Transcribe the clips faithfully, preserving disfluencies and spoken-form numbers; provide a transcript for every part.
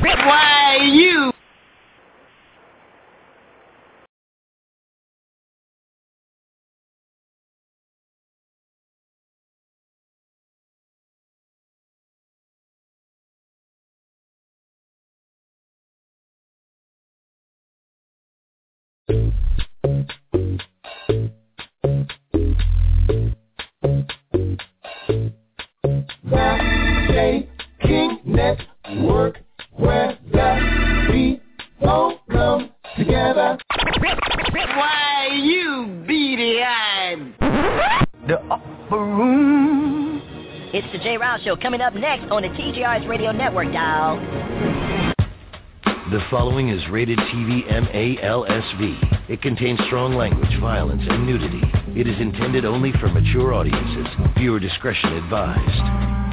Why, you... The King Network, where the people come together. Why, you beady-eyed... The upper room. It's the Jay Rouse Show coming up next on the T G R S Radio Network, dial. The following is rated T V M A L S V. It contains strong language, violence, and nudity. It is intended only for mature audiences. Viewer discretion advised.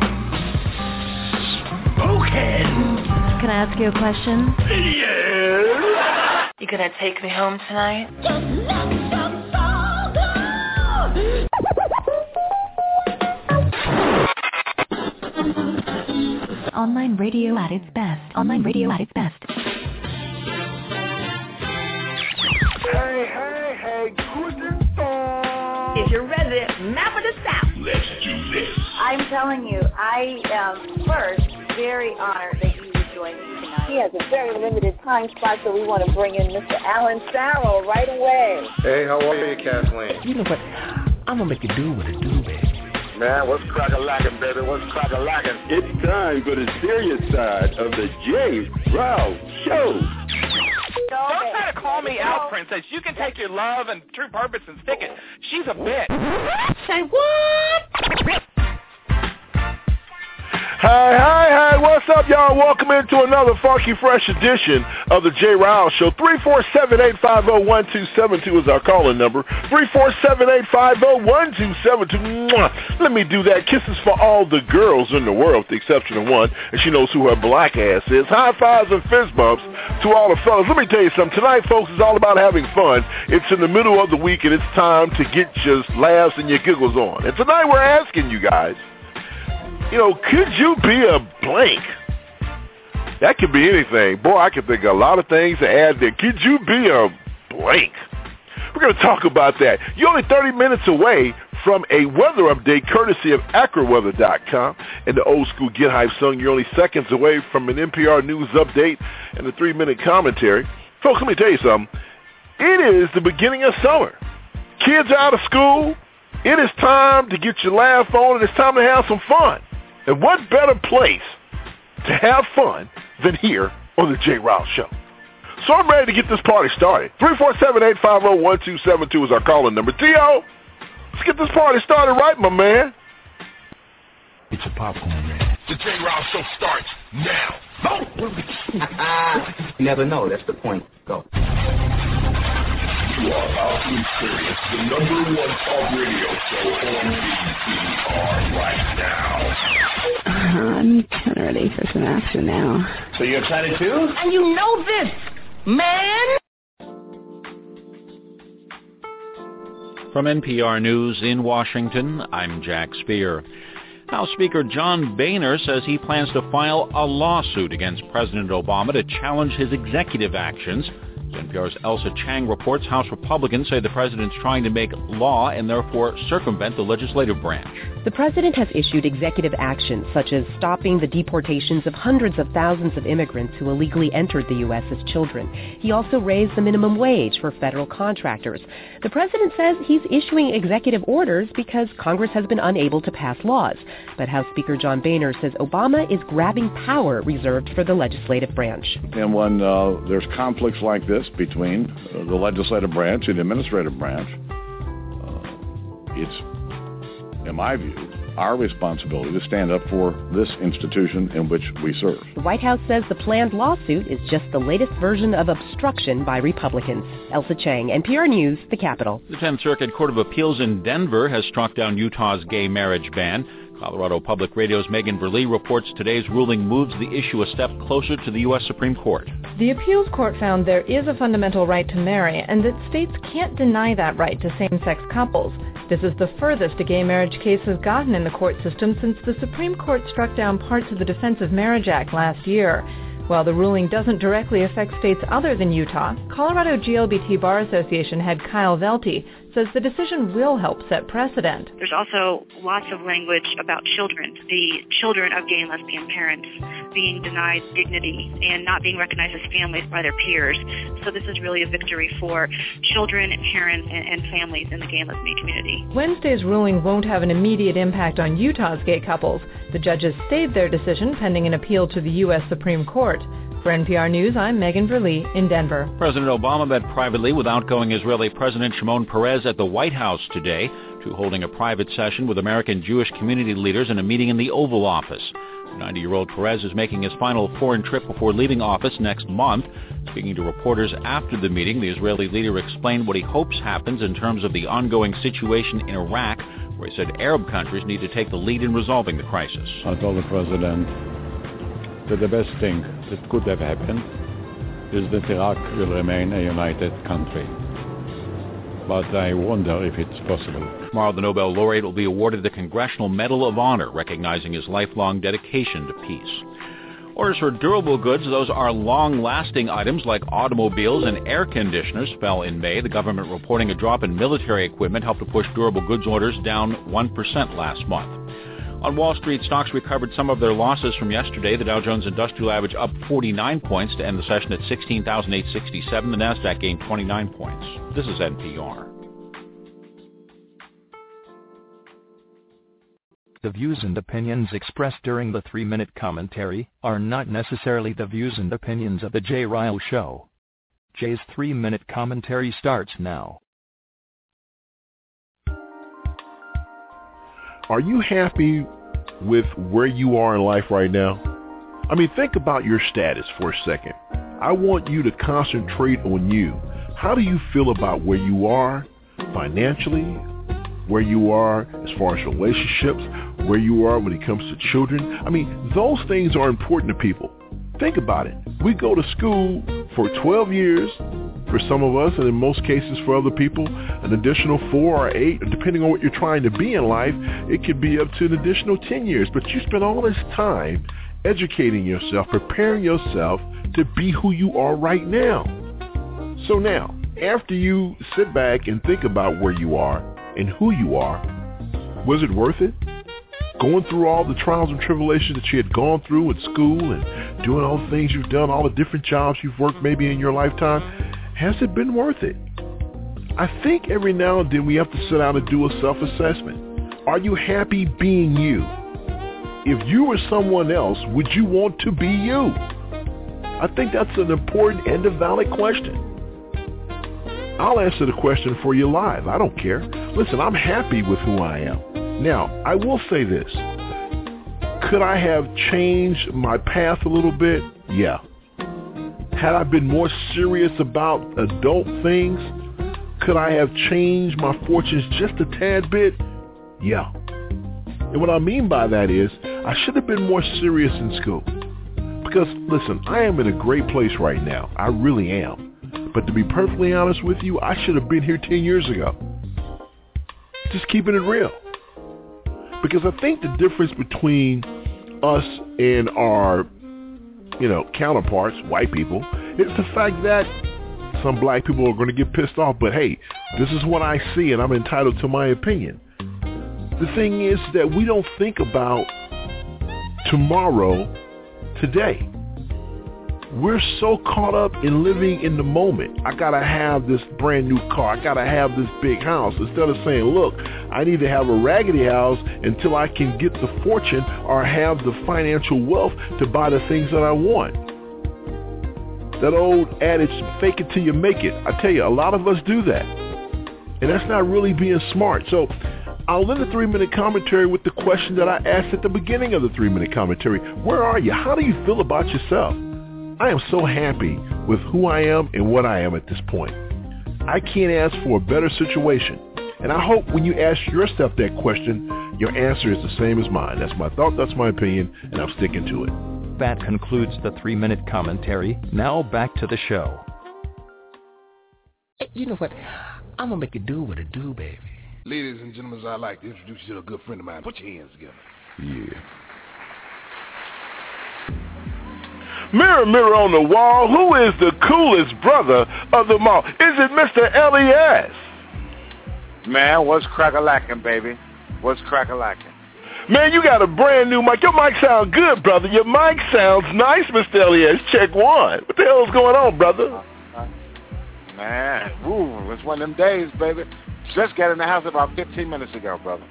Spoken! Can I ask you a question? Yes! You gonna take me home tonight? Just let some soul go! Online radio at its best. Online radio at its best. Hey, hey, hey, guten Tag. If you're ready, map of the South. Let's do this. I'm telling you, I am first very honored that you would join me tonight. He has a very limited time spot, so we want to bring in Mister Alan Farrell right away. Hey, how are you, Kathleen? You know what? I'm going to make you do what it do, baby. Man, what's crack-a-lackin', baby? What's crack-a-lackin'? It's time for the serious side of the Jay Rouse Show. Don't try to call me out, Princess. You can take your love and true purpose and stick it. She's a bitch. Say what? Hi, hi, hi, what's up, y'all? Welcome into another funky, fresh edition of the Jay Rouse Show. three four seven, eight five zero, one two seven two is our calling number. three four seven, eight five zero, one two seven two. Mwah. Let me do that. Kisses for all the girls in the world, with the exception of one, and she knows who her black ass is. High fives and fist bumps to all the fellas. Let me tell you something. Tonight, folks, is all about having fun. It's in the middle of the week, and it's time to get your laughs and your giggles on. And tonight, we're asking you guys, you know, could you be a blank? That could be anything. Boy, I can think of a lot of things to add there. Could you be a blank? We're going to talk about that. You're only thirty minutes away from a weather update courtesy of AccuWeather dot com and the old school Get Hype song. You're only seconds away from an N P R News update and a three-minute commentary. Folks, let me tell you something. It is the beginning of summer. Kids are out of school. It is time to get your laugh on, and it's time to have some fun. And what better place to have fun than here on the Jay Rouse Show? So I'm ready to get this party started. three four seven, eight five zero, one two seven two is our calling number. T O, let's get this party started right, my man. It's a popcorn, man. The Jay Rouse Show starts now. Oh! You never know. That's the point. Go. You are about to experience the number one talk radio show on B T R right now. I'm kind of ready for some action now. So you're excited too? And you know this, man. From N P R News in Washington, I'm Jack Speer. House Speaker John Boehner says he plans to file a lawsuit against President Obama to challenge his executive actions. N P R's Elsa Chang reports House Republicans say the president's trying to make law and therefore circumvent the legislative branch. The president has issued executive actions such as stopping the deportations of hundreds of thousands of immigrants who illegally entered the U S as children. He also raised the minimum wage for federal contractors. The president says he's issuing executive orders because Congress has been unable to pass laws. But House Speaker John Boehner says Obama is grabbing power reserved for the legislative branch. And when uh, there's conflicts like this between uh, the legislative branch and the administrative branch, uh, it's, in my view, our responsibility to stand up for this institution in which we serve. The White House says the planned lawsuit is just the latest version of obstruction by Republicans. Elsa Chang, N P R News, the Capitol. The Tenth Circuit Court of Appeals in Denver has struck down Utah's gay marriage ban. Colorado Public Radio's Megan Verlee reports today's ruling moves the issue a step closer to the U S Supreme Court. The appeals court found there is a fundamental right to marry and that states can't deny that right to same-sex couples. This is the furthest a gay marriage case has gotten in the court system since the Supreme Court struck down parts of the Defense of Marriage Act last year. While the ruling doesn't directly affect states other than Utah, Colorado G L B T Bar Association head Kyle Velty says the decision will help set precedent. There's also lots of language about children, the children of gay and lesbian parents being denied dignity and not being recognized as families by their peers. So this is really a victory for children, parents, and, and families in the gay and lesbian community. Wednesday's ruling won't have an immediate impact on Utah's gay couples. The judges stayed their decision pending an appeal to the U S Supreme Court. For N P R News, I'm Megan Verlee in Denver. President Obama met privately with outgoing Israeli President Shimon Peres at the White House today, to holding a private session with American Jewish community leaders and a meeting in the Oval Office. ninety-year-old Peres is making his final foreign trip before leaving office next month. Speaking to reporters after the meeting, the Israeli leader explained what he hopes happens in terms of the ongoing situation in Iraq, where he said Arab countries need to take the lead in resolving the crisis. I told the president that the best thing that could have happened is that Iraq will remain a united country. But I wonder if it's possible. Tomorrow, the Nobel laureate will be awarded the Congressional Medal of Honor, recognizing his lifelong dedication to peace. Orders for durable goods, those are long-lasting items like automobiles and air conditioners, fell in May. The government reporting a drop in military equipment helped to push durable goods orders down one percent last month. On Wall Street, stocks recovered some of their losses from yesterday. The Dow Jones Industrial Average up forty-nine points to end the session at sixteen thousand eight hundred sixty-seven. The Nasdaq gained twenty-nine points. This is N P R. The views and opinions expressed during the three-minute commentary are not necessarily the views and opinions of the Jay Ryle Show. Jay's three-minute commentary starts now. Are you happy with where you are in life right now? I mean, think about your status for a second. I want you to concentrate on you. How do you feel about where you are financially, where you are as far as relationships, where you are when it comes to children? I mean, those things are important to people. Think about it. We go to school for twelve years for some of us, and in most cases for other people, an additional four or eight, depending on what you're trying to be in life, it could be up to an additional ten years. But you spend all this time educating yourself, preparing yourself to be who you are right now. So now, after you sit back and think about where you are and who you are, was it worth it? Going through all the trials and tribulations that you had gone through at school and doing all the things you've done, all the different jobs you've worked maybe in your lifetime, has it been worth it? I think every now and then we have to sit down and do a self-assessment. Are you happy being you? If you were someone else, would you want to be you? I think that's an important and a valid question. I'll answer the question for you live. I don't care. Listen, I'm happy with who I am. Now, I will say this. Could I have changed my path a little bit? Yeah. Had I been more serious about adult things, could I have changed my fortunes just a tad bit? Yeah. And what I mean by that is, I should have been more serious in school. Because, listen, I am in a great place right now. I really am. But to be perfectly honest with you, I should have been here ten years ago. Just keeping it real. Because I think the difference between us and our you know, counterparts, white people, it's the fact that some black people are going to get pissed off, but hey, this is what I see and I'm entitled to my opinion. The thing is that we don't think about tomorrow today. We're so caught up in living in the moment. I got to have this brand new car. I got to have this big house. Instead of saying, look, I need to have a raggedy house until I can get the fortune or have the financial wealth to buy the things that I want. That old adage, fake it till you make it. I tell you, a lot of us do that. And that's not really being smart. So I'll end the three-minute commentary with the question that I asked at the beginning of the three-minute commentary. Where are you? How do you feel about yourself? I am so happy with who I am and what I am at this point. I can't ask for a better situation. And I hope when you ask yourself that question, your answer is the same as mine. That's my thought, that's my opinion, and I'm sticking to it. That concludes the three-minute commentary. Now back to the show. You know what? I'm going to make a do what a do, baby. Ladies and gentlemen, I'd like to introduce you to a good friend of mine. Put your hands together. Yeah. Mirror, mirror on the wall, who is the coolest brother of them all? Is it Mister L E S? Man, what's crack-a-lackin', baby? What's crack-a-lackin'? Man, you got a brand new mic. Your mic sounds good, brother. Your mic sounds nice, Mister L E S. Check one. What the hell is going on, brother? Man, ooh, it's one of them days, baby. Just got in the house about fifteen minutes ago, brother.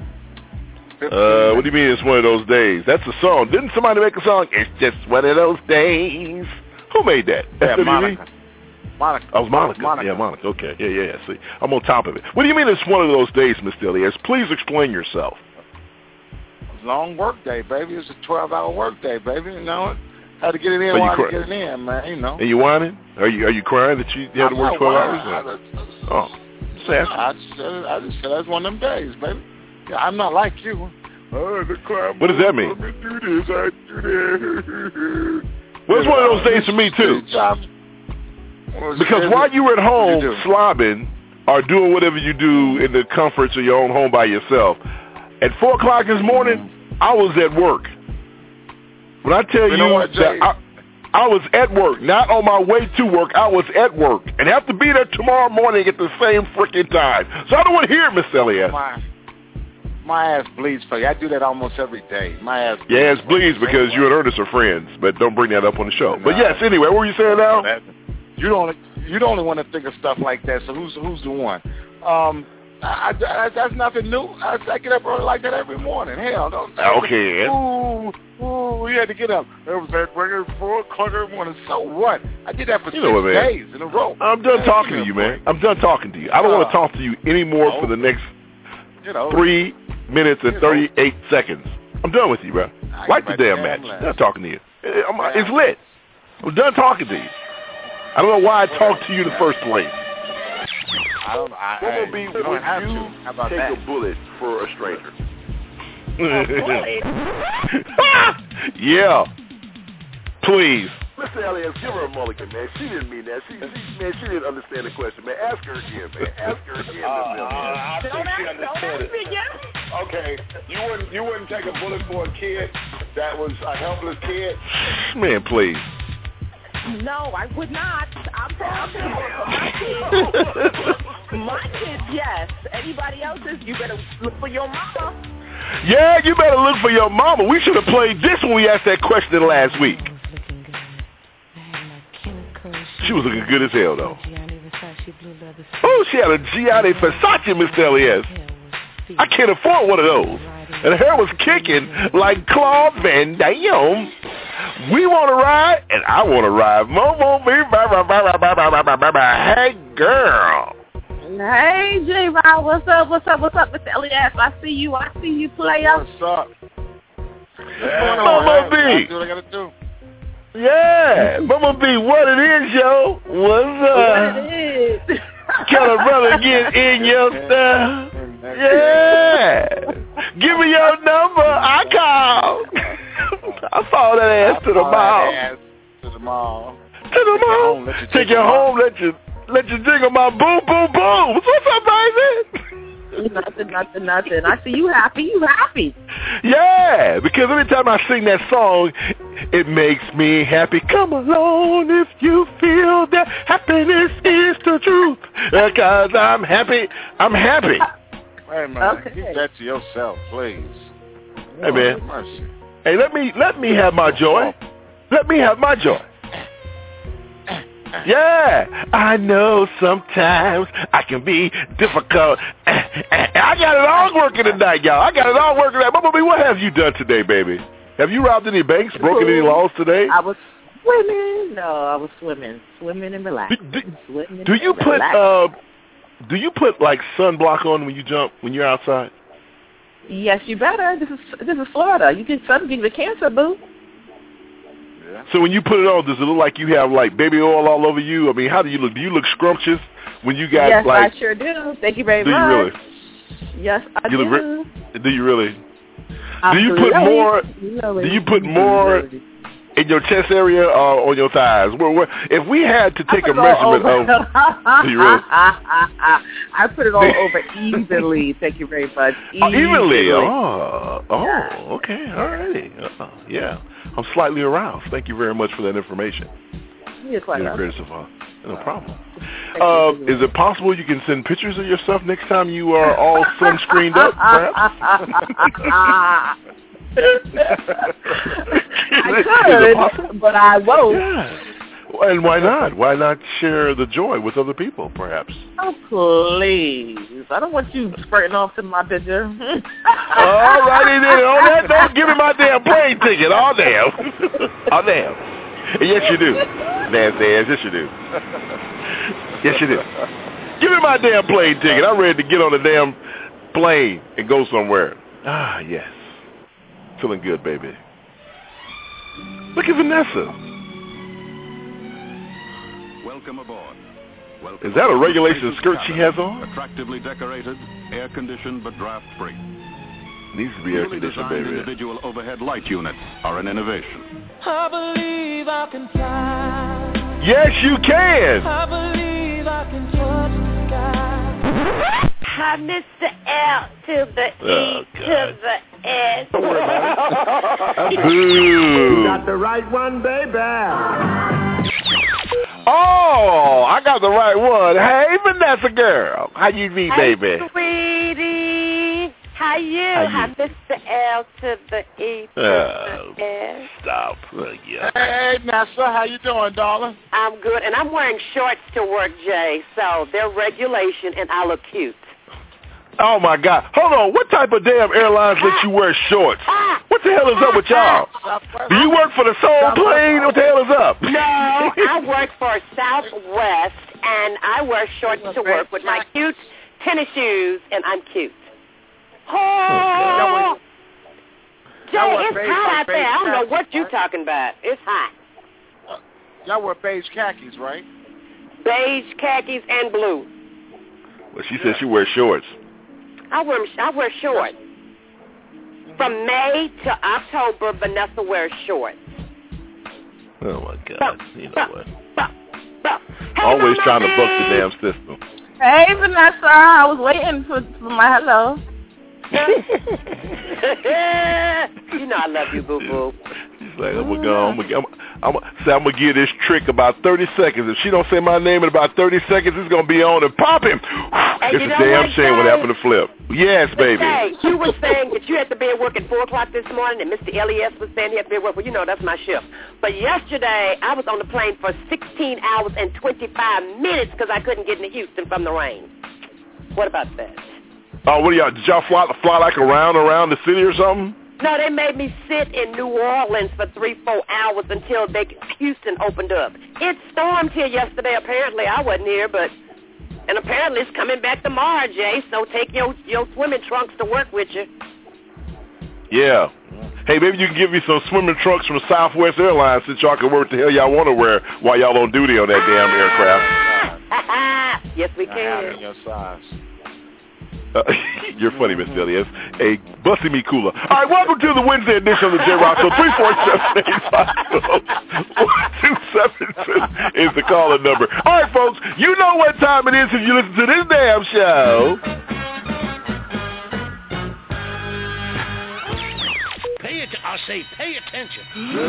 Uh, what do you mean it's one of those days? That's a song. Didn't somebody make a song? It's just one of those days. Who made that? Yeah, Monica. Monica. Oh, it was Monica. Monica. Yeah, Monica. Okay. Yeah, yeah, yeah. See, I'm on top of it. What do you mean it's one of those days, Mister L E S? Please explain yourself. Long work day, baby. It's a twelve-hour work day, baby. You know, had to get it in Are while cry- I get it in, man. You know. And you whining? Are you are you crying that you had to work twelve hours? Oh, sad. I just said it, I just said that's one of them days, baby. Yeah, I'm not like you. Oh, the crime. What does that mean? Let me do this. I do that. Well, it's one of those days for me too. Because while you were at home slobbing or doing whatever you do in the comforts of your own home by yourself, at four o'clock this morning, I was at work. When I tell you, you know what, that I, I was at work, not on my way to work, I was at work. And have to be there tomorrow morning at the same freaking time. So I don't want to hear it, Miss Elliott. My, my ass bleeds for you. I do that almost every day. My ass bleeds. Yeah, ass bleeds because you and Ernest are friends, but don't bring that up on the show. No. But yes, anyway, what were you saying now? You don't, you don't want to think of stuff like that, so who's who's the one? Um... I, I, that's nothing new. I, I get up early like that every morning. Hell, don't. Okay. Ooh, ooh, we had to get up. It was that regular four o'clock every morning. So what? I did that for you six know what, days in a row. I'm done man, talking to you, man. I'm done talking to you. I don't uh, want to talk to you anymore no. for the next you know, three minutes and thirty-eight know. seconds. I'm done with you, bro. Like the damn match. I'm done talking to you. I'm, it's lit. I'm done talking to you. I don't know why I talked to you in the first place. I don't know. I, what would be, you would don't have you to. How about take that? a bullet for a stranger? Oh, yeah. Please. Mister Elliott, give her a mulligan, man. She didn't mean that. She, she, man, she didn't understand the question, man. Ask her again, man. Ask her again, uh, Mister Elliott. Uh, I think she understood it. Okay, you wouldn't you wouldn't take a bullet for a kid that was a helpless kid? Man, please. No, I would not. I'm talking about my kids. My kids, yes. Anybody else's, you better look for your mama. Yeah, you better look for your mama. We should have played this when we asked that question last week. She was looking good as hell, though. Oh, she had a Gianni Versace, Mister Elias. I can't afford one of those. And her hair was kicking like Claude Van Damme. We want to ride, and I want to ride. Momo, hey, girl. Hey, J. Rod, what's up? What's up? What's up, Mister Elias? I see you. I see you, player. What's up? Yeah, Momo B. Do what I gotta do. Yeah, Momo B. What it is, yo? What's up? What it is? Can a brother get in your stuff? Yeah. Give me your number. I call. I follow that ass to the mall. To the mall. To the mall. Take you home. Let you let you jiggle my boom boom boom. What's up, baby? Nothing, nothing, nothing. I see you happy. You happy? Yeah, because every time I sing that song, it makes me happy. Come along if you feel that happiness is the truth. Because I'm happy. I'm happy. Wait a minute. Okay. Keep that to yourself, please. Hey, man. Mercy. Hey, let me let me have my joy. Let me have my joy. Yeah, I know sometimes I can be difficult. I got it all working tonight, y'all. I got it all working tonight. Bumblebee, what have you done today, baby? Have you robbed any banks, broken any laws today? I was swimming. No, I was swimming, swimming and relaxing. Do, do, swimming do you and put relaxing. uh, do you put like sunblock on when you jump when you're outside? Yes, you better. This is this is Florida. You get sun, give you cancer, boo. Yeah. So when you put it on, does it look like you have like baby oil all over you? I mean, how do you look? Do you look scrumptious when you got yes, like? Yes, I sure do. Thank you very do much. Do you really? Yes, I you do. Look re- do you really? I'm do you really, put more? really, do you put more really. in your chest area or on your thighs? Where, where, if we had to take a measurement of, do you really? I put it all over evenly. Thank you very much. Oh, evenly. evenly. Oh, oh, yeah. okay, all righty. Uh, yeah. I'm slightly aroused. Thank you very much for that information. You're quite You're the greatest of all. No problem. Uh, is it possible you can send pictures of yourself next time you are all sunscreened up, perhaps? I could, but I won't. Yeah. And why not? Why not share the joy with other people, perhaps? Oh, please. I don't want you spurting off to my picture. All righty then. On that note, give me my damn plane ticket. All damn. All damn. Yes, you do. Nancy, yes, you do. Yes, you do. Give me my damn plane ticket. I'm ready to get on the damn plane and go somewhere. Ah, yes. Feeling good, baby. Look at Vanessa. Welcome aboard. Welcome Is that a regulation skirt she has on? Attractively decorated, air-conditioned but draft-free. Needs to be air-conditioned, baby. Individual overhead light units are an innovation. I believe I can fly. Yes, you can. I believe I can touch the sky. I miss the L to the Oh, E to the S. You got the right one, baby. Oh, I got the right one. Hey, Vanessa girl. How you be, Hey, baby? sweetie. How you? How you? I miss the L to the E to Oh, the S. stop. Oh, yeah. Hey, Nessa, how you doing, darling? I'm good, and I'm wearing shorts to work, Jay, so they're regulation, and I look cute. Oh, my God. Hold on. What type of damn airlines let you wear shorts? What the hell is up with y'all? Do you work for the Soul Plane? What the hell is up? No, I work for Southwest, and I wear shorts to work with my cute tennis shoes, and I'm cute. Oh, Jay, it's hot out there. I don't know what you're talking about. It's hot. Y'all wear beige khakis, right? Beige, khakis, and blue. Well, she said she wears shorts. I wear I wear shorts. From May to October, Vanessa wears shorts. Oh, my God. You know what? Always trying to buck the damn system. Hey, Vanessa. I was waiting for, for my hello. You know I love you, boo-boo. She's like, I'm going to go. I'm going to I'm gonna, say I'm going to give this trick about thirty seconds. If she don't say my name in about thirty seconds, it's going to be on and popping. Hey, It's you a know damn what, shame what Jay? happened to Flip. Yes, baby. Hey, you were saying that you had to be at work at four o'clock this morning, and Mister Elias was saying he had to be at work. Well, you know, that's my shift. But yesterday, I was on the plane for sixteen hours and twenty-five minutes because I couldn't get into Houston from the rain. What about that? Oh, what do y'all, did y'all fly, fly like around, around the city or something? No, they made me sit in New Orleans for three, four hours until they, Houston opened up. It stormed here yesterday, apparently. I wasn't here, but... And apparently it's coming back tomorrow, Jay, so take your, your swimming trunks to work with you. Yeah. Hey, maybe you can give me some swimming trunks from Southwest Airlines since y'all can work the hell y'all want to wear while y'all on duty on that damn aircraft. Yes, we I have it in can. your size. Uh, you're funny, Miss Elias. Hey, busting me cooler. All right, welcome to the Wednesday edition of the J Rock Show. three four seven, eight five zero, four two seven two is the calling number. All right, folks, you know what time it is if you listen to this damn show. Pay it. I say, pay attention.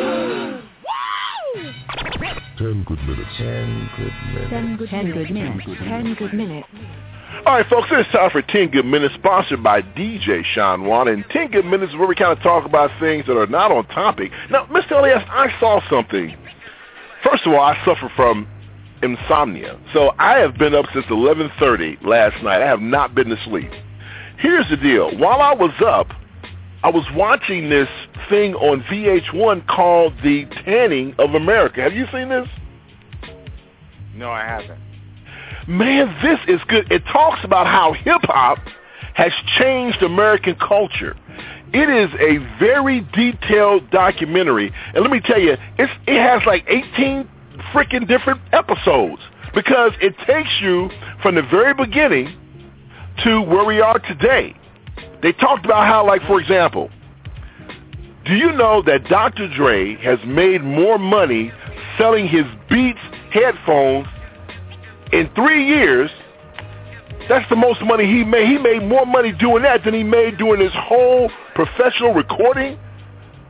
Ten good minutes. Ten good minutes. Ten good, Ten good minutes. Ten good minutes. All right, folks, it's time for ten Good Minutes, sponsored by D J Sean Wan. And ten Good Minutes is where we kind of talk about things that are not on topic. Now, Mister Elias, I saw something. First of all, I suffer from insomnia. So I have been up since eleven thirty last night. I have not been to sleep. Here's the deal. While I was up, I was watching this thing on V H one called The Tanning of America. Have you seen this? No, I haven't. Man, this is good. It talks about how hip-hop has changed American culture. It is a very detailed documentary. And let me tell you, it's, it has like eighteen freaking different episodes because it takes you from the very beginning to where we are today. They talked about how, like, for example, do you know that Doctor Dre has made more money selling his Beats headphones in three years? That's the most money he made. He made more money doing that than he made doing his whole professional recording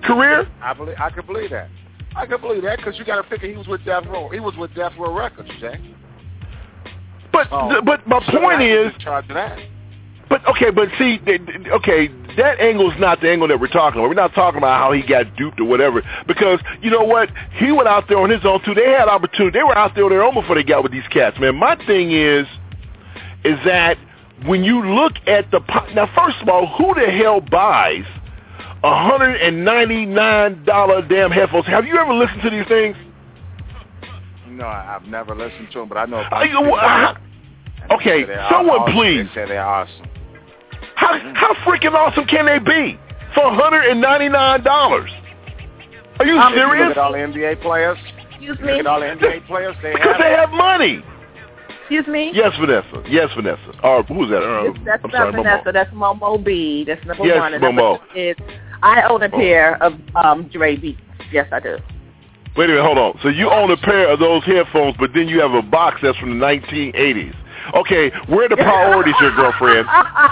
career? I believe I could believe that. I could believe that because you got to figure he was with Death Row. He was with Death Row Records, Jay. But oh, but my point is, in charge of that. But okay, but see, okay, that angle's not the angle that we're talking about. We're not talking about how he got duped or whatever. Because you know what, he went out there on his own too. They had opportunity. They were out there on their own before they got with these cats, man. My thing is, is that when you look at the now, first of all, who the hell buys one hundred ninety-nine dollars damn headphones? Have you ever listened to these things? No, I've never listened to them, but I know. Uh, you, uh, okay, someone awesome. please. They say they're awesome. How how freaking awesome can they be for one hundred ninety-nine dollars? Are you um, serious? Look at all the N B A players. Excuse look me. at all the N B A players. They because have they have money. Excuse me. Yes, Vanessa. Yes, Vanessa. Or who's that? Uh, that's I'm not sorry, Vanessa. Momo. That's Momo B. That's number yes, one. And Momo. number two is I own a pair of um Dre Beats. Yes, I do. Wait a minute, hold on. So you own a pair of those headphones, but then you have a box that's from the nineteen eighties. Okay, where are the priorities here, girlfriend?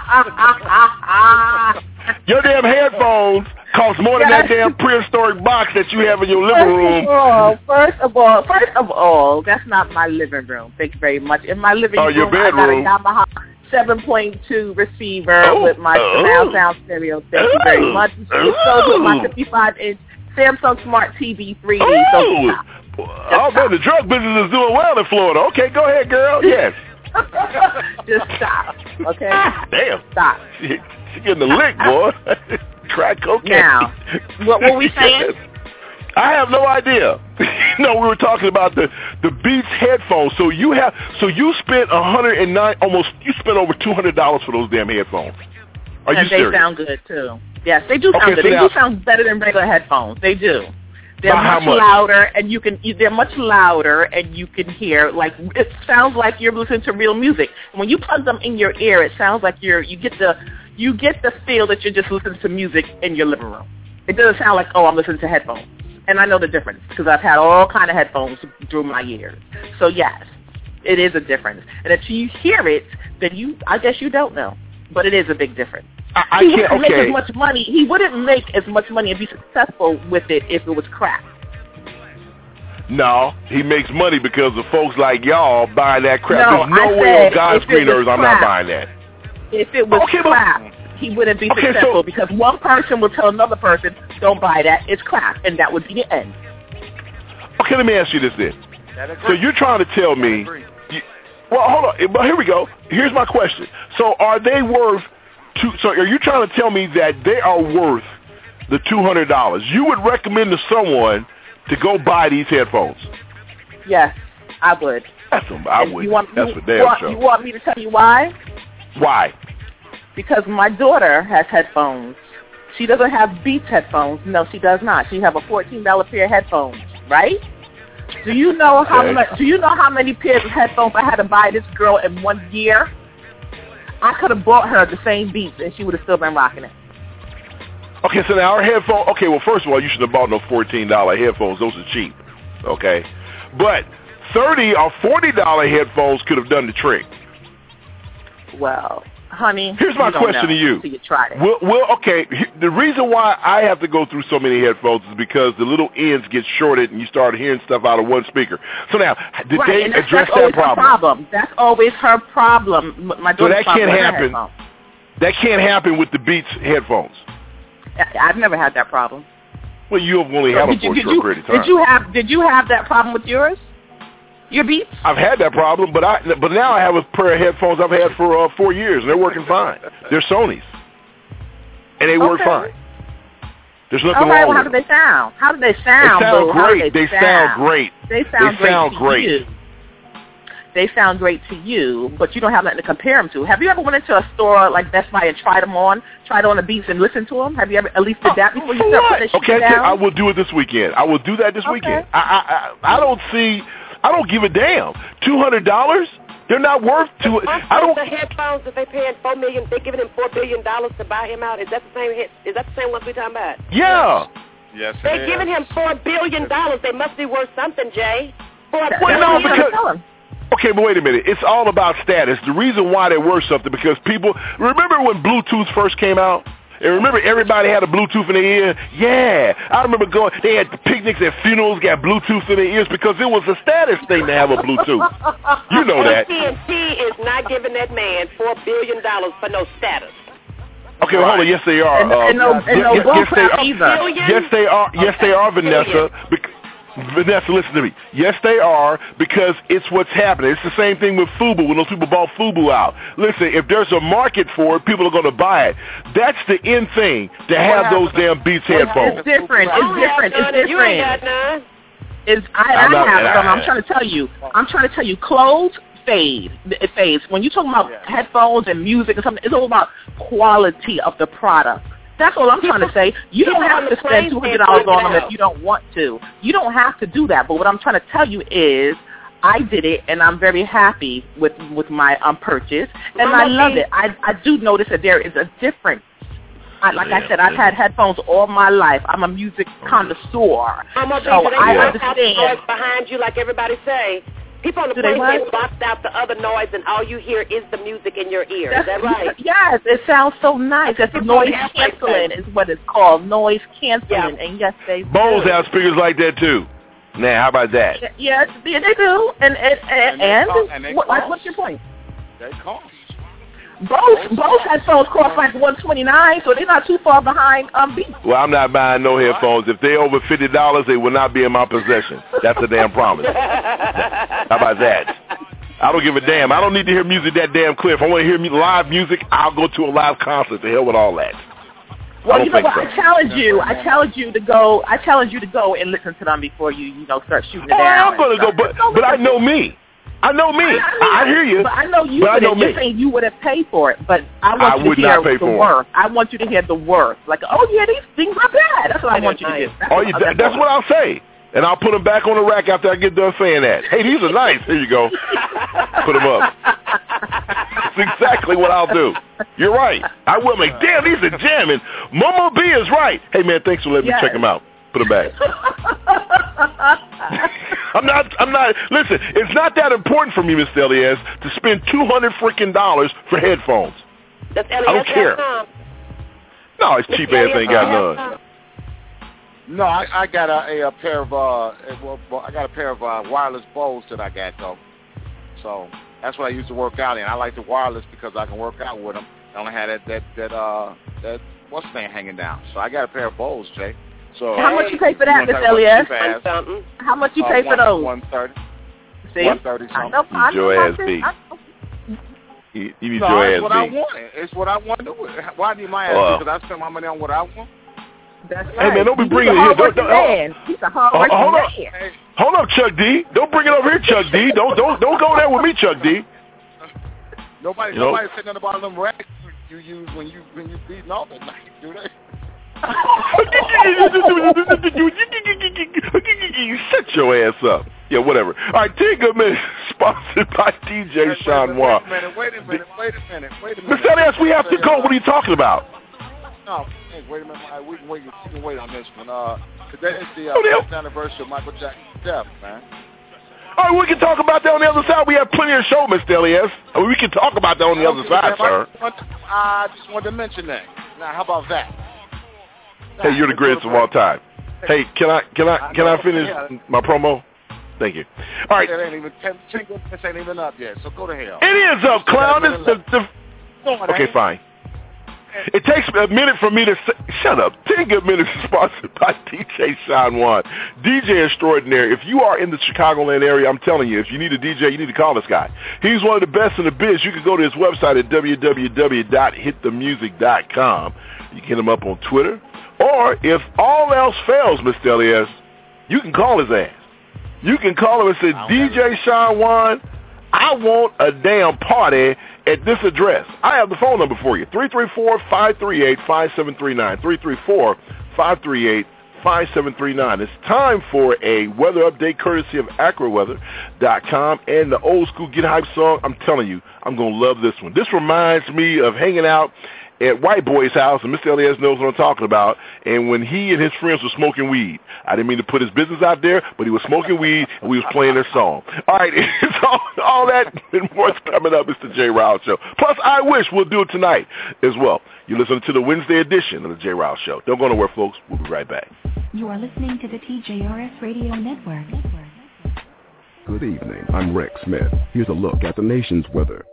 Your damn headphones cost more than that damn prehistoric box that you have in your living room. First of all, first of all, first of all, that's not my living room. Thank you very much. In my living oh, room, your bedroom. I got a Yamaha seven point two receiver oh, with my oh, surround sound stereo. Thank you very much. It's sold with my fifty-five inch Samsung Smart T V three D. Oh, so oh man, the drug business is doing well in Florida. Okay, go ahead, girl. Yes. Just stop, okay? Damn. Stop. She, she getting the lick, boy. Crack cocaine. Now, what were we saying? I have no idea. No, we were talking about the the Beats headphones. So you have, so you spent a hundred and nine, almost, you spent over two hundred dollars for those damn headphones. Are and you they serious? sound good too. Yes, they do sound okay, good. So they now, do sound better than regular headphones. They do. They're By much, much louder, and you can. They're much louder, and you can hear like it sounds like you're listening to real music. When you plug them in your ear, it sounds like you're. You get the you get the feel that you're just listening to music in your living room. It doesn't sound like, oh, I'm listening to headphones. And I know the difference because I've had all kind of headphones through my years. So yes, it is a difference. And if you hear it, then you, I guess you don't know, but it is a big difference. I, I he can't. wouldn't Okay. make as much money. He wouldn't make as much money and be successful with it if it was crap. No, he makes money because of folks like y'all buying that crap. No, There's no I way said on God's if it green was earth I'm crap. not buying that. If it was Okay, but- crap, he wouldn't be Okay, successful so- because one person will tell another person, don't buy that, it's crap, and that would be the end. Okay, let me ask you this then. So you're trying to tell me, you, well, hold on, but here we go. Here's my question. So are they worth, two, so are you trying to tell me that they are worth the two hundred dollars? You would recommend to someone to go buy these headphones? Yes, I would. That's what I And would. you want, That's you, for damn you want, sure. you want me to tell you why? Why? Because my daughter has headphones. She doesn't have Beats headphones. No, she does not. She have a fourteen dollar pair of headphones, right? Do you know how Okay. much? Do you know how many pairs of headphones I had to buy this girl in one year? I could have bought her the same Beats and she would have still been rocking it. Okay, so now our headphones, okay, well, first of all, you shouldn't have bought no fourteen dollar headphones. Those are cheap, okay? But thirty or forty dollar headphones could have done the trick. Well, honey, Here's my you don't question know to you. until you tried it. Well, well, okay, he- the reason why I have to go through so many headphones is because the little ends get shorted and you start hearing stuff out of one speaker. So now, did right, they and that's, address that's that always problem? Her problem? That's always her problem. M- My So daughter's that problem can't with her happen. headphones. That can't happen with the Beats headphones. I- I've never had that problem. Well, you have only So had them did you, for a did short you, period of time. Did you have Did you have that problem with yours? Your Beats? I've had that problem, but I but now I have a pair of headphones I've had for uh, four years, and they're working fine. They're Sony's, and they work Okay. fine. There's nothing All right. wrong Well, how with do them. they sound? How do they They sound? sound Boo? How do great. They, They sound great. They sound They great sound to great. you. They sound great to you, but you don't have nothing to compare them to. Have you ever went into a store like Best Buy and tried them on, tried on the Beats and listened to them? Have you ever at least did that before you For start what? putting this Okay, shit okay, down? I will do it this weekend. I will do that this Okay. weekend. I, I I I don't see. I don't give a damn. Two hundred dollars? They're not worth two. I don't. The headphones that they paying four million, they giving him four billion dollars to buy him out. Is that the same? Head, is that the same ones we talking about? Yeah. Yes, it They're is. giving him four billion dollars. They must be worth something, Jay. Four Well, no, billion. because okay, but wait a minute. It's all about status. The reason why they're worth something because people remember when Bluetooth first came out. And remember, everybody had a Bluetooth in their ear? Yeah. I remember going, they had picnics at funerals, got Bluetooth in their ears because it was a status thing to have a Bluetooth. You know that. A T and T is not giving that man four billion dollars for no status. Okay, well, hold on. Yes, they are. And, uh, and no, and yes, no yes, yes, they are. either. Yes, they are. Yes, they are, Vanessa. Bec- Vanessa, listen to me. Yes, they are, because it's what's happening. It's the same thing with FUBU when those people bought FUBU out. Listen, if there's a market for it, people are going to buy it. That's the end thing, to have those damn Beats headphones. It's different. It's different. It's different. You ain't got none. It's, I, I not, have I, some. I'm trying to tell you. I'm trying to tell you. Clothes fade. It fades. When you're talking about yeah. headphones and music and something, it's all about quality of the product. That's all I'm trying to say. You don't have to spend two hundred dollars on them if you don't want to. You don't have to do that. But what I'm trying to tell you is I did it, and I'm very happy with, with my um, purchase, and I love it. I, I do notice that there is a difference. I, like yeah, I said, I've yeah. had headphones all my life. I'm a music connoisseur. I'm a so I yeah. understand. Behind you, like everybody say. People on the plane they blocked out the other noise, and all you hear is the music in your ear. Is that right? Yes, it sounds so nice. It's noise canceling is what it's called, noise canceling. Yeah. And yes, they Bose have speakers like that too. Now, how about that? Yes, yeah, they do. And and and, and, call, and they what, cost. what's your point? They cost. Both both headphones cost like one twenty nine, so they're not too far behind um Beats. Well, I'm not buying no headphones. If they're over fifty dollars, they will not be in my possession. That's a damn promise. How about that? I don't give a damn. I don't need to hear music that damn clear. If I want to hear live music, I'll go to a live concert. To hell with all that. Well, you know what? So. I challenge you. I challenge you to go. I challenge you to go and listen to them before you, you know, start shooting it oh, down. I'm gonna go, but but I know me. I know me. I, I, I hear you. But I know you. But I know you're me. saying you would have paid for it, but I want I you would to hear not pay the for worth. I want you to hear the worth. Like, oh yeah, these things are bad. That's what I want you to do. That's oh, what, you, that's, that's what I'll say. And I'll put them back on the rack after I get done saying that. Hey, these are nice. Here you go. Put them up. That's exactly what I'll do. You're right. I will make. Damn, these are jamming. Momo B is right. Hey man, thanks for letting yes. me check them out. Put them back. I'm not. I'm not. Listen, it's not that important for me, Mister Elias, to spend two hundred freaking dollars for headphones. That's I don't care. No, it's cheap ass ain't got none. No, I, I got a, a, a pair of uh, well, I got a pair of uh, wireless Bose that I got though. So that's what I used to work out in. I like the wireless because I can work out with them. I only had that that that uh that what's the name hanging down. So I got a pair of Bose, Jay. So how much you pay for that, Miss Elias? How much you pay uh, for those? One thirty. See, one thirty something. I know, I know your ass beat. You, you need no, your it's ass what beat. I want. It's what I want to do. Why need my ass uh, beat? Because I spend my money on what I want. That's right. Hey man, don't be He's bringing a it here. hard Don't, don't, man. He's a hard uh, hold up. man. Hold up, Chuck D. Don't bring it over here, Chuck D. Don't don't don't go there with me, Chuck D. Nobody you nobody know? said nothing about them racks you use when you when you beating off at night, do they? Shut your ass up. Yeah, whatever. All right, Ten Good Minutes, sponsored by D J Wait, Sean wait, Waugh. wait a minute, wait a minute, wait a minute, wait a minute. Mister Elias, we have to go. What are you talking about? No, hey, wait a minute. Right, we can wait. We can wait on this one. Uh, today is the uh, fifth anniversary of Michael Jackson's death, man. All right, we can talk about that on the other side. We have plenty of show, Mister Elias. I mean, we can talk about that on the other side, sir. I just wanted to mention that. Now, how about that? Hey, you're the greatest of all time. Hey, can I can I can I finish my promo? Thank you. All right. It ain't even ten, ten good minutes ain't even up yet, so go to hell. It is up, clown. It's the, the, okay, fine. It takes a minute for me to say, shut up. Ten Good Minutes is sponsored by D J Sean Waugh, D J extraordinaire. If you are in the Chicagoland area, I'm telling you, if you need a D J, you need to call this guy. He's one of the best in the biz. You can go to his website at w w w dot hit the music dot com. You can hit him up on Twitter. Or if all else fails, Mister Elias, you can call his ass. You can call him and say, D J Sean Waugh, I want a damn party at this address. I have the phone number for you, three three four, five three eight, five seven three nine, three three four, five three eight, five seven three nine. It's time for a weather update courtesy of acro weather dot com and the old school Get Hype song. I'm telling you, I'm going to love this one. This reminds me of hanging out at White Boy's house, and Mister Elias knows what I'm talking about, and when he and his friends were smoking weed. I didn't mean to put his business out there, but he was smoking weed, and we was playing their song. All right, so all, all that and more's coming up. It's the Jay Riles Show. Plus, I Wish we'll do it tonight as well. You're listening to the Wednesday edition of the Jay Riles Show. Don't go nowhere, folks. We'll be right back. You are listening to the T J R S Radio Network. Good evening. I'm Rex Smith. Here's a look at the nation's weather.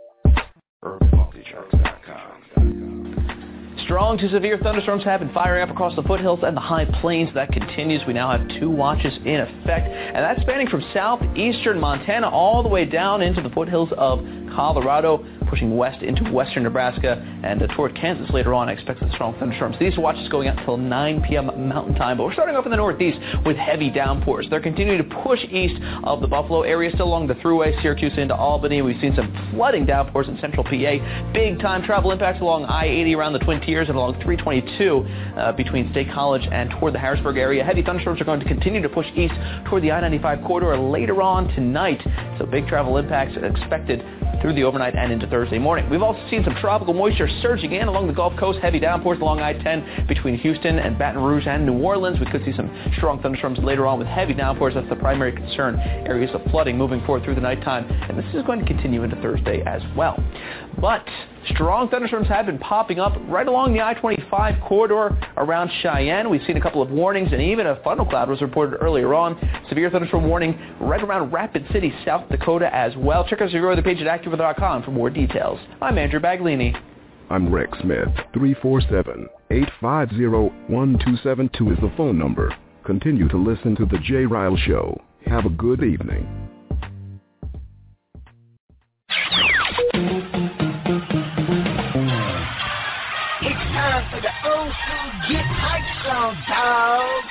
Strong to severe thunderstorms have been firing up across the foothills and the high plains. That continues. We now have two watches in effect, and that's spanning from southeastern Montana all the way down into the foothills of Colorado, pushing west into western Nebraska and uh, toward Kansas later on. I expect some strong thunderstorms. These watches going out until nine p.m. Mountain Time, but we're starting off in the northeast with heavy downpours. They're continuing to push east of the Buffalo area, still along the Thruway, Syracuse into Albany. We've seen some flooding downpours in central P A. Big-time travel impacts along I eighty around the Twin Tiers and along three twenty-two uh, between State College and toward the Harrisburg area. Heavy thunderstorms are going to continue to push east toward the I ninety-five corridor later on tonight, so big travel impacts are expected through the overnight and into Thursday morning. We've also seen some tropical moisture surging in along the Gulf Coast, heavy downpours along I ten between Houston and Baton Rouge and New Orleans. We could see some strong thunderstorms later on with heavy downpours. That's the primary concern. Areas of flooding moving forward through the nighttime, and this is going to continue into Thursday as well. But strong thunderstorms have been popping up right along the I twenty-five corridor around Cheyenne. We've seen a couple of warnings, and even a funnel cloud was reported earlier on. Severe thunderstorm warning right around Rapid City, South Dakota as well. Check out our other page at AccuWeather dot com for more details. I'm Andrew Baglini. I'm Rex Smith. three four seven, eight five zero, one two seven two is the phone number. Continue to listen to The Jay Riles Show. Have a good evening. It's time for the old school Get Hype song, dog.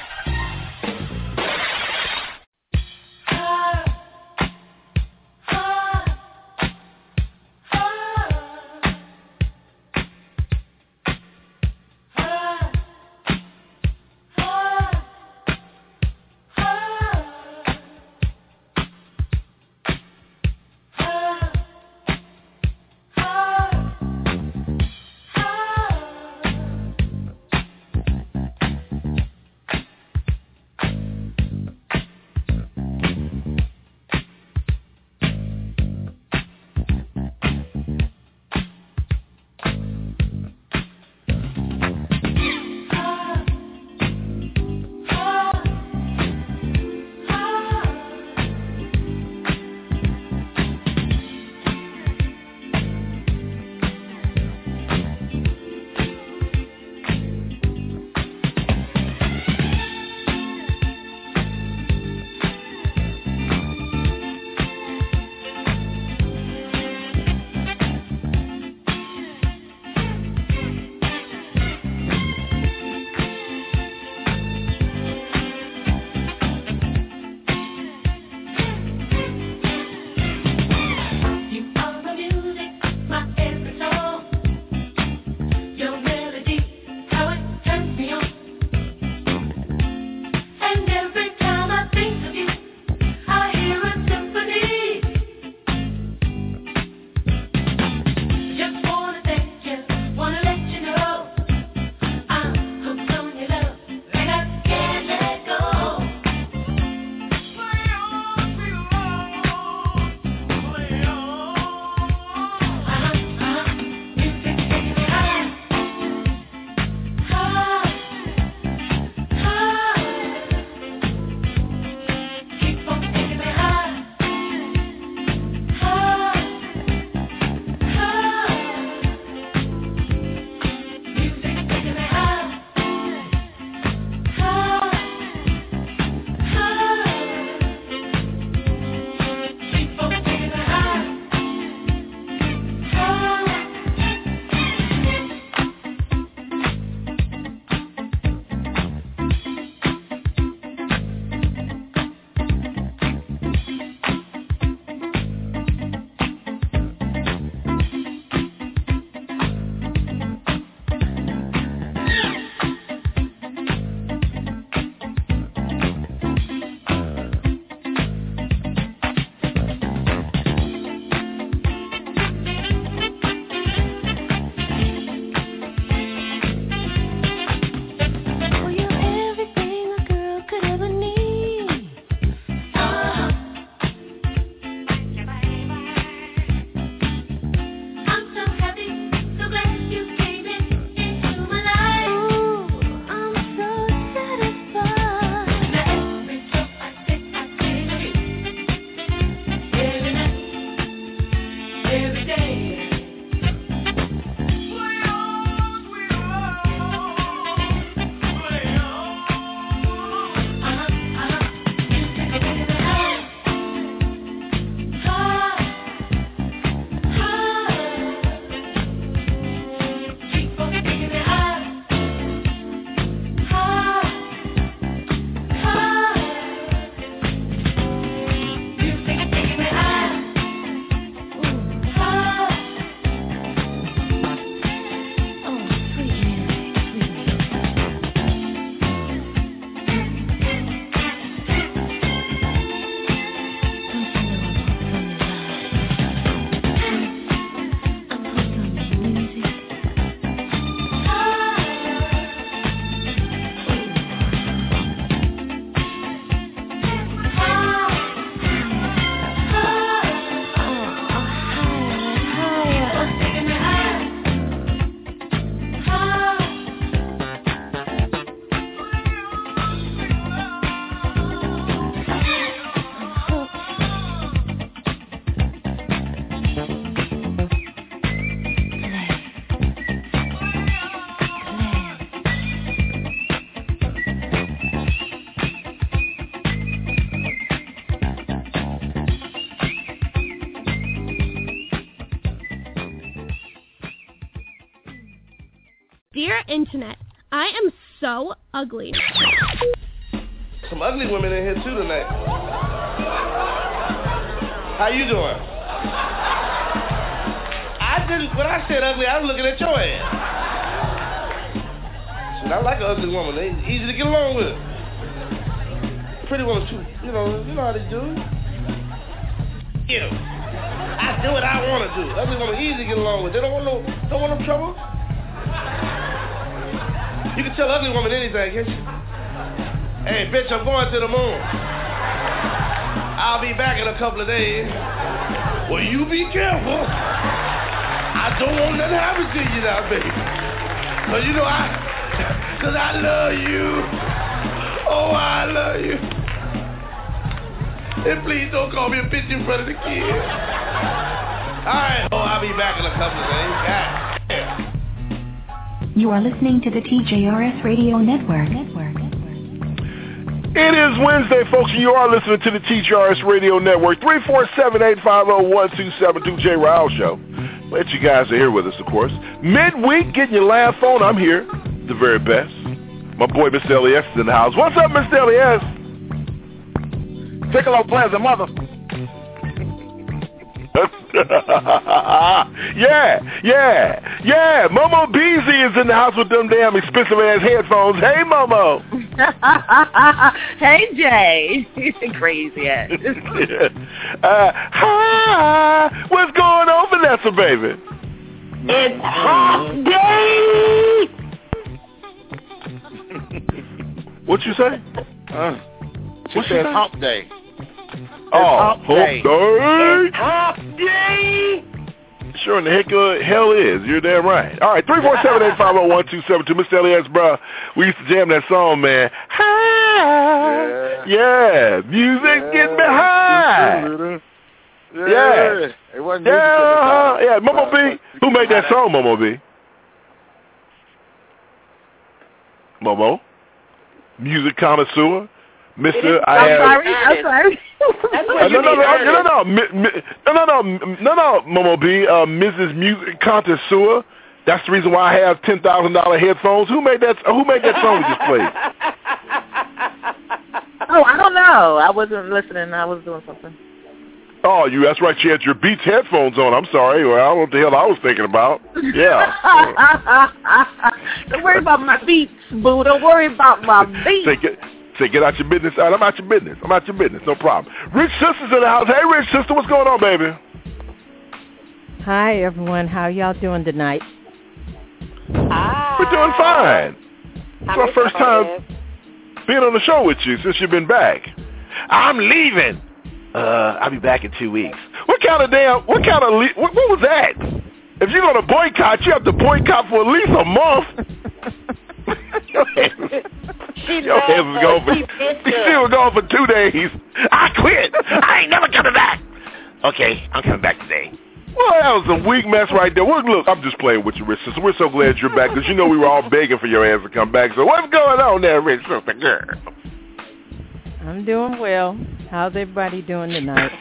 Dear Internet, I am so ugly. Some ugly women in here too tonight. How you doing? I didn't, when I said ugly, I was looking at your ass. I like an ugly woman. They easy to get along with. Pretty woman too. You know, you know how they do. You. I do what I want to do. Ugly woman easy to get along with. They don't want no, don't want no trouble. You can tell ugly woman anything, can't you? Hey, bitch, I'm going to the moon. I'll be back in a couple of days. Well, you be careful. I don't want nothing to happen to you now, baby. But you know I. Cause I love you. Oh, I love you. And please don't call me a bitch in front of the kids. Alright, oh, I'll be back in a couple of days. God. You are listening to the T J R S Radio Network. Network. It is Wednesday, folks, and you are listening to the T J R S Radio Network. three four seven, eight five zero, one two seven two, Jay Ryle Show. Glad you guys are here with us, of course. Midweek, getting your laugh on. I'm here. The very best. My boy, Mister Elias, is in the house. What's up, Mister Elias? Piccolo Plaza, mother. yeah, yeah, yeah. Momo Beezy is in the house with them damn expensive ass headphones. Hey, Momo. Hey, Jay. Crazy ass. uh, hi. What's going on, Vanessa, baby? It's Hump Day. What you say? Uh, she what said you Hump Day. Oh, Hump Day. Hump Day. Hump Day. Sure in the heck uh, hell is. You're damn right. All right, three four seven, eight five zero, one two seven two. Mister Elias, bro, we used to jam that song, man. High. Yeah. yeah. Music yeah. Get me high. Yeah. Yeah. It wasn't yeah. Yeah. Momo B. Who made that song, Momo B? Momo? Music connoisseur? Mister I I'm have, sorry. I'm sorry. That's uh, what no, you no, mean, no, no, no, no, mi, mi, no, no, no, no, no, Momo B, uh, Missus Music Connoisseur. That's the reason why I have ten thousand dollar headphones. Who made that? Who made that song we just played? Oh, I don't know. I wasn't listening. I was doing something. Oh, you. That's right. You had your Beats headphones on. I'm sorry. Well, I don't know what the hell I was thinking about. Yeah. Don't worry about my beats, boo. Don't worry about my beats. Say, get, say, get out your business. All right, I'm out your business. I'm out your business. No problem. Rich Sister's in the house. Hey, Rich Sister, what's going on, baby? Hi, everyone. How y'all doing tonight? Hi. We're doing fine. It's our first time being on the show with you since you've been back. I'm leaving. Uh, I'll be back in two weeks. What kind of damn, what kind of, le- what, what was that? If you're going to boycott, you have to boycott for at least a month. Your ass was gone for, she was gone for two days. I quit. I ain't never coming back. Okay, I'm coming back today. Well, that was a weak mess right there. Well, look, I'm just playing with you, Rich Sister. We're so glad you're back because you know we were all begging for your ass to come back. So what's going on there, Rich Sister girl? I'm doing well. How's everybody doing tonight?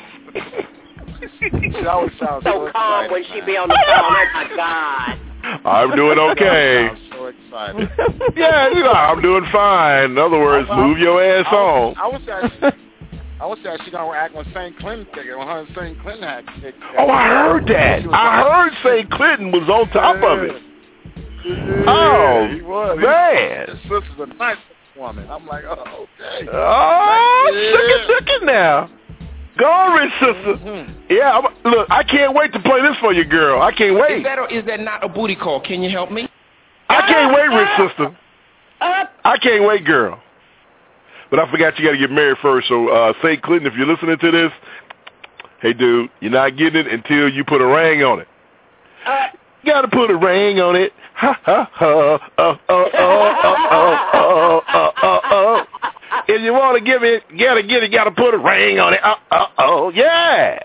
She always sounds so, so calm excited, when man. She be on the phone. Oh my God. I'm doing okay. I'm so excited. Yeah, you know, I'm doing fine. In other words, I, I, move your ass I on. Was, I was actually, I was actually gonna act when Saint Clinton ticket when her and Saint Clinton had ticket. Oh, I heard that. I heard Saint Clinton was on top yeah. of it. Yeah, oh, he was. man. His sister's a nice woman. I'm like, oh, okay. Oh, shook it, shook it now. Go on, Rich Sister. Mm-hmm. Yeah, I'm, look, I can't wait to play this for you, girl. I can't wait. Is that, or is that not a booty call? Can you help me? I can't wait, Rich Sister. I can't wait, girl. But I forgot you got to get married first. So, uh, Saint Clinton, if you're listening to this, hey, dude, you're not getting it until you put a ring on it. Uh, you got to put a ring on it. Ha, ha, ha. Oh, oh, oh, oh, oh, oh, oh, oh, oh. If you want to give it, you got to get it, got to put a ring on it. Oh, oh, oh, yeah.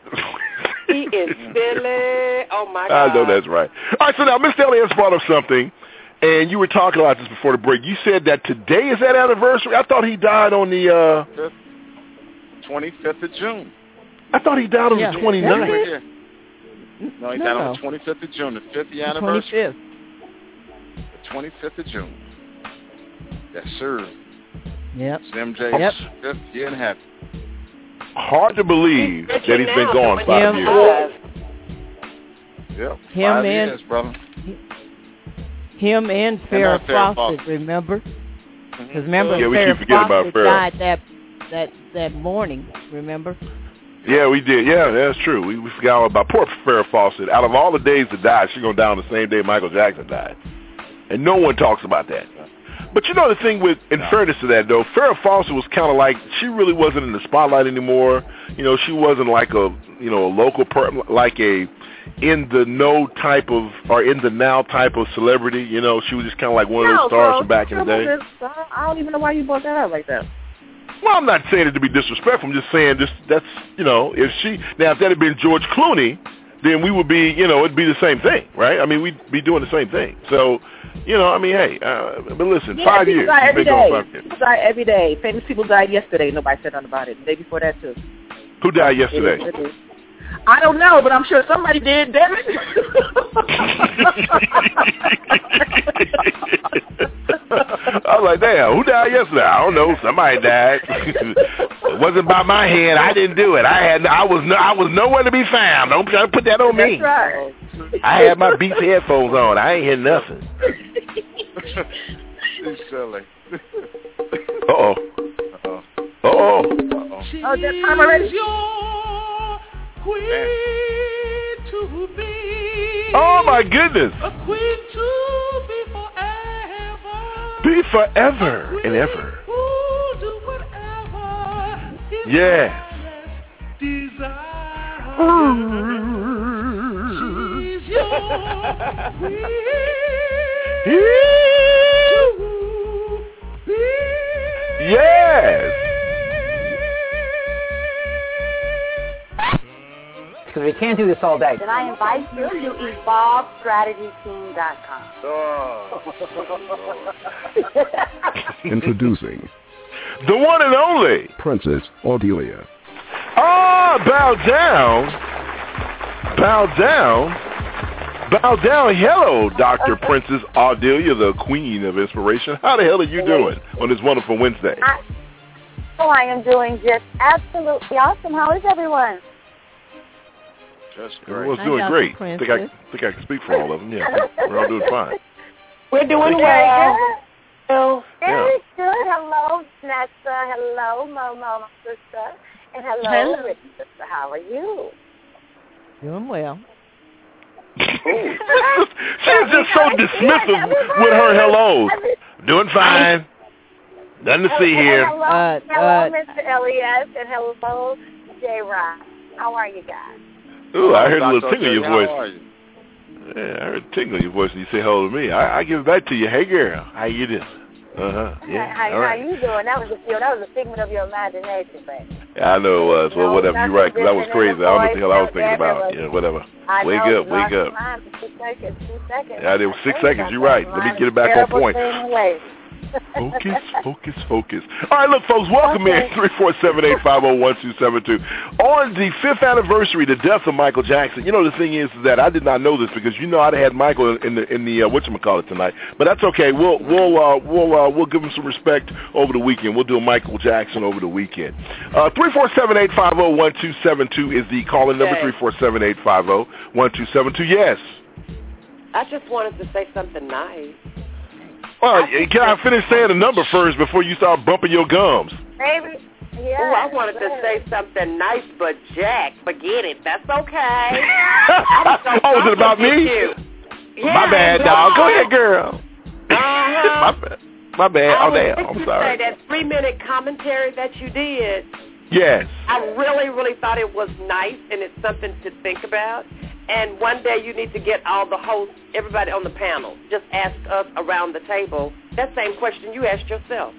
He is silly. Oh, my God. I know that's right. All right, so now Mister Elias brought up something, and you were talking about this before the break. You said that today is that anniversary. I thought he died on the... Uh, twenty-fifth of June. I thought he died on yeah. the twenty-ninth. No, he died no. on the twenty-fifth of June, the fiftieth anniversary. twenty-fifth. The twenty-fifth of June. Yes, sir. Yep. It's M J's yep. fifth year in heaven. Hard to believe that he's been gone five him, years. Yep, him five and, years, brother. Him and Farrah Farrah Fawcett, Fawcett. remember? Because Mm-hmm. remember, yeah, we Farrah keep forgetting about Fawcett Farrah. died that, that, that morning, remember? Yeah, we did. Yeah, that's true. We, we forgot all about poor Farrah Fawcett. Out of all the days to die, she's going to die on the same day Michael Jackson died. And no one talks about that. But you know the thing with, in fairness to that though, Farrah Fawcett was kind of like, she really wasn't in the spotlight anymore. You know, she wasn't like a, you know, a local, per, like a in the know type of, or in the now type of celebrity. You know, she was just kind of like one of those No, stars bro, from back in the day. I don't even know why you brought that up like that. Well, I'm not saying it to be disrespectful. I'm just saying this, that's, you know, if she, now if that had been George Clooney, then we would be, you know, it'd be the same thing, right? I mean, we'd be doing the same thing. So, you know, I mean, hey, uh, but listen, Yeah, five people years. die every Been gone day. five years. People die every day. Famous people died yesterday. Nobody said nothing about it. The day before that, too. Who died yesterday? It is, it is. I don't know, but I'm sure somebody did, damn it. I was like, damn, who died yesterday? I don't know. Somebody died. It wasn't by my hand. I didn't do it. I had, I was, no, I was nowhere to be found. Don't try to put that on me. That's right. I had my Beats headphones on. I ain't hear nothing. She's silly. Uh oh. Uh-oh. Uh oh. Uh-oh. Oh, that time already? Queen to be. Oh my goodness. A queen to be forever. Be forever and ever. Who do whatever his Yes. desire. She's your queen. Yes. Because we can't do this all day. Then I invite you to evolve strategy team dot com. Introducing the one and only Princess Audelia. Ah, bow down. Bow down. Bow down. Hello, Doctor Princess Audelia, the queen of inspiration. How the hell are you doing on this wonderful Wednesday? I, oh, I am doing just absolutely awesome. How is everyone? Just great. great. Well, it's doing great. I think I think I can speak for all of them. Yeah, we're all doing fine. We're doing Very well. good. Very Yeah. good. Hello, Nessa. Hello, Momo, my sister. And hello, Hello. Rich sister. How are you? Doing well. She's just so dismissive with her hellos. Doing fine. Nothing to see here. Hello, Uh, hello uh, Mister Elias, and hello, J. Rock. How are you guys? Ooh, I heard a little Doctor tingle in your How are voice. you? Yeah, I heard a tingle in your voice when you say hello to me. I, I give it back to you. Hey, girl, how you doing? Uh-huh. Yeah, How, all right. how you doing? That was a feel. That was a figment of your imagination, baby. Yeah, I know it was. Well, No, whatever. You're right, because that was crazy. I don't know what the hell I was thinking about. voice, Yeah, whatever. I Wake know, up, you wake lost your up. mind for two seconds, two seconds. Yeah, there was six Think seconds. about You're that. right. Let me Mind get it back on terrible point. thing away. Focus, focus, focus. All right, look, folks, welcome Okay. in three four seven, eight five zero, one two seven two. On the fifth anniversary, the death of Michael Jackson, you know, the thing is that I did not know this because you know I'd had Michael in the in the uh, whatchamacallit tonight, but that's okay. We'll we'll uh, we'll uh, we'll give him some respect over the weekend. We'll do a Michael Jackson over the weekend. Uh, three four seven, eight five zero, one two seven two is the calling number. Okay. Three four seven, eight five zero, one two seven two. Yes. I just wanted to say something nice. Well, can I finish saying the number first before you start bumping your gums? Baby, yeah. Oh, I wanted to say something nice, but Jack, forget it. That's okay. Oh, was it about me? Yeah, My bad, dog. Go ahead, girl. Uh-huh. My bad. My bad. I Oh, was damn. just I'm to sorry. Say that three-minute commentary that you did, Yes. I really, really thought it was nice, and it's something to think about. And one day you need to get all the hosts, everybody on the panel, just ask us around the table that same question you asked yourself.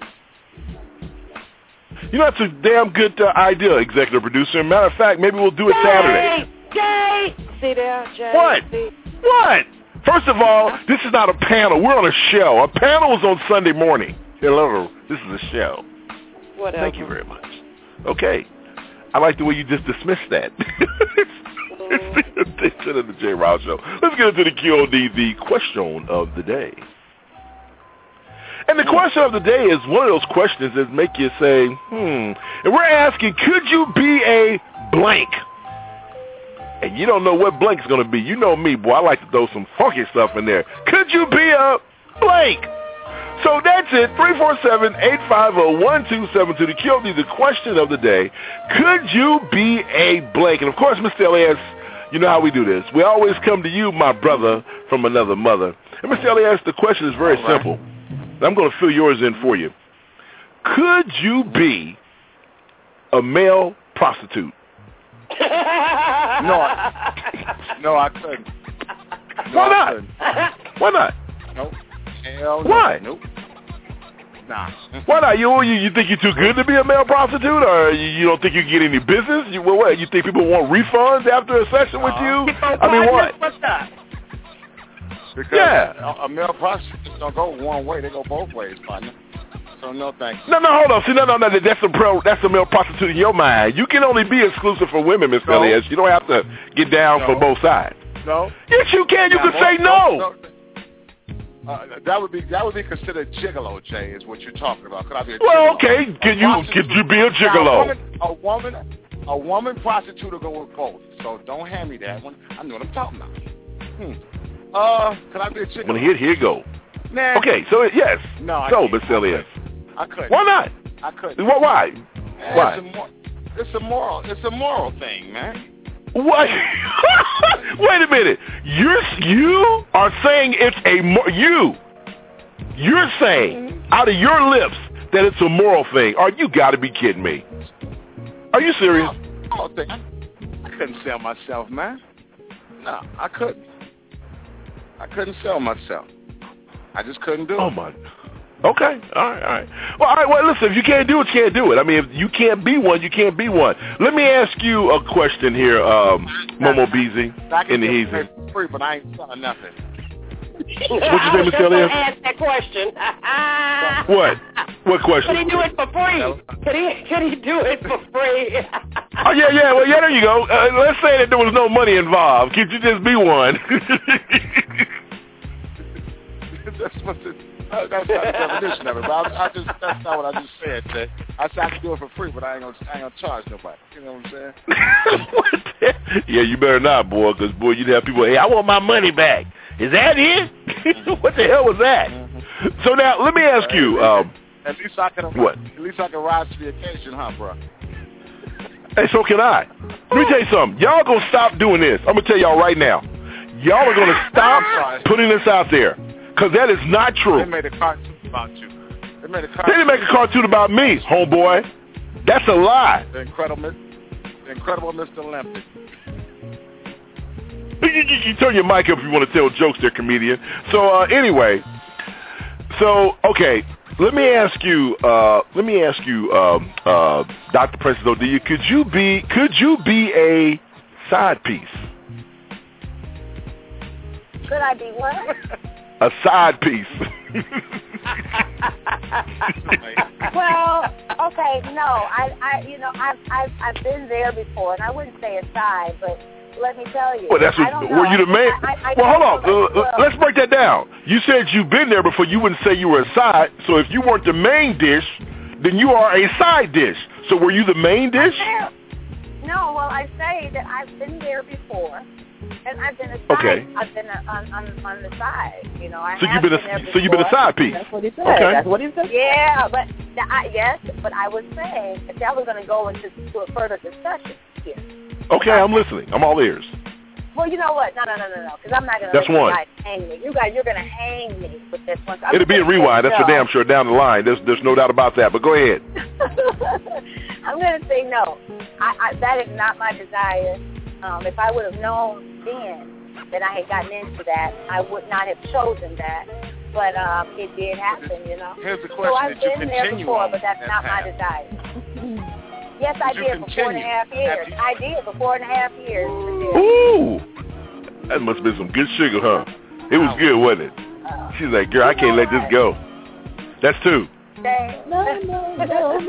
You know, that's a damn good uh, idea, executive producer. Matter of fact, maybe we'll do it Saturday. Jay! See there, Jay? What? See? What? First of all, this is not a panel. We're on a show. A panel is on Sunday morning. Hello. This is a show. Whatever. Thank you very much. Okay. I like the way you just dismissed that. It's the attention of the J. Rouse Show. Let's get into the Q O D, the question of the day. And the question of the day is one of those questions that make you say, hmm. And we're asking, could you be a blank? And you don't know what blank's going to be. You know me, boy. I like to throw some funky stuff in there. Could you be a blank? So that's it. three four seven, eight five zero, one two seven two. To kill the question of the day, could you be a blank? And, of course, Mister Elias, you know how we do this. We always come to you, my brother, from another mother. And, Mister Elias, the question is very right. simple. I'm going to fill yours in for you. Could you be a male prostitute? no, I, no, I couldn't. No, Why not? I couldn't. Why not? Nope. Hell no. Why? Nope. Nah. Why not? You, you you think you're too good to be a male prostitute, or you, you don't think you can get any business? You well, what? You think people want refunds after a session with you? I mean, what? What's that? Because yeah. a, a male prostitute don't go one way; they go both ways, partner. So no, thank you. No, no, hold on. See, no, no, no. That's a pro. That's a male prostitute in your mind. You can only be exclusive for women, Mister No. Elias. You don't have to get down No. for both sides. No. Yes, you can. You Now, can say most- no. most- Uh, that would be that would be considered gigolo, Jay, is what you're talking about. Could I be a Well, gigolo? okay. Can A you prostitute- could you be a Now, gigolo? a woman, a woman, a woman prostitute will go with both. So don't hand me that one. I know what I'm talking about. Hmm. Uh, could I be a gigolo? Well, here, here you go. Nah. Okay, so yes. No, I so, can't. Mister Elias. I couldn't. Why not? I couldn't. Why? Why? Man, Why? It's a, mor- it's a moral. It's a moral thing, man. What? Wait a minute. You're you are saying it's a mo- you. You're saying out of your lips that it's a moral thing. Are you got to be kidding me? Are you serious? I don't think I, I couldn't sell myself, man. No, I couldn't. I couldn't sell myself. I just couldn't do it. Oh my. Okay. All right. All right. Well, all right. Well, listen. If you can't do it, you can't do it. I mean, if you can't be one, you can't be one. Let me ask you a question here, um, Momo Beezy in the Heezy. Heezy. Free, but I ain't selling nothing. What'd you say, Mister Elias? Ask that question. What? What question? Could he do it for free? Could he? Could he do it for free? Oh yeah, yeah. Well, yeah. There you go. Uh, let's say that there was no money involved. Could you just be one? That's what the, uh, that's not the definition of it. But I, I just that's not what I just said, Jay. I said I can do it for free, but I ain't gonna I ain't gonna charge nobody. You know what I'm saying? Yeah, you better not, boy, because boy, you'd have people. Hey, I want my money back. Is that it? What the hell was that? Mm-hmm. So now let me ask you. Um, at least I can. What? At least I can rise to the occasion, huh, bro? Hey, so can I. Let me tell you something. Y'all gonna stop doing this. I'm gonna tell y'all right now. Y'all are gonna stop putting this out there. Because that is not true. They made a cartoon about you. They made a cartoon. They didn't make a cartoon about me, homeboy. That's a lie. The incredible, the incredible Mister Olympic. You, you, you turn your mic up if you want to tell jokes there, comedian. So uh, anyway, so okay, let me ask you. Uh, let me ask you, um, uh, Doctor Princess Odia. Could you be? Could you be a side piece? Could I be what? A side piece. Well, okay, no, I, I, you know, I've, I've, I've been there before, and I wouldn't say a side, but let me tell you. Well, that's what, were you the main? I, I, I well, hold on. Uh, well. Let's break that down. You said you've been there before. You wouldn't say you were a side. So if you weren't the main dish, then you are a side dish. So were you the main dish? No, well, I say that I've been there before. And I've been a side. Okay. I've been a, on, on on the side. You know, I so have you've been, been a there so you've been a side piece. That's what he said. Okay. That's what he said. Yeah, but the, I, yes, but I was saying that that was going to go into to a further discussion here. Okay, I'm listening. I'm all ears. Well, you know what? No, no, no, no, no. Because I'm not going to let That's you one. guys hang me. You guys, you're going to hang me with this one. So It'll be a rewind. That's no. for damn sure down the line. There's there's no doubt about that. But go ahead. I'm going to say no. I, I, that is not my desire. Um, if I would have known then that I had gotten into that, I would not have chosen that. But um, it did happen, you know. Here's the question. So I've did you been there continue before, on but that's that not path? my desire. Yes, I Did you did for four and a continue half years. after you- I did for four and a half years. Ooh, that must have been some good sugar, huh? It was good, wasn't it? She's like, girl, I can't let this go. That's two. No, no, no,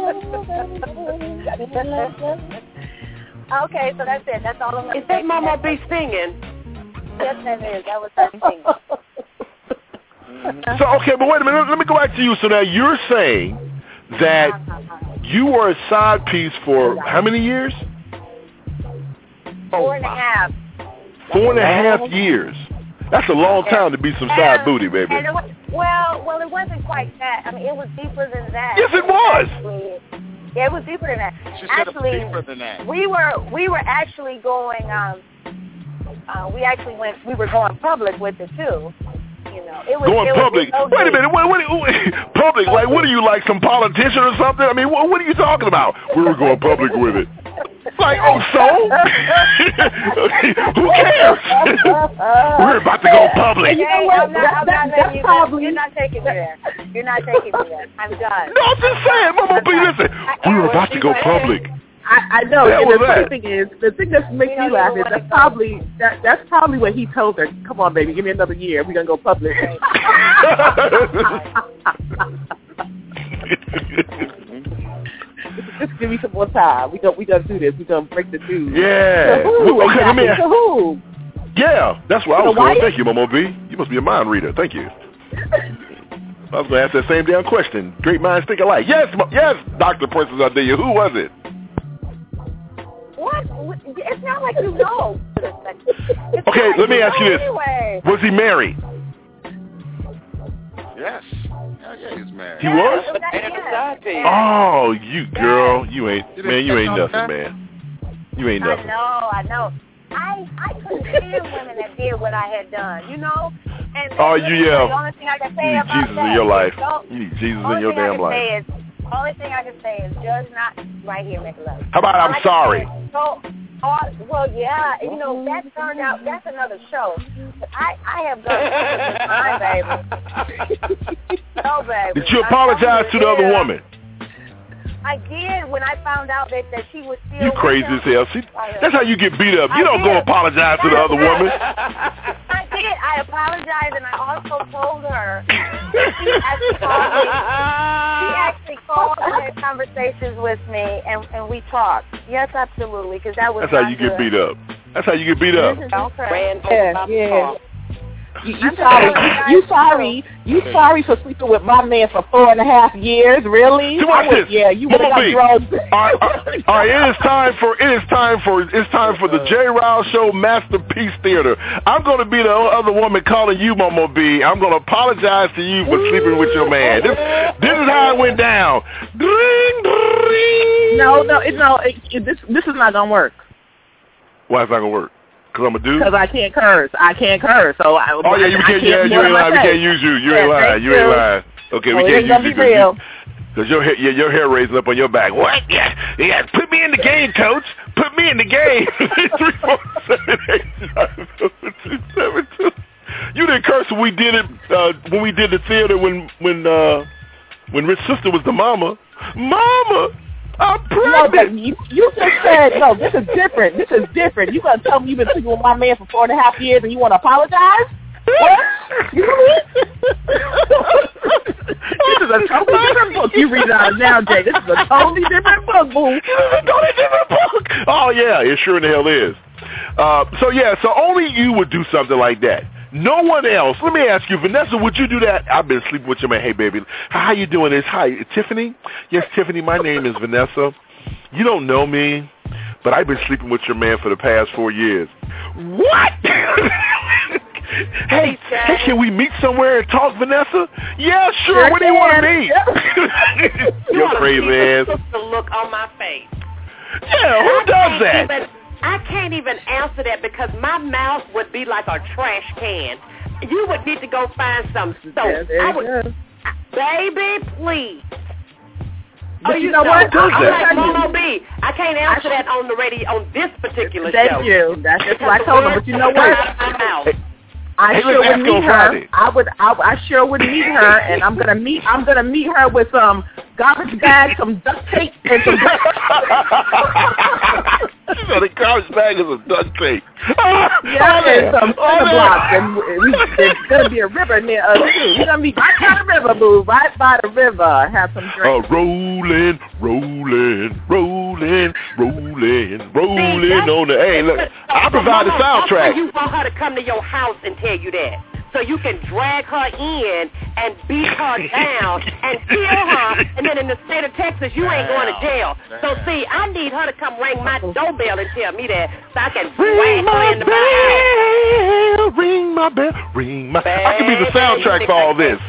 no. Okay, so that's it. That's all I'm going to say. Is that Mama B singing? Yes, that is. That was her singing. So, okay, but wait a minute. Let me go back to you. So now you're saying that you were a side piece for how many years? Four and a half. Four and a half years. That's a long time to be some side booty, baby. And it was, well, well, it wasn't quite that. I mean, it was deeper than that. Yes, it was. Actually, yeah, it was deeper than that. She said actually, it was deeper than that. we were we were actually going. Um, uh, we actually went. We were going public with it too. You know, it was going it public. Was, wait a minute. What, what, what, public? Like, what are you, like some politician or something? I mean, what, what are you talking about? We were going public with it. Like, oh, so? Who cares? We're about to go public. You know what? I'm not, I'm not letting you probably... You're not taking me there. You're not taking me there. I'm done. No, I'm just saying, Mama B, listen. We were about to go public. I, I know. That And the was funny that. thing is, the thing that makes me laugh is that's probably that that's probably what he told her. Come on, baby, give me another year. We're gonna go public. Just give me some more time. We gonna we gonna do this. We gonna break the news. Yeah. To who? Well, okay, let me exactly. To who? Yeah, that's where I To was the going. wife? Thank you, Mama B. You must be a mind reader. Thank you. I was going to ask that same damn question. Great minds think alike. Yes, Mo- yes, Doctor Princess Ardea. Who was it? What? It's not like you know. It's Okay, like let me you ask you know this. Anyway. Was he married? Yes. Hell yeah, he's married. He was? Yeah. Oh, you girl, you ain't You man, didn't you catch ain't on nothing, that? man. You ain't I nothing. know, I know. I I couldn't stand women that did what I had done, you know. And Oh, and you literally, yeah. The only thing I can You say need about Jesus that in your is life. don't- You need Jesus only in your thing I damn can life. say is, only thing I can say is just not right here, make love. How about All I'm I can sorry? say is, So, oh, well, yeah, you know that turned out. That's another show. But I I have done something with mine, baby. No, baby. Did you I apologize to the other yeah. woman? I did when I found out that, that she was still. You crazy as hell. See, that's how you get beat up. You I don't go did. apologize to the other woman. I did. I apologized, and I also told her. She actually called me. She actually called and had conversations with me, and and we talked. Yes, absolutely, because that was. That's how not you get good. beat up. That's how you get beat up. Okay. Yeah, yeah. You, you sorry? You sorry? You sorry for sleeping with my man for four and a half years? Really? See, watch I would- this. Yeah, you would have Mama got B. drugs. All right, all right, all right, it is time for it is time for it's time for the J. Ryle Show Masterpiece Theater. I'm going to be the other woman calling you Mama B. I'm going to apologize to you for sleeping with your man. This, this is how it went down. Dring, dring. No, no, it, no. It, it, this this is not gonna work Why is that going to work? Because I'm a dude? because I can't curse. I can't curse. So I. Oh, yeah, you I can't, yeah, you what ain't am I lying. We saying? can't use you. You Yeah, ain't lying. thank You ain't you. lying. Okay, Oh, we it can't ain't gonna use be you. real. Because your hair, your, your hair raising up on your back. What? Yeah, yeah. Put me in the game, coach. Put me in the game. Three, four, seven, eight, nine, seven, two, seven, two. You didn't curse when we did it. Uh, when we did the theater when when uh, when Rich's sister was the mama. Mama, I'm No, pregnant. but you, you just said no. This is different. This is different. You gonna tell me you've been sleeping with my man for four and a half years and you want to apologize? What? You know what? This is a totally different book you read out now, Jay. This is a totally different book, boo. This is a totally different book. Oh yeah, it sure in the hell is. Uh, so yeah, so only you would do something like that. No one else. Let me ask you, Vanessa, would you do that? I've been sleeping with your man. Hey, baby, how you doing? This hi, Tiffany. Yes, Tiffany. My name is Vanessa. You don't know me, but I've been sleeping with your man for the past four years. What? Hey, hey, can we meet somewhere and talk, Vanessa? Yeah, sure. Sure Where do you want to can. meet? You You're wanna crazy see the ass. sister look on my face. Yeah, who I does can't that? Even, I can't even answer that because my mouth would be like a trash can. You would need to go find some soap. Yeah, there I you would, go. baby, please. But oh, you you know what? I'm I'll like tell you. Momo B. I can't answer that on the radio on this particular Thank show. you. That's just what I told him. But you know what? My mouth. I Hey, sure let's would ask her meet on her. Friday. I would. I, I sure would meet her, and I'm gonna meet. I'm gonna meet her with some garbage bags, some duct tape, and some. She said a garbage bag is a duct tape. Yeah, and some cinder blocks, and we, there's gonna be a river near us too. We're gonna be right by the river, boo, right by the river. Have some Uh, drinks. rolling, rolling, rolling, rolling, rolling See, on the. Hey, look, I provide the Momo, that's why soundtrack. you want her to come to your house and tell you that. so you can drag her in and beat her down and kill her, and then in the state of Texas, you ain't going to jail. So, see, I need her to come ring my doorbell and tell me that so I can drag her into my house. Ring my bell, ring my bell. I could be the soundtrack for all this.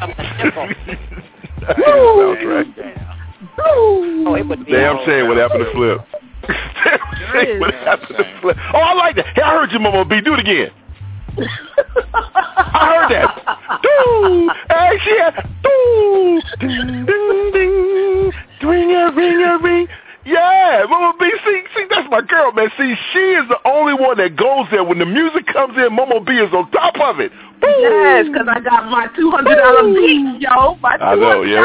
Soundtrack. Oh, it would be Damn shame what happened to Flip. Damn shame what happened to Flip. Oh, I like that. Hey, I heard you, Mama B. Do it again. I heard that. Doo. Hey, she had doo. Ding, ding, ding. Ring a ring a ring. Yeah, Mama B, see, see, that's my girl, man. See, she is the only one that goes there. When the music comes in, Mama B is on top of it. Boom. Yes, because I got my two hundred dollars beat, yo. My I know, yeah,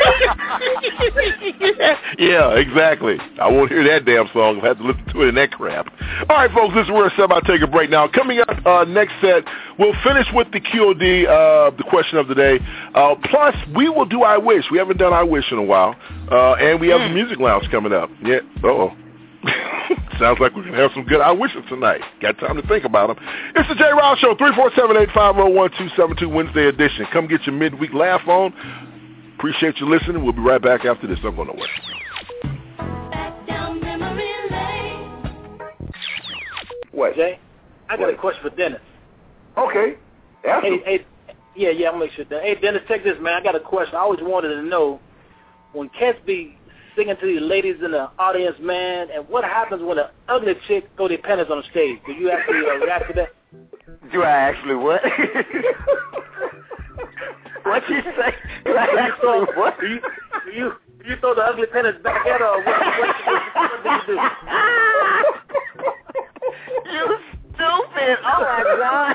right? Yeah, exactly. I won't hear that damn song. I have to listen to it in that crap. All right, folks, this is where I'm about to take a break now. Coming up uh, next set, we'll finish with the Q O D, uh, the question of the day. Uh, plus, we will do I Wish. We haven't done I Wish in a while. Uh, and we have mm. the Music Lounge coming up. Yeah, uh-oh. Sounds like we're going to have some good I Wishes tonight. Got time to think about them. It's the J. Rouse Show, three four seven, eight five zero, one two seven two, Wednesday edition. Come get your midweek laugh on. Appreciate you listening. We'll be right back after this. Don't go nowhere. What? Jay, I got what? a question for Dennis. Okay. Ask hey, him. hey, yeah, yeah, I'm going to make sure. Hey, Dennis, take this, man. I got a question. I always wanted to know, when cats be singing to these ladies in the audience, man, and what happens when an ugly chick throw their panties on the stage? Do you actually uh, react to that? Do I actually what? What you say? Do I actually what? Do you, do you, do you throw the ugly panties back at her, or what, what, what, what do you do? You stupid! Oh my God!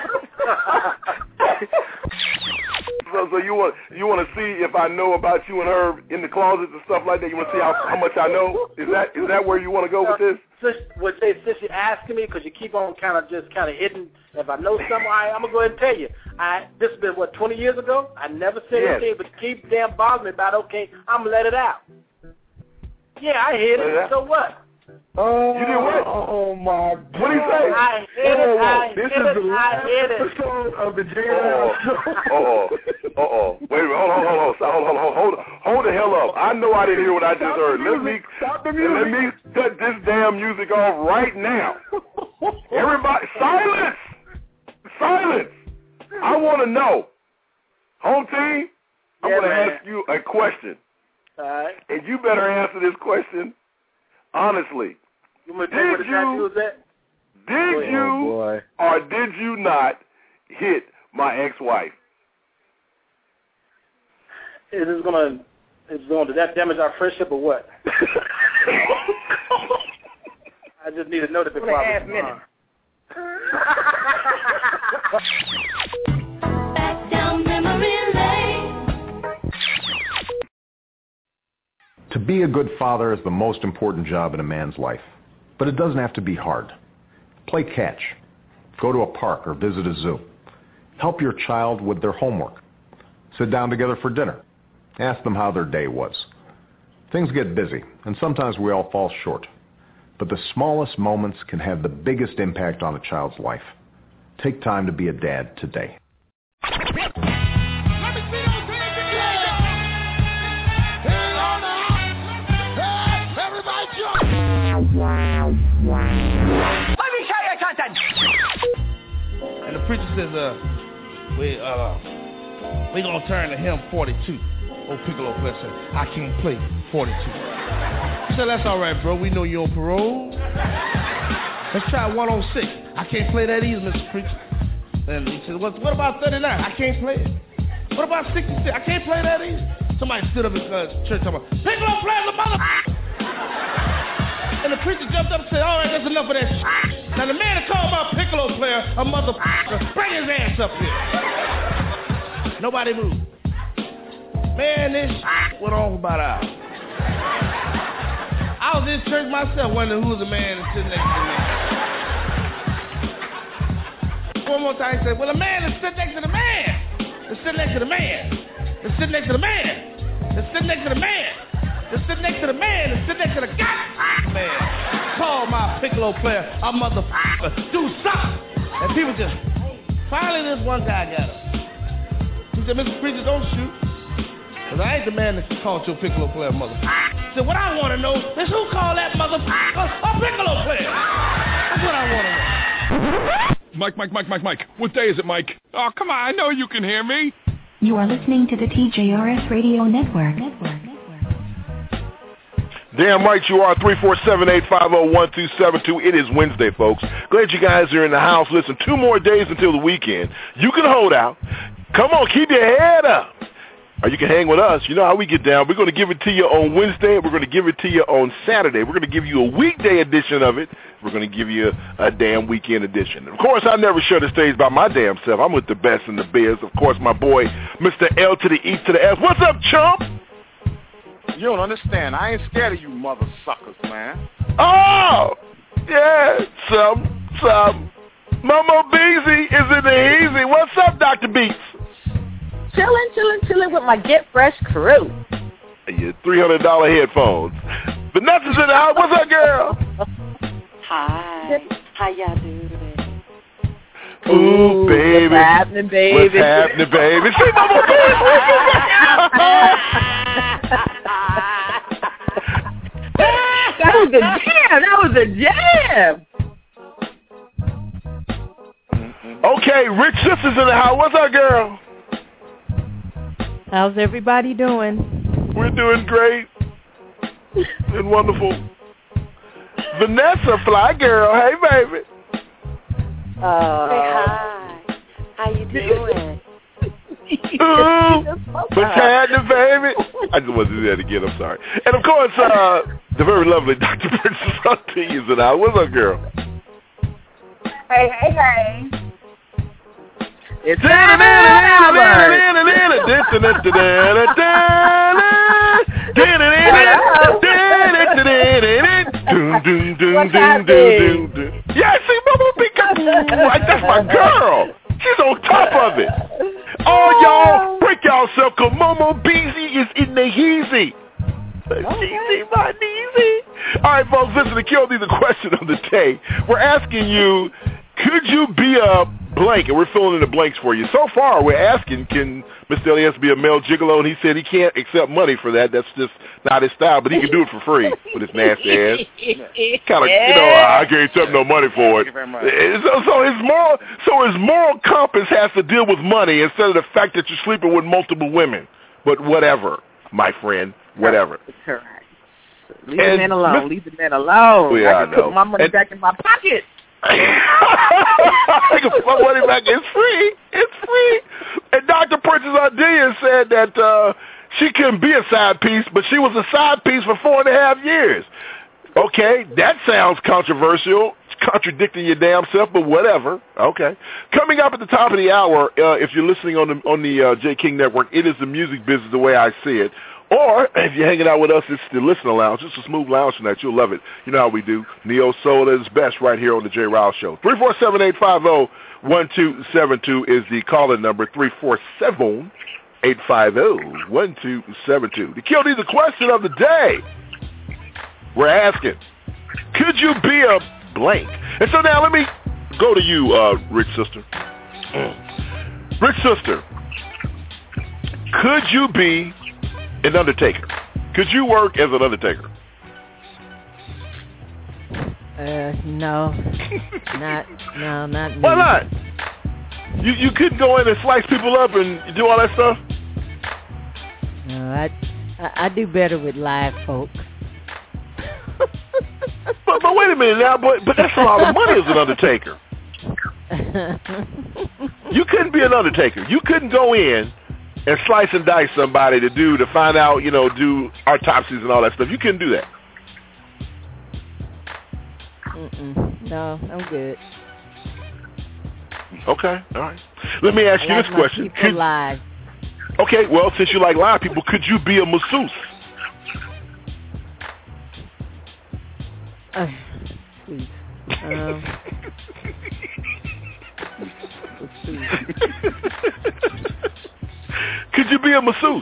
So, so you want you want to see if I know about you and her in the closets and stuff like that? You want to see how, how much I know? Is that is that where you want to go with this? Since, what they, since you're asking me, because you keep on kind of just kind of hidden. If I know something, I, I'm gonna go ahead and tell you. I this has been what twenty years ago. I never said yes. anything, but keep damn bothering me about. Okay, I'm gonna let it out. Yeah, I hid it. Yeah. So what? Oh, you did what? Oh my God! What did he say? I hid it. I this hid is it. the I last hid it. episode of the J. Uh oh, uh oh. Wait a minute. Hold on, hold on, hold on, hold on, hold on, hold the hell up. I know I didn't hear what I just Stop heard. the Let me music. Stop the music. let me cut this damn music off right now. Everybody, silence, silence. I want to know, home team. I Yeah, want to man. ask you a question, All right. and you better answer this question honestly. You want me to tell you what the Did you- tattoo is at? Did ahead. you Oh boy! or did you not hit my ex-wife? Is this gonna is going to that damage our friendship or what? I just need to know that before I respond. Back down memory lane. To be a good father is the most important job in a man's life. But it doesn't have to be hard. Play catch. Go to a park or visit a zoo. Help your child with their homework. Sit down together for dinner. Ask them how their day was. Things get busy, and sometimes we all fall short. But the smallest moments can have the biggest impact on a child's life. Take time to be a dad today. Let me show you something. And the preacher says, uh, we, uh, we gonna turn to him forty-two. Old piccolo player said, I can't play forty-two. He said, that's all right, bro. We know you're on parole. Let's try one oh six. I can't play that either, Mister Preacher. And he said, what, what about thirty-nine? I can't play it. What about sixty-six? I can't play that either. Somebody stood up in uh, church talking about, piccolo player's a mother... And the preacher jumped up and said, all right, that's enough of that shit. Now the man that called my piccolo player a motherfucker, bring his ass up here. Nobody moved. Man, this shit went on for about an hour. I was in church myself wondering who was the man that's sitting next to me. One more time he said, well, the man that's sitting next to the man. That's sitting next to the man. That's sitting next to the man. That's sitting next to the man. That's sitting next to the man. That's sitting next to the goddamn man. Call my piccolo player a motherfucker. Do something. And people just, finally this one guy got up. He said, Mister Preacher, don't shoot. Because I ain't the man that called your piccolo player motherfucker. I said, what I want to know is who called that motherfucker a piccolo player? That's what I want to know. Mike, Mike, Mike, Mike, Mike. What day is it, Mike? Oh, come on. I know you can hear me. You are listening to the T J R S Radio Network. Network. Damn right you are. three four seven, eight five zero, one two seven two. It is Wednesday, folks. Glad you guys are in the house. Listen, two more days until the weekend. You can hold out. Come on, keep your head up. Or you can hang with us. You know how we get down. We're going to give it to you on Wednesday. We're going to give it to you on Saturday. We're going to give you a weekday edition of it. We're going to give you a, a damn weekend edition. Of course, I never share the stage by my damn self. I'm with the best in the biz. Of course, my boy, Mister L to the E to the S. What's up, chump? You don't understand. I ain't scared of you mother suckers, man. Oh! Yeah, some, some. Momo Beezy is in the easy. What's up, Doctor Beats? Chilling, chilling, chilling with my Get Fresh crew. Your three hundred dollars headphones. Vanessa's in the house. What's up, girl? Hi. How y'all doing? Ooh, baby. What's happening, baby? What's happening, baby? See, Momo That was a jam. That was a jam. Okay, Rich Sisters in the house. What's up, girl? How's everybody doing? We're doing great and wonderful. Vanessa, fly girl. Hey, baby. Uh, Say hi. How you doing? Ooh, what's happening, baby? I just wanted to do that again. I'm sorry. And, of course, uh, the very lovely Doctor Princess Ortiz is in the house. What's up, girl? Hey, hey, hey. It's yeah, see, Momo Beezy, like that's my girl. She's on top of it. Oh, y'all, break yourself, cause Momo Beezy is in the heezy. Easy, my easy. All right, folks, listen, to kill me the question of the day. We're asking you, could you be a blank? And we're filling in the blanks for you. So far, we're asking, can Mister Elias be a male gigolo? And he said he can't accept money for that. That's just not his style, but he can do it for free with his nasty ass. Kind of, you know, I can't accept no money for it. So, so his moral, so his moral compass has to deal with money instead of the fact that you're sleeping with multiple women. But whatever, my friend, whatever. Correct. Leave and the man alone. Leave the man alone. Yeah, I can I know. put my money and, back in my pocket. I can put my money back. It's free. It's free. And Doctor Princess Ardea said that uh, she couldn't be a side piece, but she was a side piece for four and a half years. Okay, that sounds controversial. It's contradicting your damn self, but whatever. Okay. Coming up at the top of the hour, uh, if you're listening on the on the uh, J. King Network, it is the music business the way I see it. Or, if you're hanging out with us, it's the Listener Lounge. It's a smooth lounge tonight. You'll love it. You know how we do. Neo Soul is best right here on the J. Rouse Show. three four seven, eight five zero, one two seven two is the call-in number. three four seven, eight five zero, one two seven two. To kill these, the question of the day, we're asking, could you be a blank? And so now let me go to you, uh, Rich Sister. Rich Sister, could you be an undertaker? Could you work as an undertaker? Uh, no, not, no, not me. Why not? You you couldn't go in and slice people up and do all that stuff? No, I, I, I do better with live folks. but, but wait a minute now, but, but that's a lot of money as an undertaker. You couldn't be an undertaker. You couldn't go in and slice and dice somebody to do, to find out, you know, do autopsies and all that stuff. You couldn't do that. Mm-mm. No, I'm good. Okay, all right. Let me ask I you like this my question. people Could, live. okay, well, since you like live people, could you be a masseuse? Uh, please. Um, Could you be a masseuse?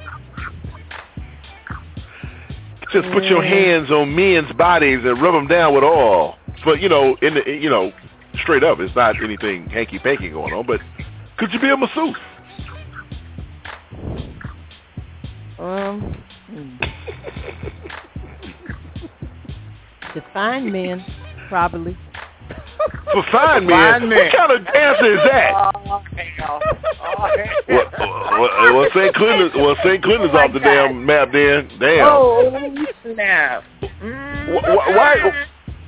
Just put your hands on men's bodies and rub them down with oil. But, you know, in the, you know, straight up, it's not anything hanky-panky going on, but could you be a masseuse? Um, to find men, probably. For fine men? What kind of answer is that? Oh, hell. Oh, well, well, well, Saint Clinton's, well, Saint Clinton's off the damn map then. Damn. Oh, snap. Mm. Why, why?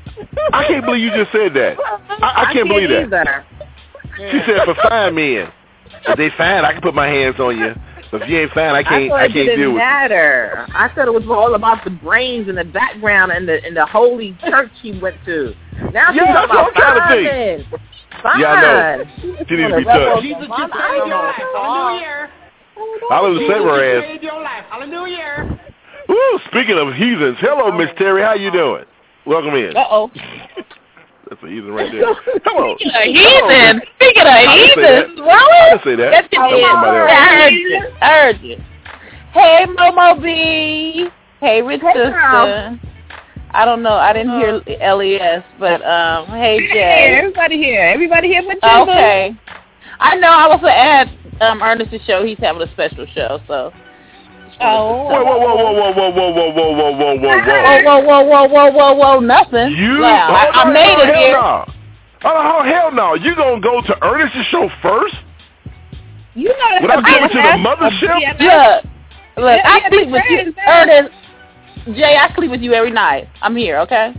I can't believe you just said that. I, I can't believe that. Either. She said for fine men. If they fine, I can put my hands on you. But if you ain't fine, I can't. I, I can't it deal with it. matter. I thought it was all about the brains and the background and the and the holy church he went to. Now she's Yeah, talking about that's what I'm trying to fine. Fine. Yeah, I know. She needs to be touched. Jesus just saved your life. Hallelujah. Hallelujah, save her ass. Saved your life. Hallelujah. Woo, speaking of heathens, hello, Miss Terry. How you doing? Welcome in. Uh-oh. That's a heathen right there. Hello. Speaking of heathen, speaking of I didn't say heathens, that. well, I didn't say that. That's That was somebody else. I heard you. I heard you. Hey, Momo B. Hey, Rich Hey, Sister. girl. I don't know. I didn't hear L E S, but um, hey, Jay. Hey, everybody here. Everybody here but you. Okay. I know. I was at um, Ernest's show. He's having a special show, so. Oh. Whoa, whoa, whoa, whoa, whoa, whoa, whoa, whoa, whoa, whoa, whoa, whoa. Whoa, whoa, whoa, whoa, whoa, whoa, whoa, nothing. You? Wow. I, oh, I no, made no, it hell here. No. Oh, oh, hell no. You going to go to Ernest's show first? You know that's Without going to the mothership? Look, look, Yeah, I yeah, sleep big with you. friends, man. Ernest, Jay, I sleep with you every night. I'm here, okay?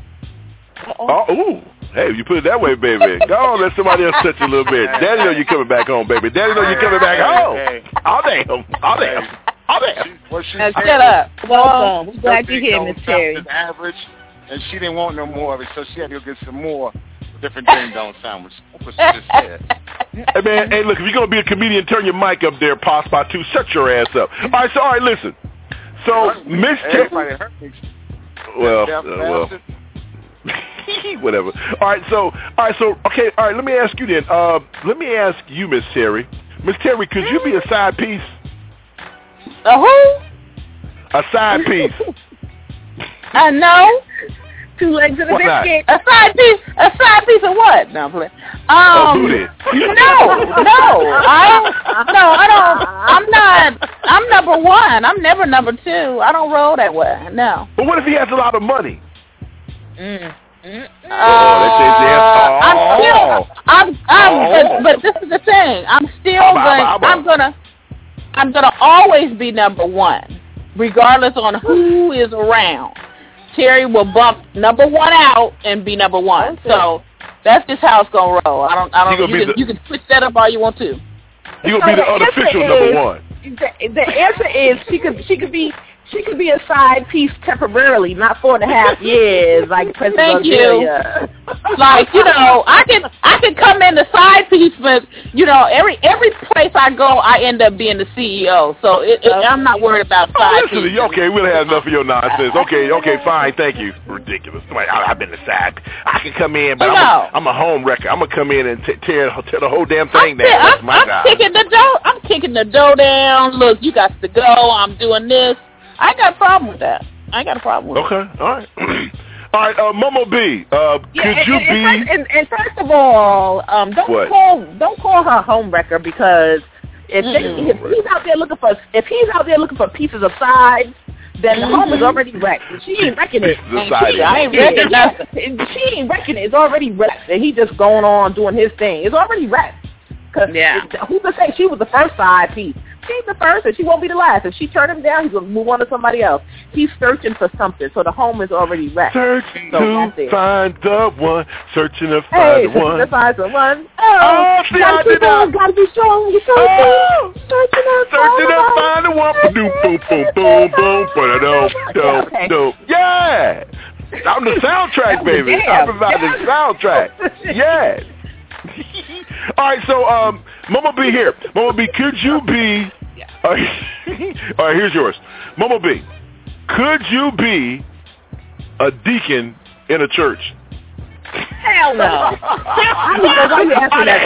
Oh, ooh. Hey, you put it that way, baby. Go on, let somebody else touch you a little bit. Daddy know you coming back home, baby. Daddy know you coming back home. Oh, damn. Oh, damn. Oh, damn. Well, she Now, said shut up. Welcome. We're her glad you're big here, nose Miss out Terry. than average, and she didn't want no more of it, so she had to go get some more different ding dong sandwich. That's what she just said. Hey, man, hey, look, if you're going to be a comedian, turn your mic up there, Pop Spot two. Shut your ass up. All right, so, all right, listen. So, Miss Terry... Everybody heard me. Well, uh, well... Whatever. All right, so, all right, so, okay, all right, let me ask you then. Uh, let me ask you, Miss Terry. Miss Terry, could you be a side piece? A who? A side piece. I know. Two legs and a What not? biscuit. A side piece. A side piece of what? No, I'm playing. Oh, Um, booty. no, no, I don't. No, I don't. I'm not. I'm number one. I'm never number two. I don't roll that way. No. But what if he has a lot of money? Mm. Mm. Oh, that changed the answer. Oh. I'm still. I'm. I'm. Oh. But, but this is the thing. I'm still Abba, going. abba, abba. I'm gonna. I'm gonna always be number one, regardless on who is around. Terry will bump number one out and be number one. Okay. So that's just how it's gonna roll. I don't. I don't. You can, the, you can switch that up all you want to. You gonna be the unofficial number one. The, the answer is she could. She could be. She could be a side piece temporarily, not four and a half years, like President Thank you. Like, you know, I can I can come in the side piece, but you know, every every place I go, I end up being the C E O. So it, it, I'm not worried about side oh, listen pieces. to you. Okay, we'll have enough of your nonsense. Okay, okay, fine, thank you. Ridiculous. Somebody, I, I've been the side. I can come in, but you I'm, know. a, I'm a home wrecker. I'm gonna come in and t- tear, tear the whole damn thing I'm, down. That's I'm, my I'm job. kicking the dough. I'm kicking the dough down. Look, you got to go. I'm doing this. I ain't got a problem with that. I ain't got a problem with okay, it. all right. All right, uh, Momo B, uh, yeah, could and, you and, be... And, and, and first of all, um, don't what? call don't call her home wrecker because if, they, Mm-hmm. if he's out there looking for if he's out there looking for pieces of sides, then the home is already wrecked. She ain't wrecking it. She, I ain't wrecking nothing. She ain't wrecking it. It's already wrecked, and he just going on doing his thing. It's already wrecked. Cause yeah. it, who could say she was the first side piece? She ain't the first, and she won't be the last. If she turn him down, he's gonna move on to somebody else. He's searching for something, so the home is already wrecked. Searching so to find the one, searching to hey, find the one. Searching to find the one. Oh, oh see, gotta I keep did on, that. gotta be strong. You're so oh. searching to Searching to find the one. Boom, boom, boom, boom, boom, boom, boom, okay. boom. Yeah, I'm the soundtrack, baby. I provide the soundtrack. Yeah. All right, so um, Momo B here. Momo B, could you be? All right, all right, here's yours. Momo B, could you be a deacon in a church? Hell no. I don't know why you asking that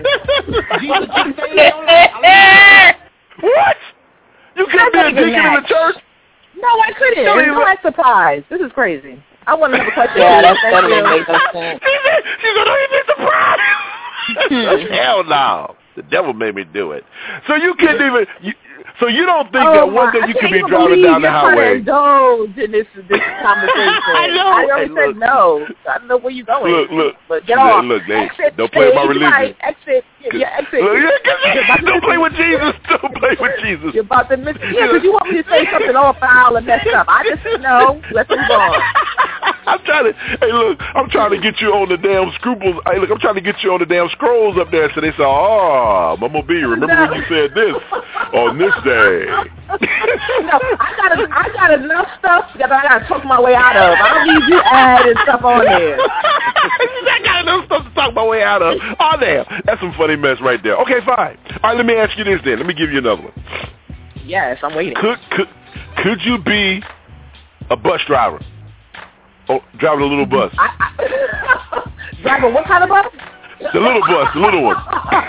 question. What? You can't be a deacon in the church? No, I couldn't. Don't I'm even- not surprised. This is crazy. I want another question. Yeah, that's Thank that you. don't make no sense. She's gonna be surprised. Hell no. The devil made me do it. So you can't even. You, So you don't think oh that one my, day you I could be can't driving believe down the you're trying to highway? indulge in this this conversation. I know. I already Hey, said look. no. I don't know where you're going. Look, look. But get look, off. Look, they, exit, don't play with my stage religion. right. Exit. Yeah, exit. Look, yeah, You're about to don't miss play it. with Jesus. Don't play with Jesus. You're about to miss it. Yeah, because you want me to say something all foul and messed up. I just no. Let's move on. I'm trying to. Hey, look. I'm trying to get you on the damn scruples. Hey, look. I'm trying to get you on the damn scrolls up there. So they say, "Oh, Mama B, remember No. when you said this on this day?" No, I got a, I got enough stuff that I got to talk my way out of. I don't need you adding stuff on there. I got enough stuff to talk my way out of. Oh, damn. That's some funny mess right there. Okay, fine. All right, let me ask you this then. Let me give you another one. Yes, I'm waiting. Could could could you be a bus driver? Oh, driving a little bus. I, I, driving what kind of bus? The little bus, the little one.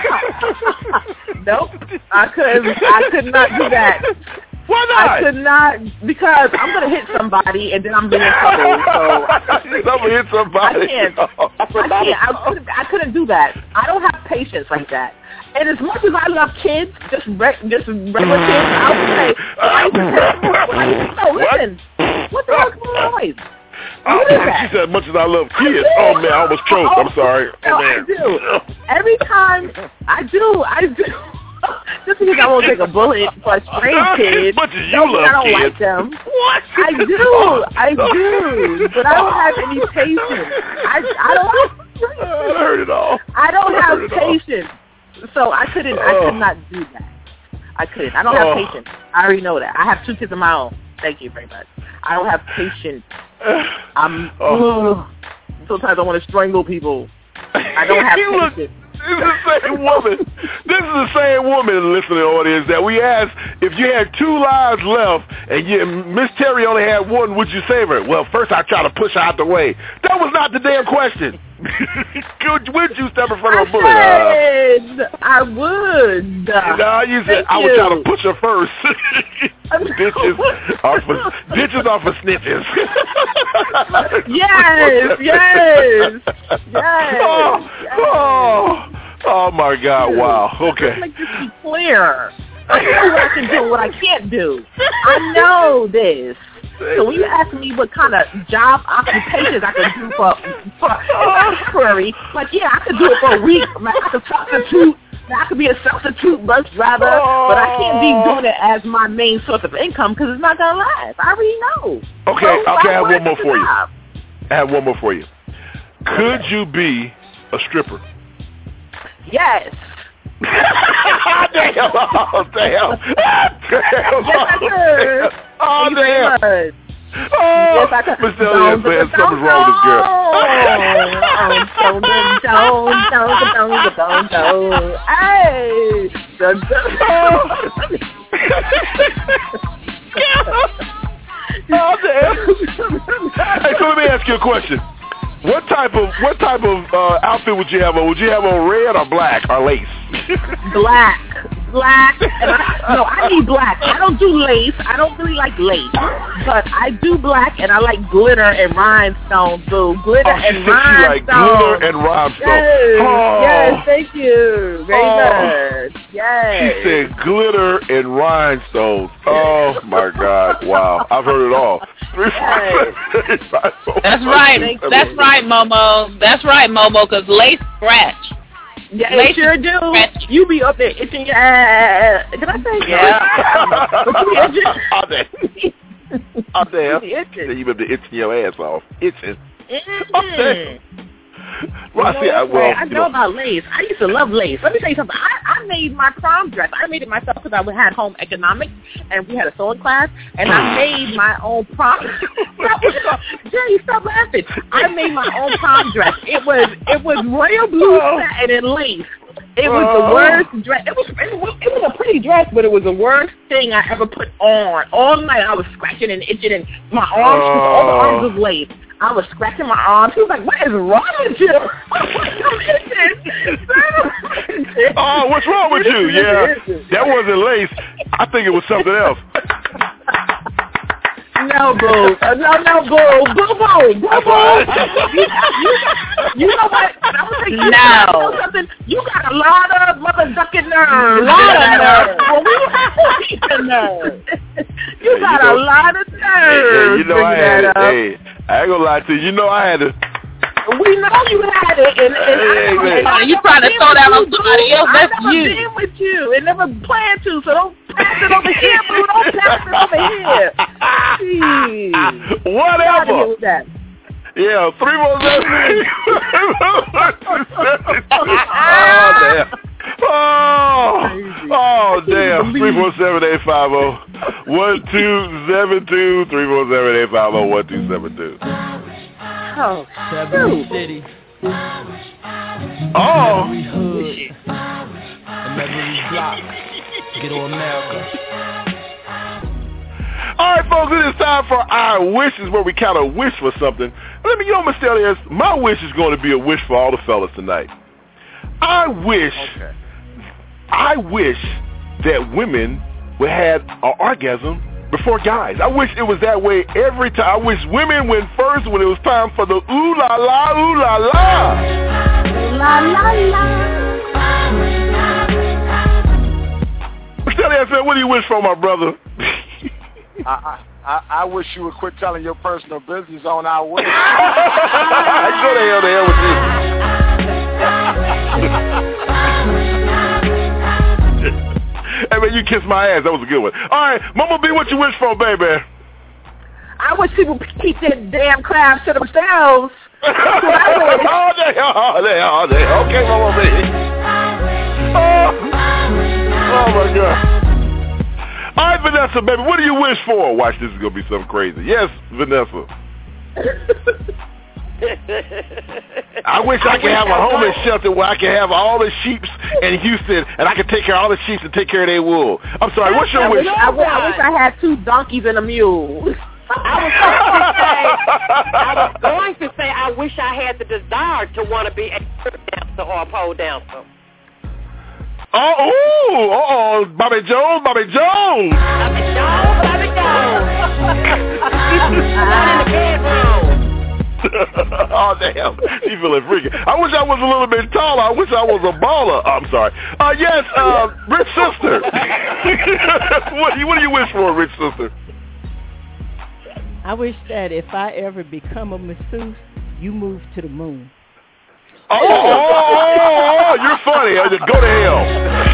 Nope, I couldn't. I could not do that. Why not? I could not because I'm gonna hit somebody and then I'm being in trouble. So I'm gonna hit somebody. I can't. I can't. I couldn't, I couldn't do that. I don't have patience like that. And as much as I love kids, just re- just regular kids, I would say, I used to no, listen. What the hell's going on? Oh, What is that? she said, much as I love kids. Oh, man, I almost choked. I'm sorry. Oh, No, man. I do. Every time I do, I do. Just because I won't take a bullet for a stray kid. As much as you don't mean love I don't kids. like them. What? I do. I do. But I don't have any patience. I, I don't I heard it all. I don't I have heard it all. patience. So I couldn't, I could not do that. I couldn't. I don't have Oh. patience. I already know that. I have two kids of my own. Thank you very much. I don't have patience. I'm, Oh. sometimes I want to strangle people. I don't have You look- patience. This is the same woman. This is the same woman in the listening audience that we asked if you had two lives left and you, Miss Terry only had one, would you save her? Well, first I try to push her out the way. That was not the damn question. Could, would you step in front of a bullet? I said I would. No, you said Thank I would you. try to push her first. Ditches are for ditches are for snitches. Yes, yes, yes. Oh, yes. oh, oh my God! Wow. Okay. Let's make this be clear. I know what I can do and what I can't do. I know this. So when you ask me what kind of job occupations I could do for, for it's not temporary, like yeah, I could do it for a week. Like, I could substitute. I could be a substitute bus driver, but I can't be doing it as my main source of income because it's not gonna last. I already know. Okay, So okay. I have why one more the for you. job? I have one more for you. Could you be a stripper? Yes. damn! Oh, damn! Damn! Yes, I could. Oh, Thank you very damn! much. Oh, Yes, I could. Mister Elliott said something's wrong with this girl. Don't, don't, don't, don't, don't, don't. Hey! Dun, dun. Oh, damn! Hey, so let me ask you a question. What type of what type of uh, outfit would you have on? Would you have on red or black or lace? Black. Black. And I, no, I need black. I don't do lace. I don't really like lace. But I do black, and I like glitter and rhinestones, boo. Glitter Oh, she and said she like rhinestones. glitter and rhinestones. Yes, Oh. yes, thank you. Very Oh. much. Yes. She said glitter and rhinestones. Oh my God! Wow, I've heard it all. That's right. That's right, Momo. That's right, Momo, because lace scratch. Yeah, Lace it sure do. scratch. You be up there itching your ass. Can I say Yeah. But you itching. Oh, damn. Oh, damn. You itching. Then you better be itching your ass off. Itching. Mm. Oh, damn. Well, I You see. know I, what, well, Ray? I you know know, about lace. I used to love lace. Let me tell you something. I, I made my prom dress. I made it myself because I had home economics and we had a sewing class, and I made my own prom. Jerry, stop laughing. I made my own prom dress. It was it was royal blue satin and lace. It was Oh. the worst dress. It was, it was it was a pretty dress, but it was the worst thing I ever put on. All night I was scratching and itching, and my arms, Oh. all the arms was lace. I was scratching my arms. He was like, "What is wrong with you?" I'm itching. oh, what's wrong with you? Yeah, that wasn't lace. I think it was something else. No, boo. No, no, boo. Boo, boo. Boo, boo. You, you, you know what? I'm going to tell You know something? You got a lot of motherfucking nerves. A lot of nerves. Well, we have the nerves. You got you know, a lot of nerves. Hey, hey, you know I had it. Up. Hey, I ain't gonna lie to you. You know I had to. We know you had it, and, and hey, I, hey, you trying to throw that on somebody else? That's I never you. been with you, and never plan to. So don't pass it over here, boo. Don't pass it over here. Jeez. Whatever. With that. Yeah, three more seven. Oh damn. Oh, oh damn. Three four seven eight five zero one two seven two. Three four seven eight five zero one two seven two. Oh, Seven City. Oh. Every hood. And every block. Get on America. All right, folks, it is time for our wishes, where we kind of wish for something. Let me, you know, Mister Elias, my wish is going to be a wish for all the fellas tonight. I wish, okay. I wish that women would have an orgasm before guys. I wish it was that way every time. I wish women went first when it was time for the ooh la la, ooh la la. La la la. Mister Elias, what do you wish for, my brother? I, I I wish you would quit telling your personal business on our way. Go to hell to hell with you. Hey man, you kissed my ass. That was a good one. All right, Mama B, what you wish for, baby? I wish people keep their damn crabs to themselves. all day, all day, all day. Okay, Mama B. Oh, oh my God. All right, Vanessa, baby, what do you wish for? Watch, this is going to be something crazy. Yes, Vanessa. I wish I, I could have a homeless shelter where I could have all the sheeps in Houston, and I could take care of all the sheep and take care of their wool. I'm sorry, what's your I wish? Wish, I, wish, I wish I had two donkeys and a mule. I was going to say, I was going to say, I wish I had the desire to want to be a dancer or a pole dancer. Oh, ooh, uh-oh, Bobby Jones, Bobby Jones. Bobby Jones, Bobby Jones. Not in the bedroom. Oh, damn. She feeling freaky. I wish I was a little bit taller. I wish I was a baller. Oh, I'm sorry. Uh, yes, uh, Rich Sister. what, do you, what do you wish for, Rich Sister? I wish that if I ever become a masseuse, you move to the moon. Oh, oh, oh, oh, oh, you're funny. I just go to hell.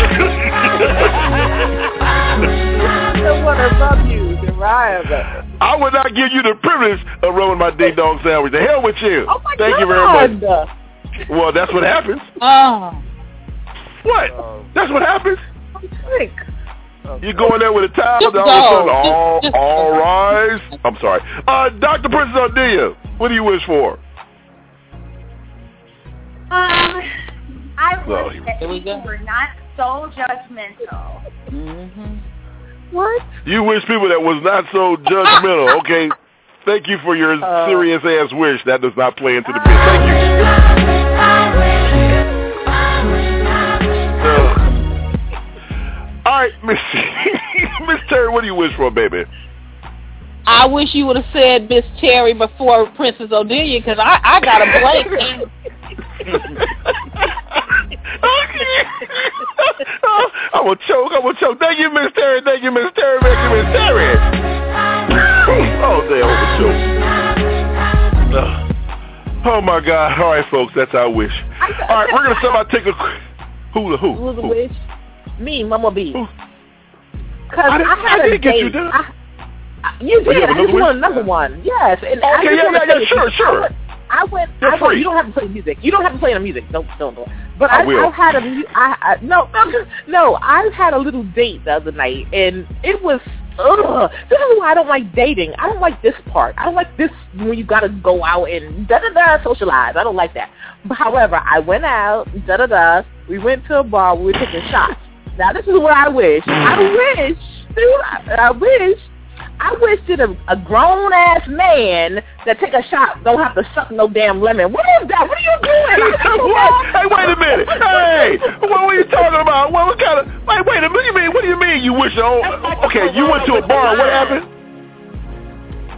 I don't want to love you, Deriah. I would not give you the privilege of rubbing my ding dong sandwich. The hell with you. Oh my Thank God. you very much. Well, that's what happens. Oh. What? Uh, that's what happens. Think. You go in there with a towel, all of a sudden, all, all rise. I'm sorry. Uh, Doctor Princess Odelia, what do you wish for? Um, I Well, wish that people were not so judgmental. Mm-hmm. What? You wish people that was not so judgmental. Okay. Thank you for your uh, serious ass wish. That does not play into the bit. Thank you. Uh, all right, Miss Miss Terry, what do you wish for, baby? I wish you would have said Miss Terry before Princess Odelia, because I, I got a blank. I'm gonna choke. I'm gonna choke. Thank you, Miss Terry. Thank you, Miss Terry. Thank you, Miss Terry. Oh, damn, I'm gonna choke. Oh my God. All right, folks, that's our wish. All right, we're gonna somehow take a who the who? Who's the who? wish? Me, Mama B. Who? Cause I, I, had I a didn't get date. you done. I, you did. Oh, you I just wish? want another one. Yes. And I okay, yeah, yeah, yeah, sure, sure. I went. You're I went. free. You don't have to play music. You don't have to play the music. Don't, don't, don't. But I, I, will. I had a. I, I no, no, no. I had a little date the other night, and it was. Ugh. This is why I don't like dating. I don't like this part. I don't like this when you gotta go out and da da da socialize. I don't like that. But however, I went out da da da. We went to a bar. We were taking shots. Now this is what I wish. I wish, dude. I, I wish. I wish that a, a grown-ass man that take a shot don't have to suck no damn lemon. What is that? What are you doing? What? Hey, wait a minute. Hey, what were you talking about? What, what kind of... Wait, wait a minute. What do you mean? What do you mean you wish... Oh, okay, you went to a bar. What happened?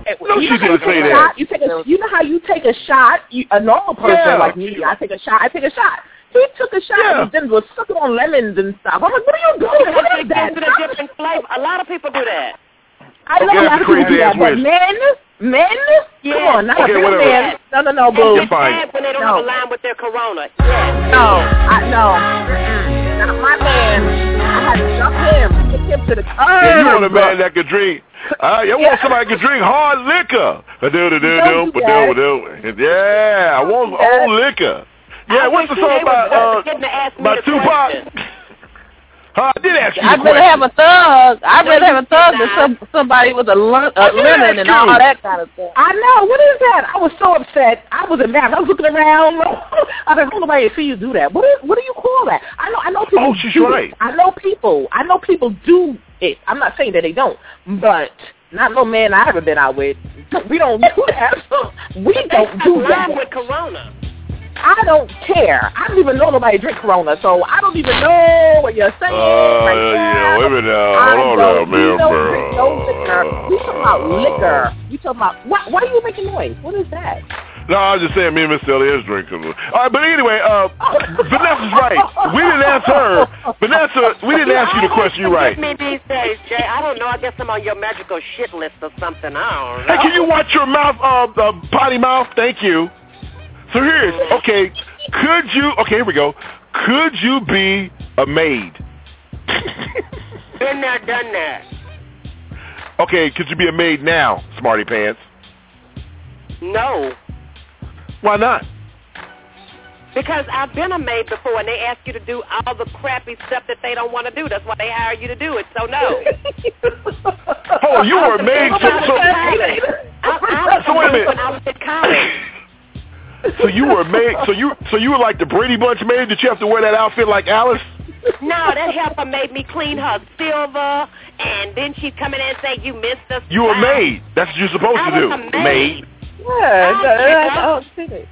No, you she know didn't say a that. shot, you take a, you know how you take a shot. You, a normal person Yeah. like me, I take a shot. I take a shot. He took a shot Yeah. and then was sucking on lemons and stuff. I'm like, what are you doing? What is that? It's a different flavor. A lot of people do that. I know Okay, a that's lot of a crazy people do that, ass but wish. men, men, Yeah. come on, not Okay, a real whatever. man. No, no, no, They boo. get fine. mad when they don't No. have a line with their Corona. Yeah. No, I no. Mm-mm. Not my man. I had to jump him, kick him to the curb. Yeah, you want a man that could drink. Uh, you Yeah. want somebody that could drink hard liquor. Don't do that. Yeah, I want Don't do that. old liquor. Yeah, I what's the wish song they by was uh getting to ask me by the Tupac? question. Huh, I did ask you I'd the rather have question. a thug. I'd No, rather have you a thug did than not. some, somebody with a, lun- a I did lemon ask and you. all that kind of stuff. I know. What is that? I was so upset. I was embarrassed. I was looking around. I said, "Hold nobody see you do that. What is? What do you call that?" I know. I know people. Oh, she's do right. It. I know people. I know people do it. I'm not saying that they don't, but not no man I ever been out with. We don't do that. We don't do What's wrong that. with Corona? I don't care. I don't even know nobody drink Corona, so I don't even know what you're saying. Uh, right yeah, now. wait a minute now. I Hold on don't, now, we man, don't bro. drink no liquor. We talking about liquor. We talking about, why, why are you making noise? What is that? No, I was just saying me and Miss Ellie is drinking. All right, but anyway, uh, Vanessa's right. We didn't ask her. Vanessa, we didn't ask you the question. You're right. Me these days, Jay. I don't know. I guess I'm on your magical shit list or something. I don't Hey, know. can you watch your mouth, uh, uh, potty mouth? Thank you. So here's, okay, could you, okay, here we go. Could you be a maid? Been there, done that. Okay, could you be a maid now, smarty pants? No. Why not? Because I've been a maid before, and they ask you to do all the crappy stuff that they don't want to do. That's why they hire you to do it. So no. Oh, you were a maid, so, so, I, I so wait a minute. when I was in college. So you were a maid, so you, so you were like the Brady Bunch maid that you have to wear that outfit like Alice? No, that helper made me clean her silver, and then she'd come in and say, "You missed us." You were a maid. That's what you're supposed I to do. was a maid. Yeah, I'll that's pick all city.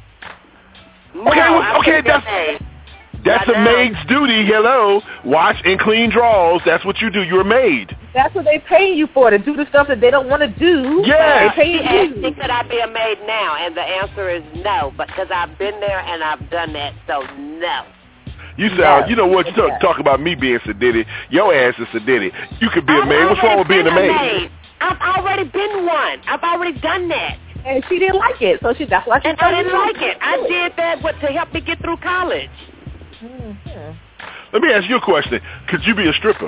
No, Okay, well, I okay, couldn't that's- get paid. That's Right a now. maid's duty. Hello, wash and clean drawers. That's what you do. You're a maid. That's what they pay you for, to do the stuff that they don't want to do. Yes. They pay She asked you. me, could I be a maid now? And the answer is no, because I've been there and I've done that, so no. You sound, Yes. you know what? You talk, Yes. talk about me being sedity. Your ass is sedity. You could be a I've maid. What's wrong with already being a been maid? I've already been one. I've already done that. And she didn't like it, so she that's why she And I didn't like it. I did that what, to help me get through college. Mm-hmm. Let me ask you a question. Could you be a stripper?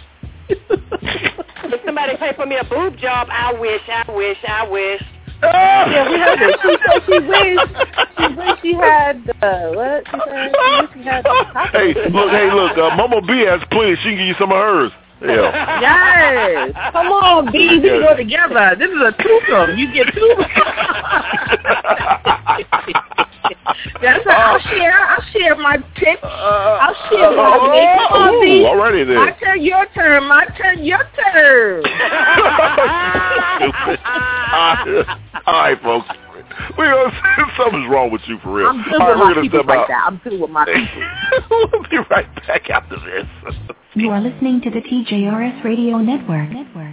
If somebody pay for me a boob job, I wish, I wish, I wish. Yeah, we heard it. She said she wished she wished she had uh, what? She said she wished she had the Hey, look, hey, look. Uh, Mama B has plenty. She can give you some of hers. Yeah. Yes. Come on, B. We can go together. This is a twosome. You get two. That's right. I'll share. I'll share my tips. I'll share my oh, Come on, B. alrighty then. My turn, your turn. My turn, your turn. All right, folks. We're gonna, something's wrong with you for real. I'm good All right, with we're my gonna people step like out. that. I'm good with my people. We'll be right back after this. You are listening to the T J R S Radio Network. Network.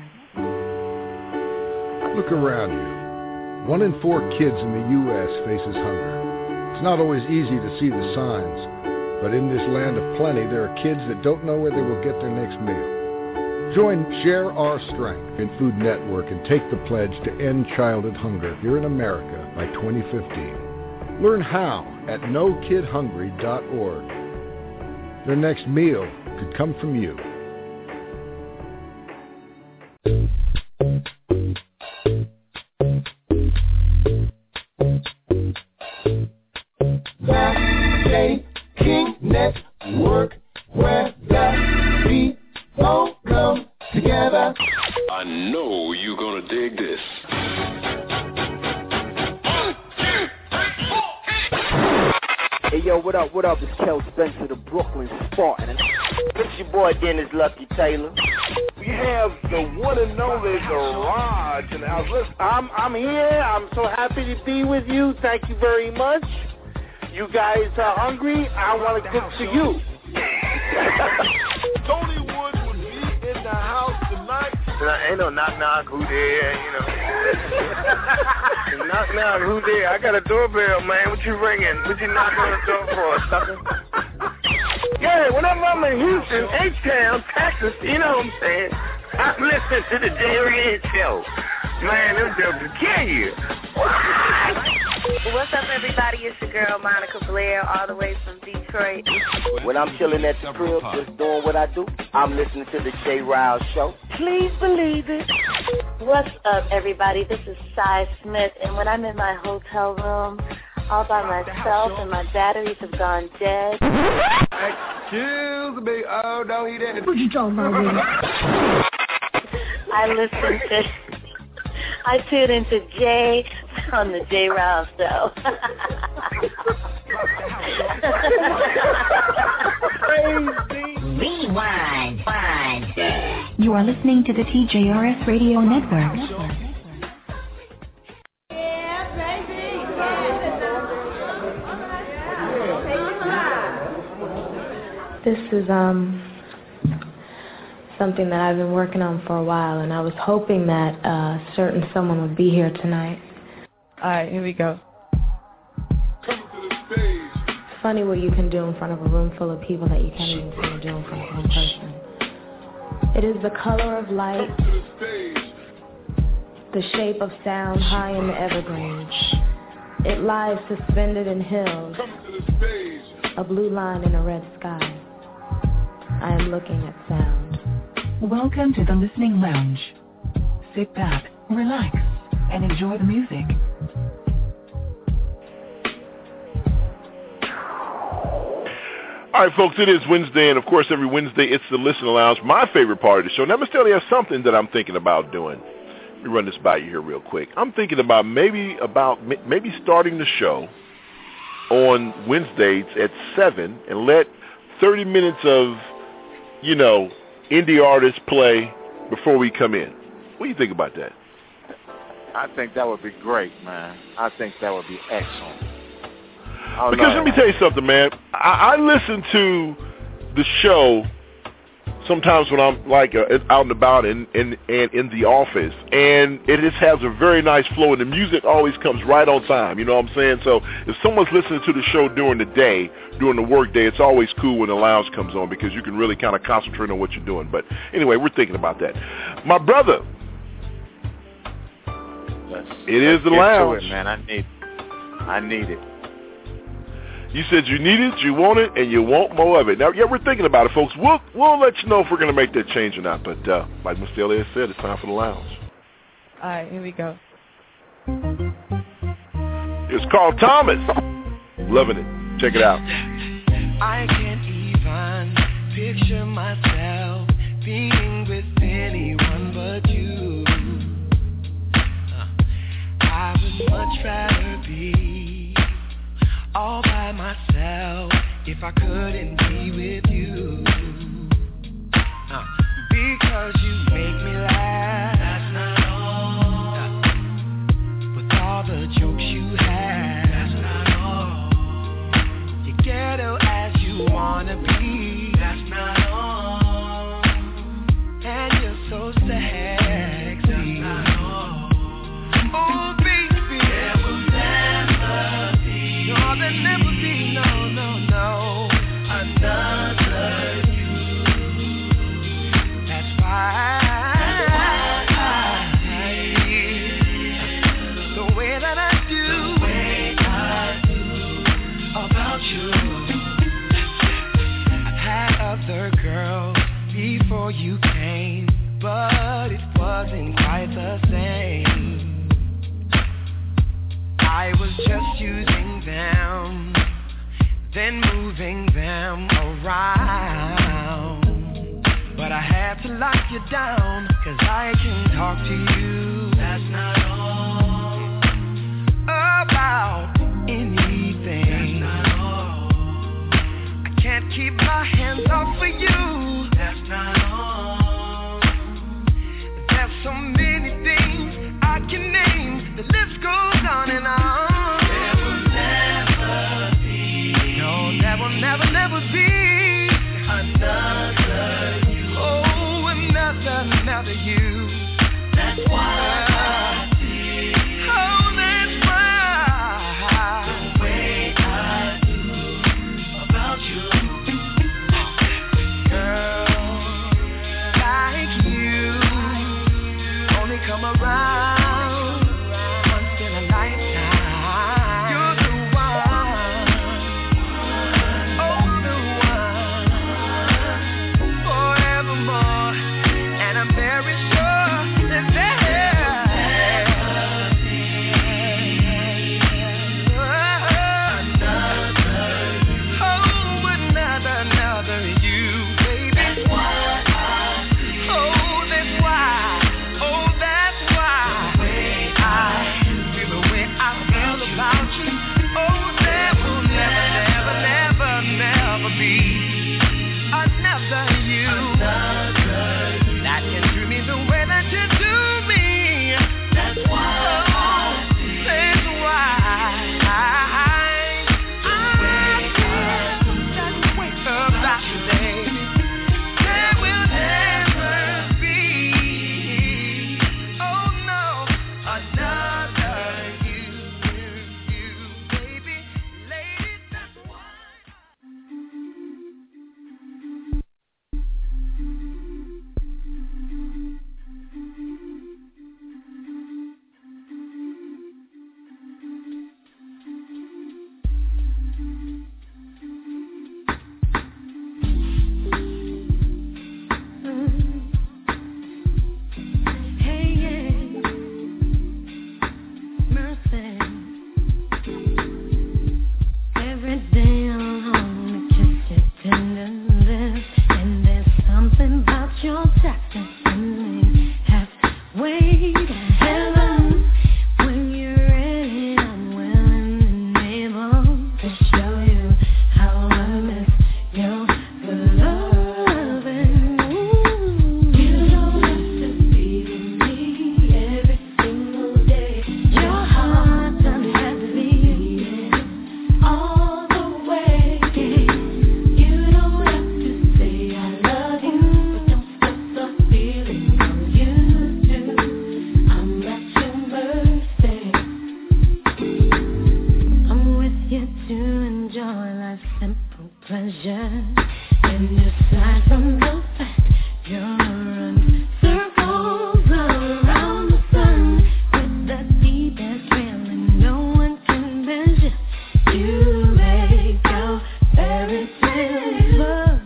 Look around you. One in four kids in the U S faces hunger. It's not always easy to see the signs, but in this land of plenty, there are kids that don't know where they will get their next meal. Join Share Our Strength in Food Network and take the pledge to end childhood hunger here in America by twenty fifteen. Learn how at no kid hungry dot org. Their next meal could come from you. The King Network, where the people come together. I know you're gonna dig this. Hey yo, what up, what up? It's Kel Spencer, the Brooklyn Spartan. It's your boy Dennis Lucky Taylor. We have the one and only Garage in the house. Listen, I'm I'm here. I'm so happy to be with you. Thank you very much. You guys are hungry. I want to cook for you. Tony Woods will be in the house tonight. ain't no knock knock, who there, you know. Knock knock, who there? I got a doorbell, man. What you ringing? What you knocking on the door for, sucker? Yeah, whenever I'm in Houston, H-Town, Texas, you know what I'm saying? I'm listening to the Jerry Show. Man, them jokes will kill you. What's up, everybody? It's your girl, Monica Blair, all the way from Detroit. When I'm chilling at the crib, just doing what I do, I'm listening to the J. Riles Show. Please believe it. What's up, everybody? This is Cy Smith, and when I'm in my hotel room all by myself and my batteries have gone dead. Excuse me. Oh, don't eat that. What you talking about, baby? I listen to... I tune into Jay on the J. Riles Show. Rewind. Rewind. You are listening to the T J R S Radio Network. This is um something that I've been working on for a while, and I was hoping that a certain someone would be here tonight. All right, here we go. It's funny what you can do in front of a room full of people that you can't even seem to do in front of one person. It is the color of light, the shape of sound high in the evergreens. It lies suspended in hills, a blue line in a red sky. I am looking at sound. Welcome to the Listening Lounge. Sit back, relax, and enjoy the music. All right, folks, it is Wednesday, and of course, every Wednesday, it's the Listening Lounge, my favorite part of the show. Now, Mister Ellie has something that I'm thinking about doing. Let me run this by you here real quick. I'm thinking about maybe about maybe starting the show on Wednesdays at seven and let thirty minutes of, you know, indie artists play before we come in. What do you think about that? I think that would be great, man. I think that would be excellent. Because let me tell you something, man. I, I listen to the show sometimes when I'm like uh, out and about and in, in, in the office, and it just has a very nice flow, and the music always comes right on time. You know what I'm saying? So if someone's listening to the show during the day, during the work day, it's always cool when the lounge comes on because you can really kind of concentrate on what you're doing. But anyway, we're thinking about that. My brother, let's, it let's is the get lounge. to it, man. I need, I need it. You said you need it, you want it, and you want more of it. Now, yeah, we're thinking about it, folks. We'll we'll let you know if we're going to make that change or not. But uh, like Mister Elliott said, it's time for the lounge. All right, here we go. It's called Thomas. Loving it. Check it out. I can't even picture myself being with anyone but you. Uh, I would much rather be all by myself if I couldn't be with you. Uh, because you make me laugh. That's not all. Uh, with all the jokes you have. That's not all. You ghetto as you wanna be. That's not all. And you're so sexy. That's not all. Oh baby, there will never be. No, there'll never be, no, no, no, another you. That's why, That's why I feel the way that I do, the way I do about you. I've had other girls before you came, but it wasn't quite the same. I was just using them, then moving them around. But I had to lock you down, cause I can talk to you. That's not all. About anything. That's not all. I can't keep my hands off of you. That's not all. There's so many things I can name. The list goes on and on. There will never be. No, there will never, never be another you. Oh, another, another you. measure. And aside from the fact you're running circles around the sun with the deepest feeling no one can measure. You make your very silver.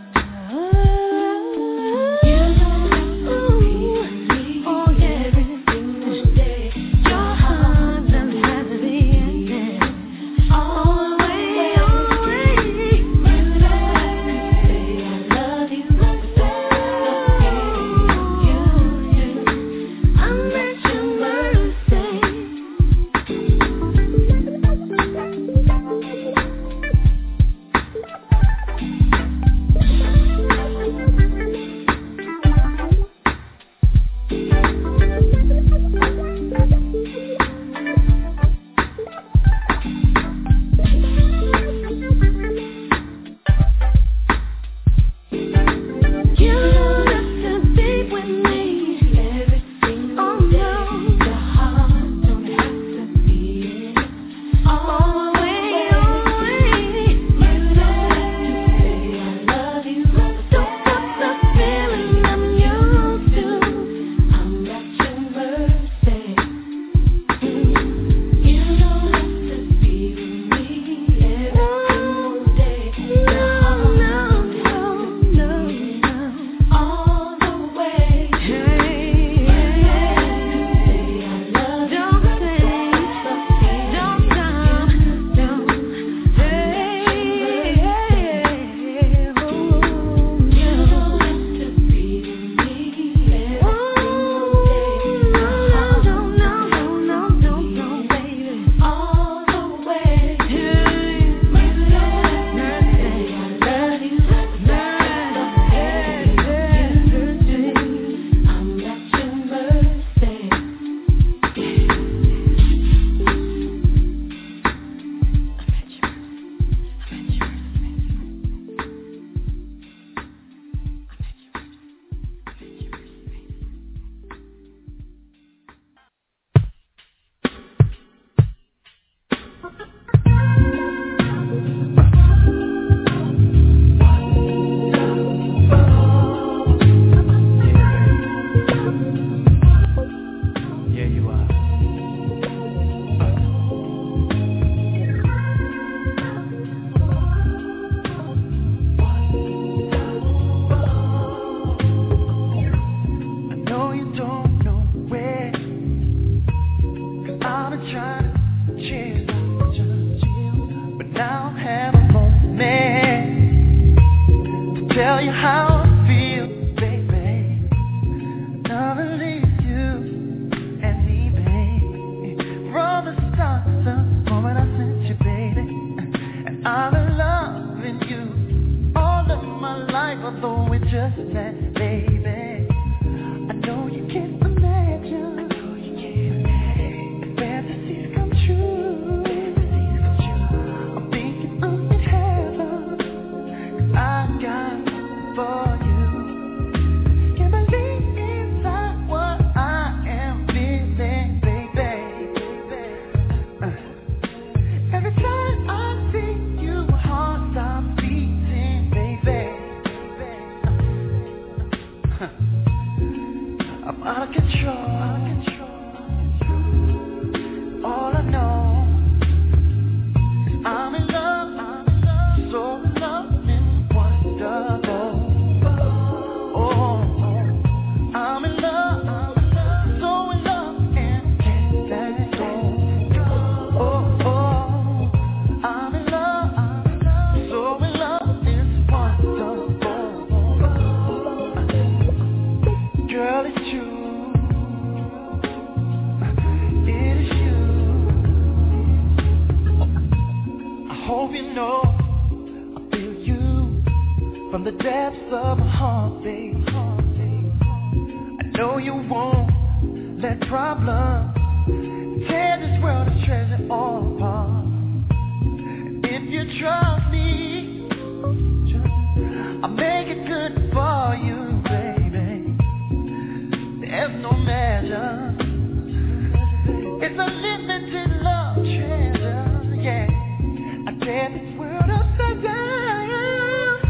It's a limited love treasure, yeah. I tear this world upside down.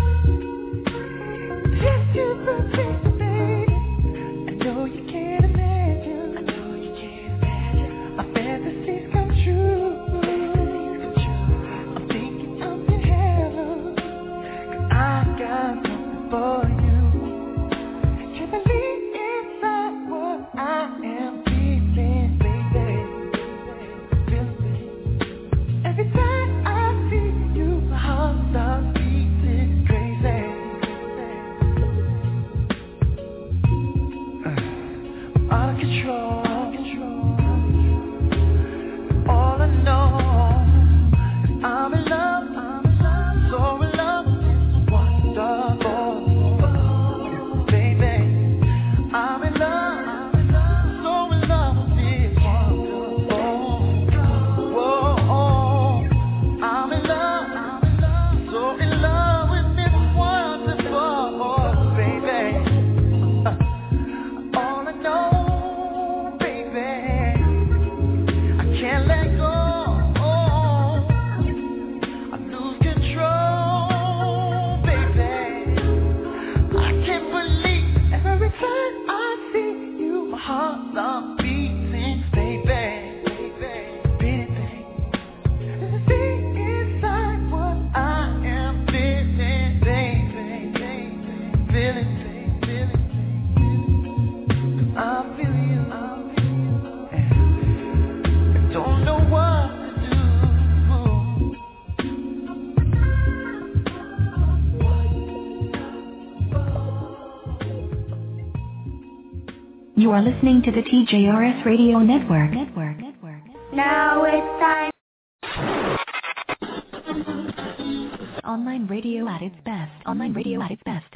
control, baby. I can't believe every time I see you, my heart stops beating, baby. You are listening to the T J R S Radio Network. Network. Network. Now it's time. Online radio at its best. Online radio at its best.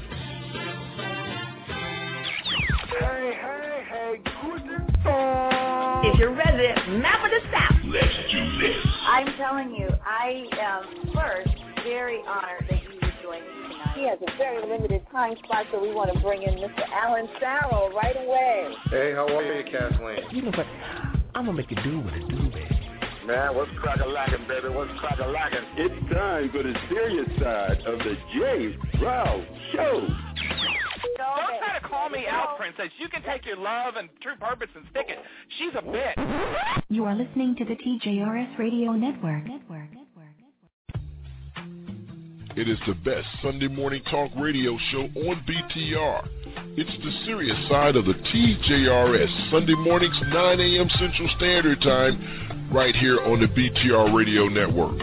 Hey, hey, hey, guten Tag. If you're ready, map of the South. Let's do this. I'm telling you, I am first very honored that you would join me tonight. He has a very limited time spot, so we want to bring in Mister Alan Farrell right away. Hey, how are you, Kathleen? You know what? I'm going to make you do what it do, baby. Man, what's crack-a-lackin', baby? What's crack-a-lackin'? It's time for the serious side of the J. Rouse Show. Don't try to call me out, Princess. You can take your love and true purpose and stick it. She's a bitch. You are listening to the T J R S Radio Network. Network. It is the best Sunday morning talk radio show on B T R. It's the serious side of the T J R S, Sunday mornings, nine a.m. Central Standard Time, right here on the B T R Radio Network.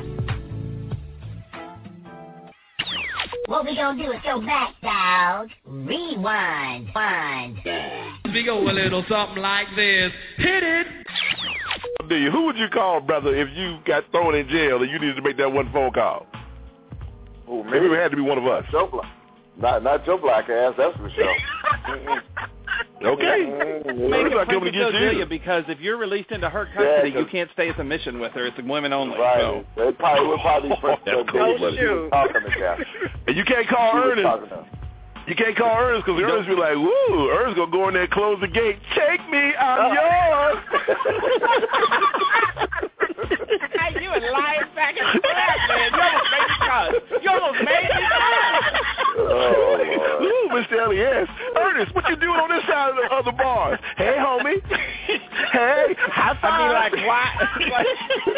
What we gonna do is go back, dog. Rewind. Wind. We go a little something like this. Hit it! Do you? Who would you call, brother, if you got thrown in jail and you needed to make that one phone call? Oh, maybe it had to be one of us. Joe Black. Not, not your black ass, that's for sure. Okay. Make it Princess Odelia, because if you're released into her custody, Yeah, you can't stay as a mission with her. It's a women only. Right. So. They probably will probably first Oh, shoot. Talking to Cat. And you can't call She was Ernest. talking to her. You can't call Ernest because Ernest be like, woo, Ernest going to go in there and close the gate. Take me, I'm yours. You a lying sack of crap, man. You almost made me cry. You almost made me cry. Oh, ooh, Mister Elias. Ernest, what you doing on this side of the, of the bars? Hey, homie. Hey, high five. I mean, like, why? Like,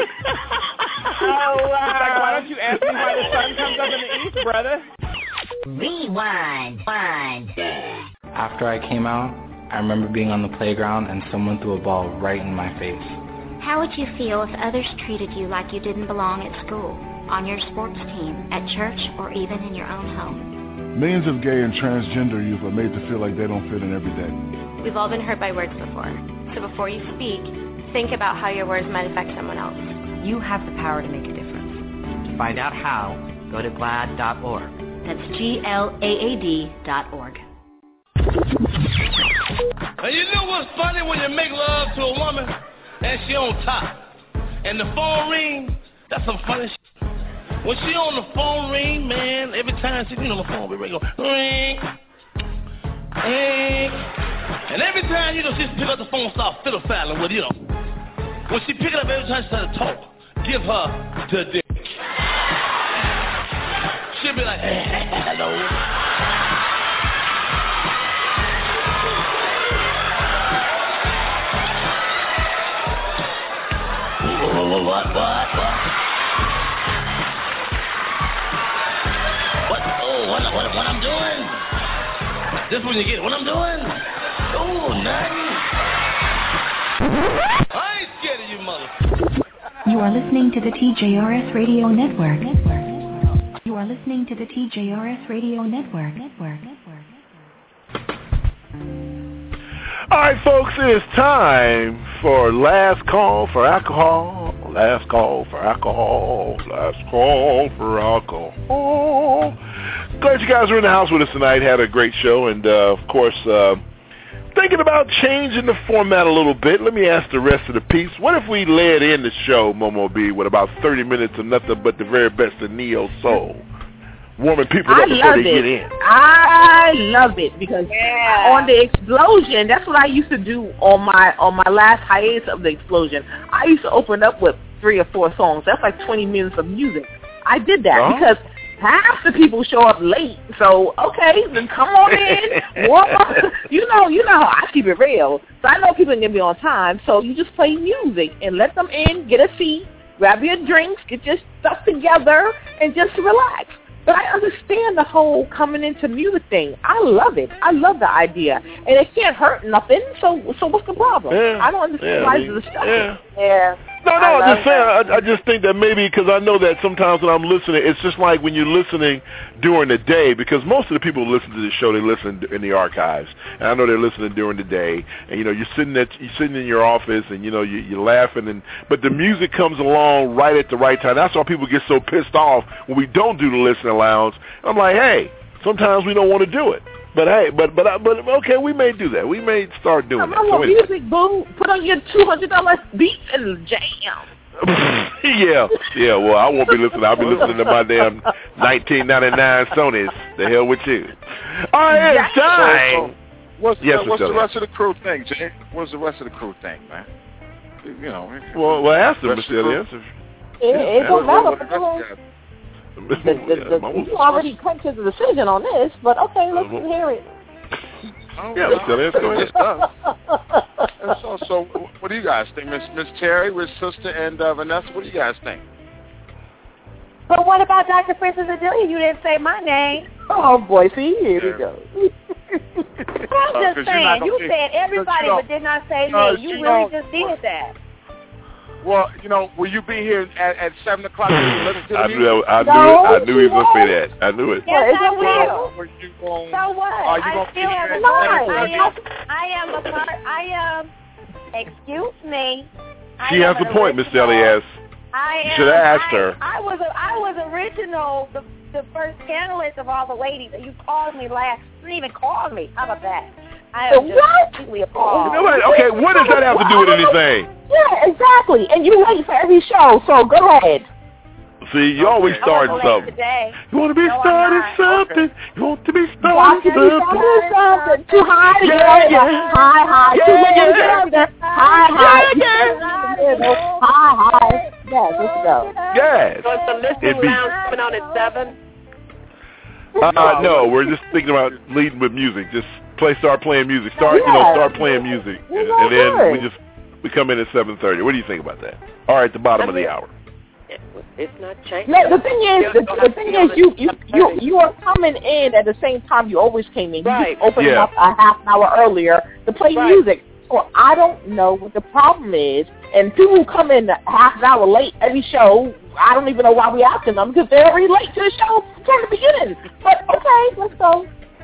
oh, wow. Like, why don't you ask me why the sun comes up in the east, brother? Rewind. Wind. After I came out, I remember being on the playground and someone threw a ball right in my face. How would you feel if others treated you like you didn't belong at school, on your sports team, at church, or even in your own home? Millions of gay and transgender youth are made to feel like they don't fit in every day. We've all been hurt by words before. So before you speak, think about how your words might affect someone else. You have the power to make a difference. To find out how, go to glad dot org. That's G L A A D dot org. And you know what's funny when you make love to a woman and she on top and the phone ring? That's some funny shit. When she on the phone ring, man, every time she be on the phone, we ring, go ring, ring. And every time, you know, she pick up the phone, start fiddle-faddling with, you know. When she pick it up, every time she starts to talk, give her the dick. She'll be like, hey, hello. What, what, what, what? What, oh, what, what, what I'm doing? This when you get what I'm doing? Oh, nothing. I ain't scared of you, mother. You are listening to the T J R S Radio Network. Network. You are listening to the T J R S Radio Network. Network. Network. All right, folks, it's time for last call for alcohol. Last call for alcohol. Last call for alcohol. Glad you guys were in the house with us tonight. Had a great show, and uh, of course, uh, thinking about changing the format a little bit. Let me ask the rest of the piece. What if we led in the show, Momo B, with about thirty minutes of nothing but the very best of neo soul, warming people up I before love they it. get in? I love it because Yeah. on the explosion, that's what I used to do on my on my last hiatus of the explosion. I used to open up with three or four songs. That's like twenty minutes of music. I did that Oh. because half the people show up late. So okay, then come on in. Warm up. You know, you know how I keep it real. So I know people are gonna be on time. So you just play music and let them in, get a seat, grab your drinks, get your stuff together, and just relax. But I understand the whole coming into music thing. I love it. I love the idea, and it can't hurt nothing. So, so what's the problem? Yeah. I don't understand Yeah, why I mean, it's a yeah. Yeah. No, no, I I'm love just saying, I, I just think that maybe because I know that sometimes when I'm listening, it's just like when you're listening during the day, because most of the people who listen to this show, they listen in the archives. And I know they're listening during the day. And, you know, you're sitting at, you're sitting in your office and, you know, you, you're laughing. and But the music comes along right at the right time. That's why people get so pissed off when we don't do the listening lounge. I'm like, hey, sometimes we don't want to do it. But hey, but but but okay, we may do that. We may start doing I that. So want anyway. music, boo. Put on your two hundred dollar beats and jam. yeah, yeah. Well, I won't be listening. I'll be listening to my damn nineteen ninety-nine Sonys. The hell with you. All right, it's time. So, so what's yes, the, what's Mister the rest of the crew thing, Jay? What's the rest of the crew thing, man? You know. Well, well, ask them, Rest of Mister the Elias. crew. It, it don't What- what- matter. what the rest of The, the, the, you already come to the decision on this, but okay, let's hear it. Oh, Yeah, Mister Elias, go ahead. And so, so what do you guys think, Miss Miss Terry, Miss Sister, and uh, Vanessa? What do you guys think? But what about Doctor Princess Adelia? You didn't say my name. Oh boy, see, here we go. I'm Uh, 'cause just you're not saying, gonna you be- said everybody, you but did not say uh, me. You you really know- just did that. Well, you know, will you be here at, at seven o'clock to listen to the I music? knew, I knew No, it. I knew he was she gonna say that. I knew it. Yes, I Or will. were you going, So what? Are you I gonna still be have here a at part. seven I o'clock? am. I am a part. I am. Excuse me. I She has am a an point, Mister original. Elias. I You am. should have asked I, her. I was. A, I was original. The the first panelist of all the ladies. You called me last. You didn't even call me. How about that? I am just What? completely appalled. You know what? Okay, what does that have to do with anything? Yeah, exactly. And you wait for every show, so go ahead. See, you always I starting wasn't late something. today. You want to be No, I'm starting not. something. You want to be Got starting to be something. something. Too high to get Yeah, over. yeah. High, high. Yeah, Too low to yeah. get over there. High, high. Yeah, yeah. High, high. Yes, let's go. Yes. So is the It'd listening be- lounge coming on at seven? Uh, no, we're just thinking about leading with music. Just play, start playing music. Start, you know, Yeah. start playing music, We're and, gonna and then do we it. just we come in at seven thirty. What do you think about that? All right, at the bottom of the hour. It's not changing. No, the thing is, the, the thing is, you you you you are coming in at the same time you always came in. You Right. just opened Yeah. up a half an hour earlier to play Right. music. So I don't know what the problem is. And people who come in half an hour late every show, I don't even know why we asking them because they're already late to the show from the beginning. But okay, let's go.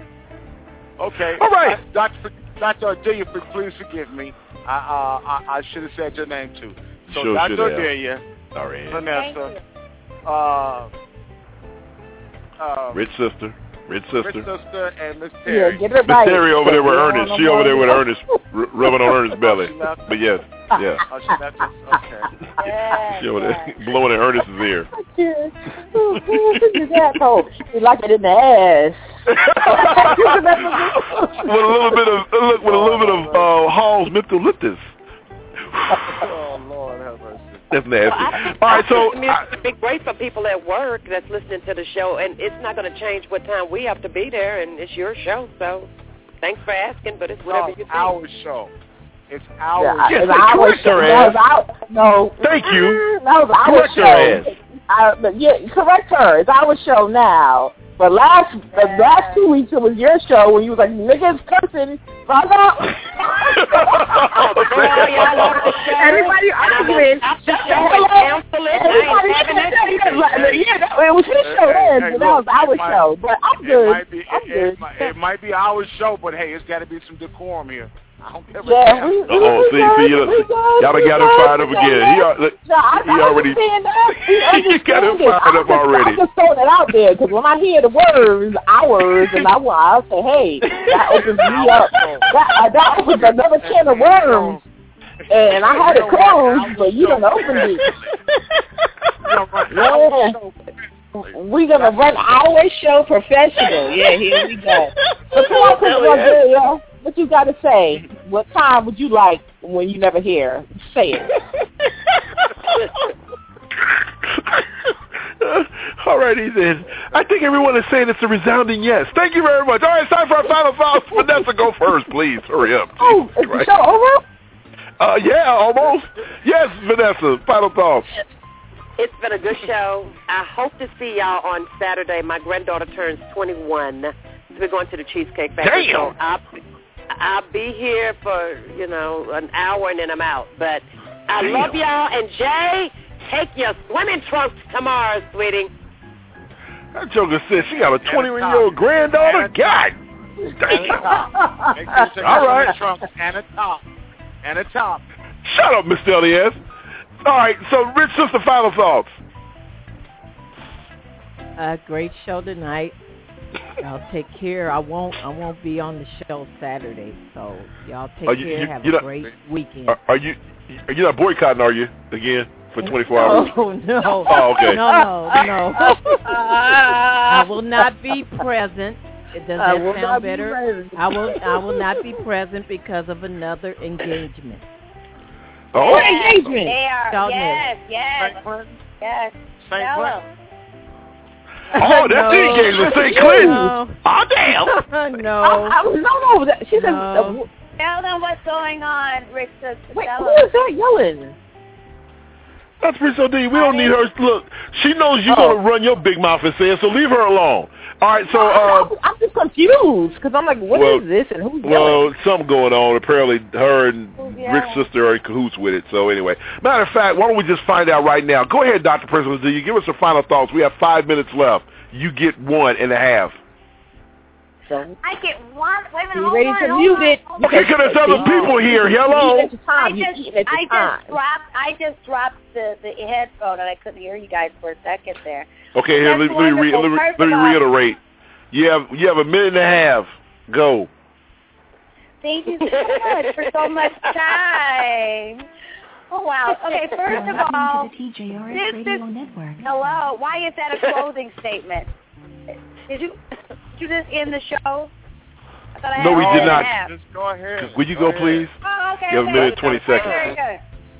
Okay. All right. Uh, Doctor Doctor Adelia, please forgive me. I uh I, I should have said your name too. So Sure Doctor should have. Adelia, All right. Vanessa, uh, uh, Rich sister, rich Rich sister. Sister, and Miss Yeah, Terry. get it Miss right. Terry over there with Yeah, Ernest. no She over there with more. Ernest, r- rubbing on Ernest's belly. She left. But yes, yeah. Oh, she left us? Okay. She over there blowing in Ernest's ear. His asshole. He like it in the ass. with a little bit of look, with a little bit of uh, Hall's mentholitis. Oh Lord, have mercy. That's Well, nasty. I think, All right, I so think the music would be great for people at work that's listening to the show, and it's not going to change what time we have to be there, and it's your show, so thanks for asking, but it's whatever No, you think. our show. It's our Yeah, show. Yes, it's our correct show. her That was ass. our, no. Thank you. That was our Correct her show. ass. Uh, but yeah, correct her. It's our show now. But last the last two weeks it was your show when you was like niggas cursing. Fuck up. Everybody arguing. After the show and cancel it, Everybody I ain't having that. like, yeah, that- it was his show Hey, then, hey, but that was look, our it might- show. But I'm It good. might be I'm it, good. it, might, it might be our show, but hey, it's got to be some decorum here. I don't give a Yeah, damn. we, we, Uh-oh, we see, good, see, you we know, good, y'all done we got him good, fired up we again. good. He, al- look, No, I, he I already, understand that. We he got him understand it. fired I'm up just, already. I'm just throwing it out there because when I hear the words "ours" and I want, I'll say, "Hey, that opens me up. That uh, that opens another can of worms." And I had it closed, but you done opened it. Yeah. We gonna run our show professional. Yeah, here we go. But come on, Chris, yeah. What you got to say? What time would you like when you never hear? Say it. All righty then. I think everyone is saying it's a resounding yes. Thank you very much. All right, it's time for our final thoughts. Vanessa, go first, please. Hurry up. Oh, is the show over? Uh, yeah, almost. Yes, Vanessa, final thoughts. It's been a good show. I hope to see y'all on Saturday. My granddaughter turns twenty-one. So we're going to the Cheesecake Factory. Damn. So I'll, I'll be here for, you know, an hour and then I'm out. But I Damn. love y'all. And Jay, take your swimming trunks tomorrow, sweetie. That joker said she got a twenty-one-year-old granddaughter. God damn. All right. And a top. And a top. Shut up, Mister Elias. All right, so Rich Sister, final thoughts. A great show tonight. Y'all take care. I won't. I won't be on the show Saturday, so y'all take Are you, care. you, Have a not, great weekend. Are, are you? Are you not boycotting? Are you again for twenty-four hours? Oh no! Oh, okay. No, no, no. I will not be present. Does that sound better? I will. I will not be present because of another engagement. Oh, what engagement? They are. Don't Yes, yes, yes. Saint Tell Clinton. them. Oh, that's no. the engagement, Saint Clinton. No. Oh, damn. no. I, I, no, no. That, she said. No. Uh, Tell them what's going on, Rick. Sister. wait, Tell who them. is that yelling? That's Prince O'D. We don't need her. Look, she knows you're Oh. going to run your big mouth and say it, so leave her alone. All right, so, No, uh, I'm, I'm just confused because I'm like, what well, is this and who's yelling? well, something going on. Apparently, her and Yeah. Rick's sister are in cahoots with it. So, anyway. Matter of fact, why don't we just find out right now? Go ahead, Doctor Prince O'D. Give us your final thoughts. We have five minutes left. You get one and a half. So, I get one. Wait a minute. you Hold ready on, to hold mute on, it? hold on. Okay, because there's other people here. Hello? You eat at your I time. You just, eat at your I time. just dropped, I just dropped the, the headphone and I couldn't hear you guys for a second there. Okay, here, let, That's let me, re- let, me, wonderful. let me First of all- reiterate. You have, you have a minute and a half. Go. Thank you so much for so much time. Oh, wow. Okay, first of all, Welcome to the T J R S this Radio is, Network. hello, why is that a closing statement? Did you, did you just end the show? I thought I No, had we a did minute not. and a half. Just go ahead. Will you go, ahead. please? Oh, okay, You have a okay. minute and twenty seconds. Very good.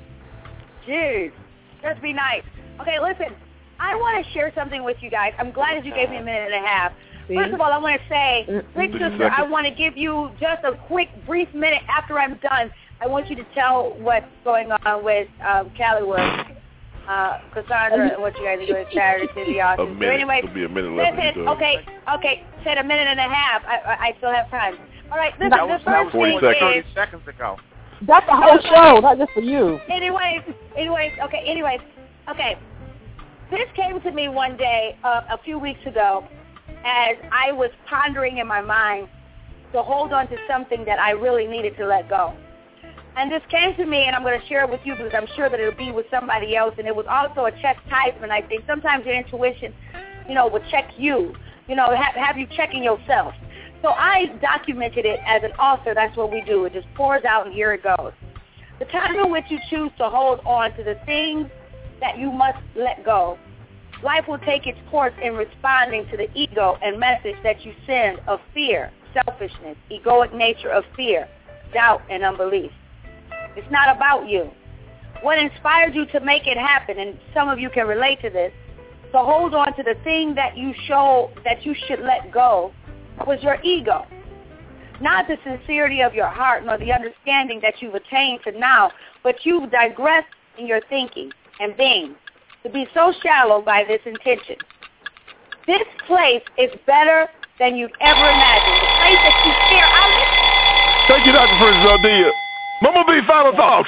Jeez, just be nice. Okay, listen, I want to share something with you guys. I'm glad that you gave me a minute and a half. See? First of all, I want to say, Rick thirty Sister, I seconds. want to give you just a quick, brief minute after I'm done. I want you to tell what's going on with um, Calloway, uh, Cassandra, and what you guys are doing Saturday to the A office. So minute. anyway, It'll be a minute left. when you listen, do it. okay, okay, said a minute and a half. I, I, I still have time. All right, listen, That was, the that was first forty thing seconds. thirty is, seconds ago. That's the whole show, not just for you. anyways, anyways, okay, anyways, okay. This came to me one day uh, a few weeks ago as I was pondering in my mind to hold on to something that I really needed to let go. And this came to me, and I'm going to share it with you because I'm sure that it'll be with somebody else. And it was also a chastisement. I think sometimes your intuition, you know, will check you, you know, have, have you checking yourself. So I documented it as an author. That's what we do. It just pours out, and here it goes. The time in which you choose to hold on to the things that you must let go, life will take its course in responding to the ego and message that you send of fear, selfishness, egoic nature of fear, doubt, and unbelief. It's not about you. What inspired you to make it happen, and some of you can relate to this, to hold on to the thing that you show that you should let go was your ego. Not the sincerity of your heart nor the understanding that you've attained to now, but you've digressed in your thinking and being to be so shallow by this intention. This place is better than you've ever imagined. The place that you fear. I Thank you, Doctor Prince Zaldea. Mama B, final thoughts.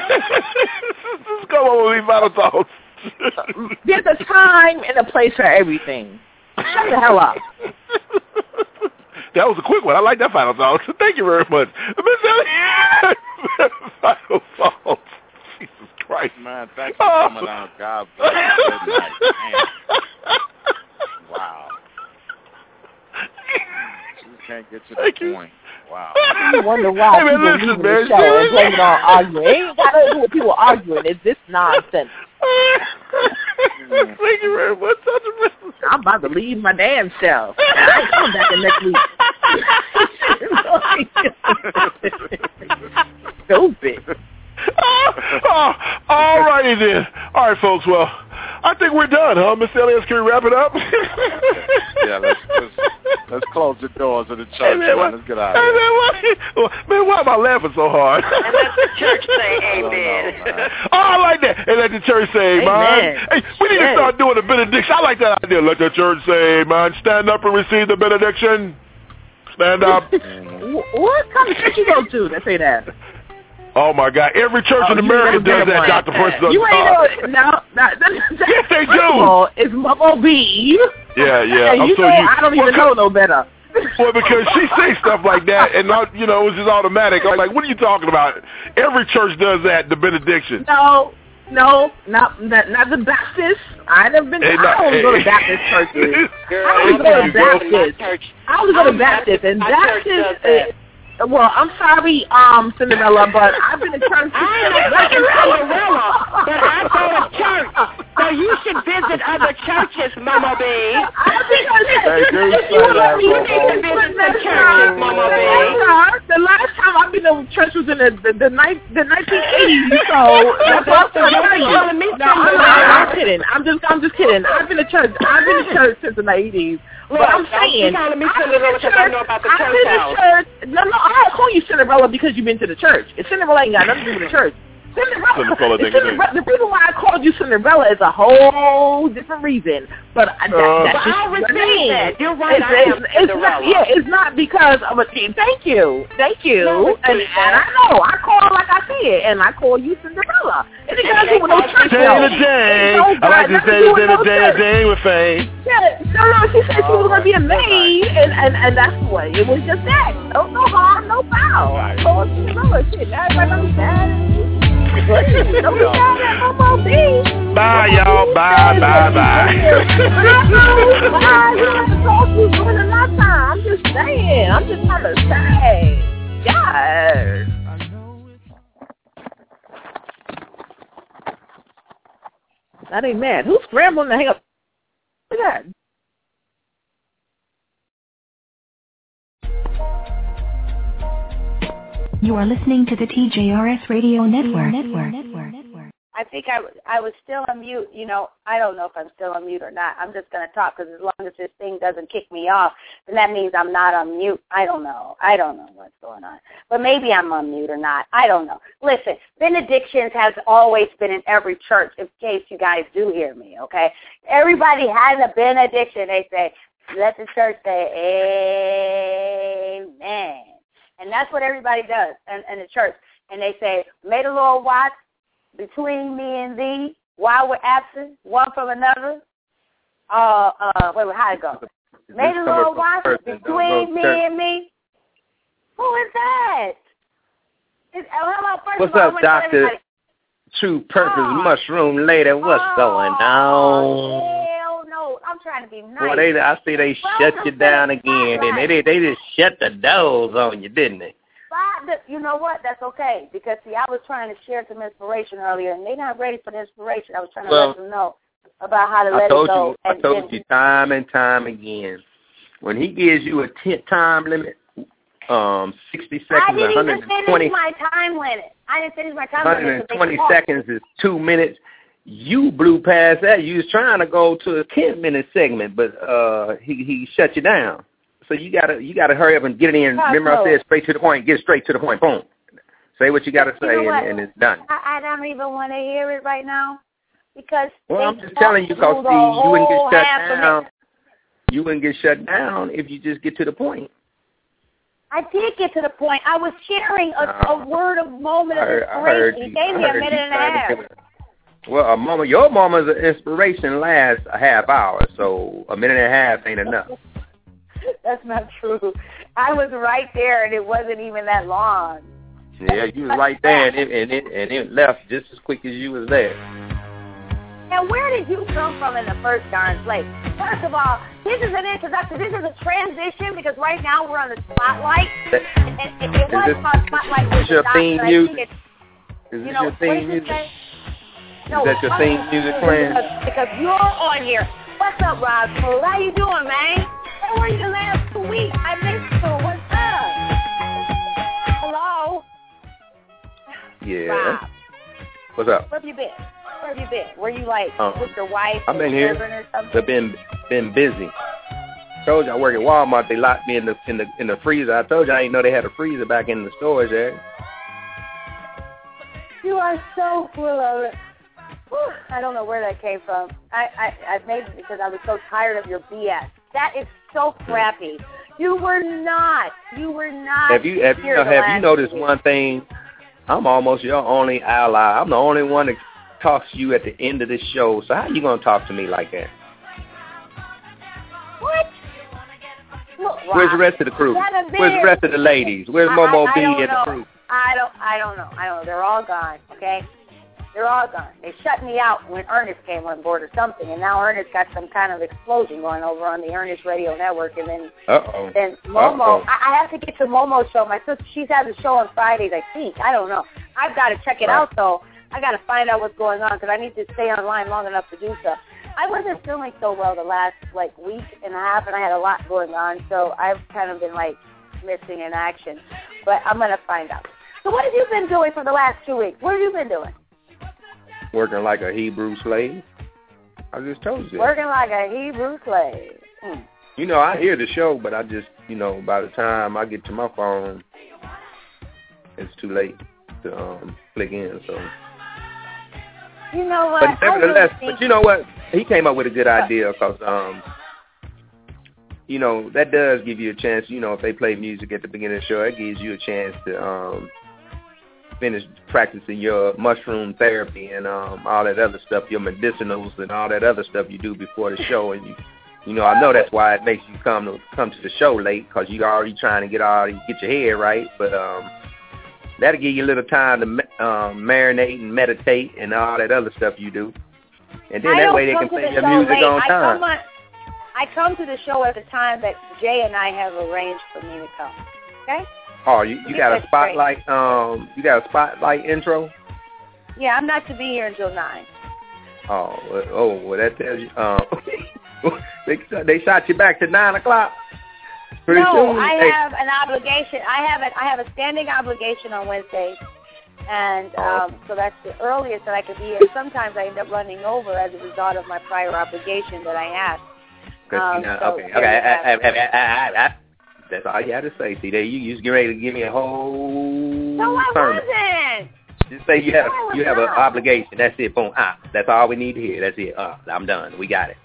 Let's go, Mama B, final thoughts. There's a time and a place for everything. Shut the hell up. That was a quick one. I like that final thought. Thank you very much. Miss Elliott, final thoughts. Jesus Christ. Man, thanks for coming out. God bless you. Good night. Man. Wow. You can't get to the Thank you. point. Wow. You wonder why Hey, man, people listen, leaving man. the show and blame it on arguing. It ain't got nothing to do with people arguing. It's this nonsense. Thank you very much, Doctor Prince. I'm about to leave my damn self. I ain't coming back in next week. Stupid. Oh, all righty then. All right, folks. Well, I think we're done, huh, Miss Elias? Can we wrap it up? Yeah, let's, let's let's close the doors of the church. Hey, man, man. Let's get out of hey, here. man, why, man, why am I laughing so hard? And let the church say amen. Oh, I like that. And let the church say amen. Hey, we need to start doing the benediction. I like that idea. Let the church say amen. Stand up and receive the benediction. Stand up. What kind of church you go to that say that? Oh, my God. Every church oh, in America does that, Doctor Prince. You ain't know. No, that, that, that, yes, they do. All, it's Mama B. Yeah, yeah. And you so know, you, I don't well, even know no better. Well, because she says stuff like that, and, not, you know, it's just automatic. I'm like, what are you talking about? Every church does that, the benediction. No. No, not not, not the Baptist. I never been. Hey, I not, don't hey, go to Baptist churches. Girl, I only go to Baptist. church. I only go to Baptist, and Baptist. Well, I'm sorry, um, Cinderella, but I've been to church. I ain't like Cinderella, but I go to church. So you should visit other churches, Mama B. I think I Thank you, if you that, you need to visit the churches, Mama B. The last time I've been to church was in the the, the, ni- the nineteen eighties, so that's what I'm telling you. No, I'm, I'm kidding. I'm just I'm just kidding. I've been to church. I've been to church since the eighties. But Look, I'm saying, you calling me Cinderella because I know about the I've church been to house. church. No, no, I don't call you Cinderella because you've been to the church. And Cinderella ain't got nothing to do with the church. Cinderella, Cinderella the, Cinderella the reason why I called you Cinderella is a whole different reason. But I, that, Uh, that's Well, just I'll your receive name. that. You're right, It's, I it's, am it's not, Cinderella. yeah, it's not because of a team. Thank you, thank you. No, and, and I know I call like I see it, and I call you Cinderella. It ain't got to do with no church. Jane to Jane. I like to say Jane to Jane, Jane with Faye. Yeah, no, no, she said she was going to be a maid, and, and, and that's what, it was just that. No, no harm, no foul. I told Cinderella, shit, everybody understand. Don't be mad at Momo B. Bye, y'all. Bye, bye, bye. Bye, you have to talk to you during the night time. I'm just saying. I'm just trying to say. Yes. That ain't mad. Who's scrambling to hang up? Look at that. You are listening to the T J R S Radio Network. Network. I think I, I was still on mute. You know, I don't know if I'm still on mute or not. I'm just going to talk because as long as this thing doesn't kick me off, then that means I'm not on mute. I don't know. I don't know what's going on. But maybe I'm on mute or not. I don't know. Listen, benedictions has always been in every church, in case you guys do hear me, okay? Everybody has a benediction. They say, let the church say, amen. And that's what everybody does in, in the church. And they say, may the Lord watch between me and thee while we're absent, one from another. Uh, uh, wait, wait, how it go? May the Lord watch between me and me. Who is that? Is, how about first What's of all, up, Doctor True Purpose oh. Mushroom Lady? What's oh, going on? Hell no. I'm trying to be nice. Well, they, I see they well, shut you down again, and they, they they just shut the doors on you, didn't they? You know what? That's okay. Because, see, I was trying to share some inspiration earlier, and they're not ready for the inspiration. I was trying to well, let them know about how to let I told it go. You, I told you time and time again, when he gives you a t- time limit, um, sixty seconds, I didn't one hundred twenty, even finish my time limit. I didn't finish my time one limit. one hundred twenty seconds is two minutes. You blew past that. You was trying to go to a ten-minute segment, but uh, he he shut you down. So you gotta you gotta hurry up and get it in. That's Remember, cool. I said straight to the point. Get straight to the point. Boom. Say what you gotta say, you know and, and it's done. I, I don't even want to hear it right now because. Well, I'm just telling you, because you wouldn't get shut down. You wouldn't get shut down if you just get to the point. I did get to the point. I was sharing a, uh, a word of moment of heard, inspiration. He gave me a minute and a half. Well, a moment, your moment's inspiration lasts a half hour, so a minute and a half ain't enough. That's not true. I was right there, and it wasn't even that long. Yeah, you was right there, and it, and it and it left just as quick as you was there. And where did you come from in the first darn place? First of all, this is an introduction. This is a transition because right now we're on the spotlight. That, and, and, and it was this, called Spotlight. Is this your theme music? Is this you know, your theme music? Is no, that your theme music playing? Because, because you're on here. What's up, Rob Smooth? How you doing, man? Where were you the last two weeks? I missed you. What's up? Hello? Yeah. Rob. What's up? Where have you been? Where have you been? Were you like um, with your wife I've or been children here. or something? I've been been busy. Told you I work at Walmart. They locked me in the in the in the freezer. I told you I didn't know they had a freezer back in the stores there. You are so full of it. Whew, I don't know where that came from. I, I, I made it because I was so tired of your B S. That is so crappy. You were not. You were not. Have you have you know, have you noticed week. one thing? I'm almost your only ally. I'm the only one that talks to you at the end of this show. So how you gonna talk to me like that? What? Look, Where's the rest of the crew? Where's the rest of the ladies? Where's Momo B and the crew? I don't. I don't know. I don't know. They're all gone. Okay. They're all gone. They shut me out when Ernest came on board or something, and now Ernest got some kind of explosion going over on the Ernest Radio Network, and then Uh-oh. then Momo. Uh-oh. I, I have to get to Momo's show. My sister, she's has a show on Fridays, I think. I don't know. I've got to check it right. out, though. I got to find out what's going on because I need to stay online long enough to do so. I wasn't feeling so well the last, like, week and a half, and I had a lot going on, so I've kind of been, like, missing in action. But I'm going to find out. So what have you been doing for the last two weeks? What have you been doing? Working like a Hebrew slave. I just told you. Working like a Hebrew slave. Hmm. You know, I hear the show, but I just, you know, by the time I get to my phone, it's too late to um, click in. So. You know what? But nevertheless, I really but you know what? He came up with a good idea because, um, you know, that does give you a chance. You know, if they play music at the beginning of the show, it gives you a chance to um, finish practicing your mushroom therapy and um, all that other stuff, your medicinals and all that other stuff you do before the show. And you, you know, I know that's why it makes you come to come to the show late because you're already trying to get all get your head right. But um, that'll give you a little time to um, marinate and meditate and all that other stuff you do. And then I that way they can play your music late. on I time. come, on, I come to the show at the time that Jay and I have arranged for me to come. Okay? Oh, you, you got a spotlight. Um, you got a spotlight intro. Yeah, I'm not to be here until nine. Oh, well, oh, well, that tells you. Um, they they shot you back to nine o'clock. Pretty no, soon, I they, have an obligation. I have a I have a standing obligation on Wednesdays, and um, so that's the earliest that I could be here. Sometimes I end up running over as a result of my prior obligation that I have. Um, you know, so okay, okay. I, I, I, I, I, that's all you had to say. See, there you you get ready to give me a whole. No, I sermon. wasn't. Just say you have no, you have an not. obligation. That's it. Boom. Ah, that's all we need to hear. That's it. Ah, I'm done. We got it.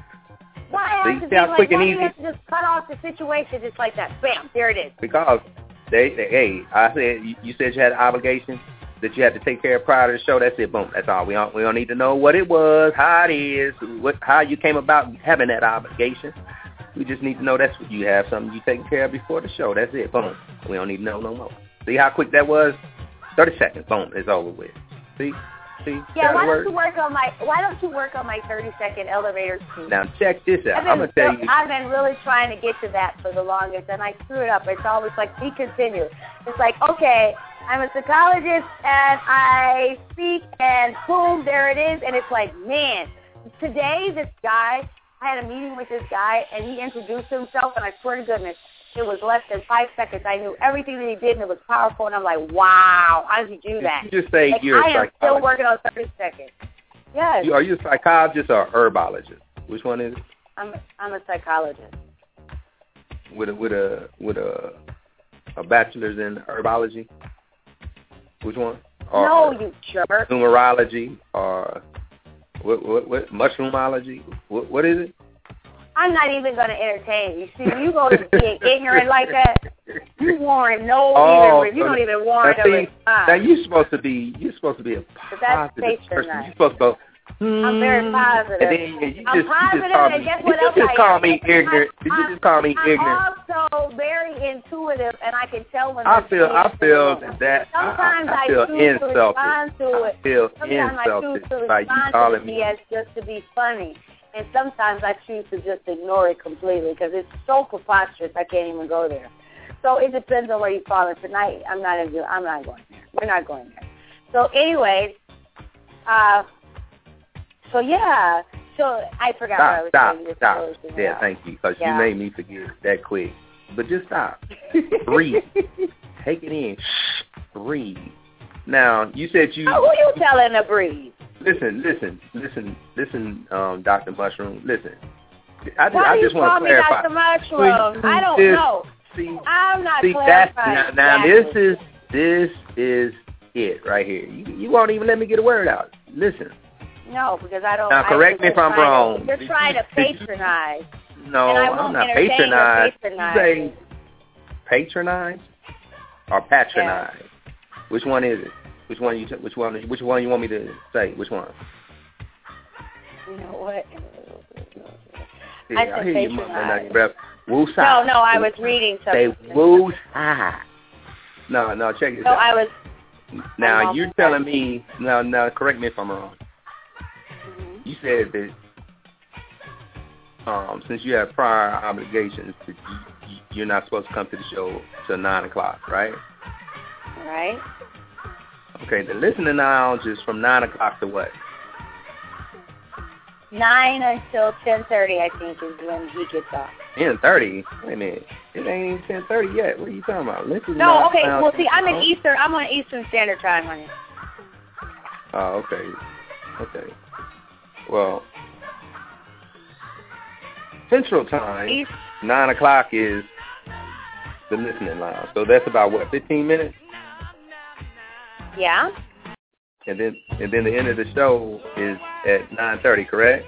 Why I have See, to be how like, quick why and do you easy? have to just cut off the situation just like that? Bam, there it is. Because they, they hey, I said you, you said you had an obligation that you had to take care of prior to the show. That's it. Boom. That's all. We don't we don't need to know what it was, how it is, what how you came about having that obligation. We just need to know that's what you have, something you taking care of before the show. That's it. Boom. We don't need to know no more. See how quick that was? Thirty seconds. Boom. It's over with. See? See? Yeah, why work? don't you work on my why don't you work on my thirty second elevator speech? Now check this out. I've I'm been, gonna tell you. I've been really trying to get to that for the longest, and I screw it up. It's always like, be continued. It's like, okay, I'm a psychologist, and I speak, and boom, there it is. And it's like, man, today this guy, I had a meeting with this guy, and he introduced himself, and I swear to goodness, it was less than five seconds. I knew everything that he did, and it was powerful, and I'm like, wow, how did he do that? You just say like, you're I a am still working on thirty seconds. Yes. You, are you a psychologist or a herbologist? Which one is it? I'm I'm a psychologist. With a with a with a a bachelor's in herbology. Which one? Or, no, you jerk. Numerology or what? What? What? Mushroomology? What? What is it? I'm not even going to entertain you. See, when you go to being ignorant like that, you warrant no oh, even. You so don't even warrant now, a see, response. now you're supposed to be. You're supposed to be a positive person. You're supposed to go. Hmm, I'm very positive. And then you just, I'm you positive, just call and me, guess what did else you just I call am? me ignorant? I, Did you just call me I'm ignorant? I'm also very intuitive, and I can tell when. I feel. I feel that. Sometimes I, I I, feel choose insulted. to respond to it. I feel Sometimes I choose insulted to by you respond calling to me. B S just to be funny. And sometimes I choose to just ignore it completely because it's so preposterous I can't even go there. So it depends on where you fall. And tonight, I'm not even, I'm not going there. We're not going there. So anyways, uh, so yeah. So I forgot Stop, what I was stop, saying. stop. Yeah, thank you, because yeah. you made me forget that quick. But just stop. Breathe. Take it in. Breathe. Now, you said you... Oh, who you telling to breathe? listen, listen, listen, listen, um, Doctor Mushroom, listen. I, Why I do just you want call to me clarify. Doctor Mushroom? Please, I don't this, know. See, I'm not see that's, clarifying. now, now exactly. this is this is it right here. You, you won't even let me get a word out. Listen. No, because I don't. Now, correct I, me if I'm wrong. To, you're trying to patronize. No, and I I'm won't not entertain patronize. Or patronize. You say patronize or patronize? Yeah. Which one is it? Which one you? T- which one? Which one you want me to say? Which one? You know what? Yeah, I I said hear you mumbling under your breath. Woosah. No, no, I was reading something. Say woosah. No, no, check this no, out. No, I was. Now you're telling me. Now, now, correct me if I'm wrong. Mm-hmm. You said that um, since you have prior obligations, that you, you're not supposed to come to the show till nine o'clock, right? Right. Okay. The listening lounge is from nine o'clock to what? Nine until ten thirty, I think, is when he gets off. Ten thirty. Wait a minute. It ain't even ten thirty yet. What are you talking about? Listen. No. Okay. Well, see, I'm in Eastern. I'm on Eastern Standard Time, honey. Oh, okay. Okay. Well, Central Time. East. Nine o'clock is the listening lounge. So that's about what, fifteen minutes? Yeah. And then, and then the end of the show is at nine thirty, correct?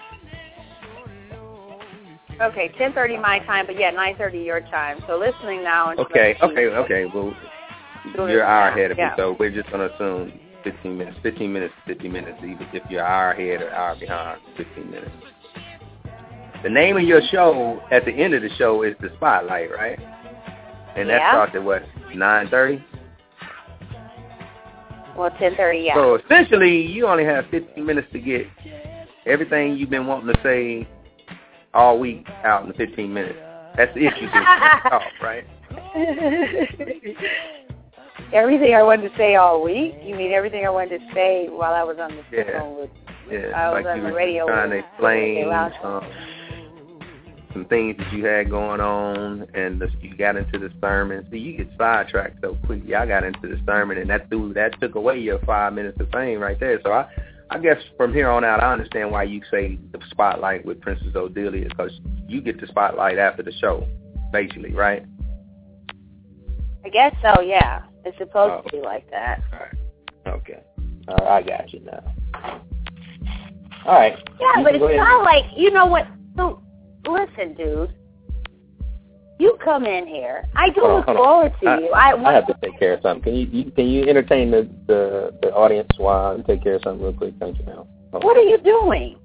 Okay, ten thirty my time, but yeah, nine thirty your time. So listening now. Okay, okay, okay. Well, you're an hour ahead of yeah. me, so we're just going to assume fifteen minutes. fifteen minutes, fifty minutes, even if you're an hour ahead or an hour behind, fifteen minutes. The name of your show at the end of the show is The Spotlight, right? And that yeah. starts at what, nine thirty? Well, ten thirty, yeah. So essentially, you only have fifteen minutes to get everything you've been wanting to say all week out in the fifteen minutes. That's the issue. Talk, right? Everything I wanted to say all week? You mean everything I wanted to say while I was on the yeah. phone with? Yeah, I was like on you the were radio trying to with, explain with um, some things that you had going on, and the, you got into the sermon. See, you get sidetracked so quickly. I got into the sermon, and that threw, that took away your five minutes of fame right there. So I, I guess from here on out, I understand why you say the spotlight with Princess Odelia, because you get the spotlight after the show, basically, right? I guess so, yeah. It's supposed oh. to be like that. All right. Okay. All right, I got you now. All right. Yeah, you but it's not like, you know what? So, listen, dude. You come in here. I do hold look on, forward to I, you. I, I have to take care of something. Can you, you can you entertain the, the, the audience while I take care of something real quick? Thank you, now. What are you doing?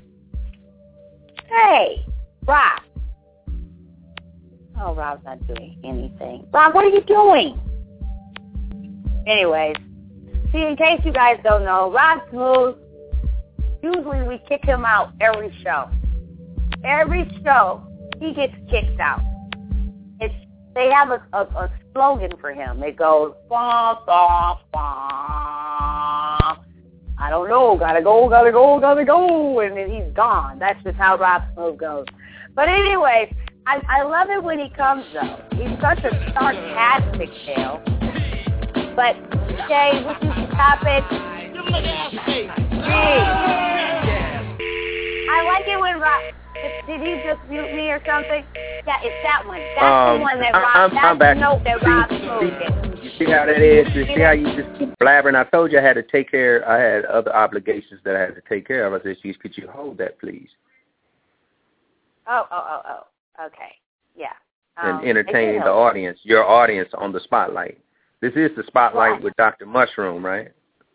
Hey, Rob. Oh, Rob's not doing anything. Rob, what are you doing? Anyways, see, in case you guys don't know, Rob Smooth, usually we kick him out every show. Every show, he gets kicked out. It's They have a, a, a slogan for him. It goes, bah, bah, bah. I don't know, gotta go, gotta go, gotta go, and then he's gone. That's just how Rob Smooth goes. But anyway, I, I love it when he comes, though. He's such a sarcastic tale. But, Jay, which is the topic? Gee. I like it when Rob... Did he just mute me or something? Yeah, it's that one. That's um, the one that Rob... I'm, that's I'm back. the note that see, Rob Smooth gets. You see how that is? You see how you just keep blabbering? I told you I had to take care... I had other obligations that I had to take care of. I said, could you hold that, please? Oh, oh, oh, oh. Okay. Yeah. And Um, entertain it the audience, your audience on the spotlight. This is the spotlight Right. with Doctor Mushroom, right?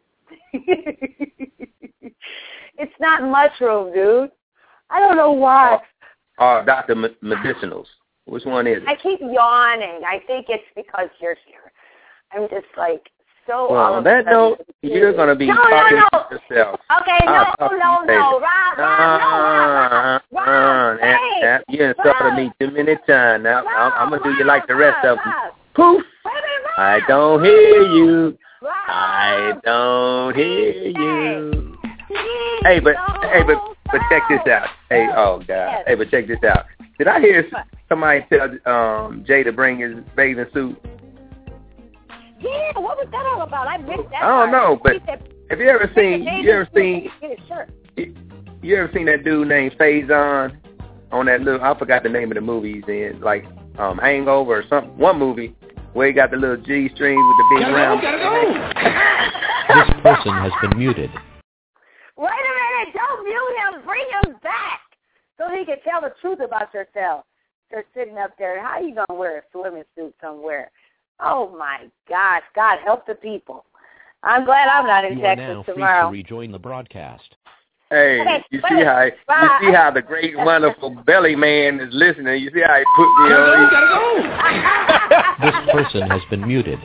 It's not Mushroom, dude. I don't know why. Or Doctor M- Medicinals. Which one is it? I keep yawning. I think it's because you're here. I'm just like so. Well, all on of that a note, sudden- you're going to be no, talking no, no. to yourself. Okay, no, I'll talk to no, you no, later. Rob, Rob, no, Rob, Rob, Rob, Uh, hey, uh, you insulted Rob, me too many times. Now Rob, I'm, I'm going to do you Rob, like the rest Rob, of them. Rob. Poof! Wait a minute, Rob. I don't hear you. Rob. I don't hear you. Please, Hey, but no, hey, but but check this out. Hey, oh God. Yes. Hey, but check this out. Did I hear somebody tell um Jay to bring his bathing suit? Yeah, what was that all about? I missed that. I don't part. know, but He said, Have you ever seen? You ever seen? Sure. You ever seen that dude named Faison on that little? I forgot the name of the movie he's in, like um, Hangover or something. One movie where he got the little G string with the big gotta round. Go, gotta go. This person has been muted. Wait a minute! Don't mute him. Bring him back so he can tell the truth about yourself. You're sitting up there. How are you gonna wear a swimming suit somewhere? Oh my gosh! God help the people. I'm glad I'm not in you are Texas now free tomorrow. to rejoin the broadcast. Hey, you see how you see how the great wonderful belly man is listening. You see how he put me on. Gotta go. This person has been muted.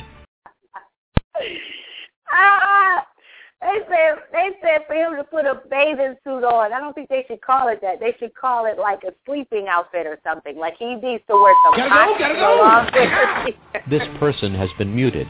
Uh, they said they said for him to put a bathing suit on. I don't think they should call it that. They should call it like a sleeping outfit or something. Like he needs to wear some gotta go, gotta go. This person has been muted.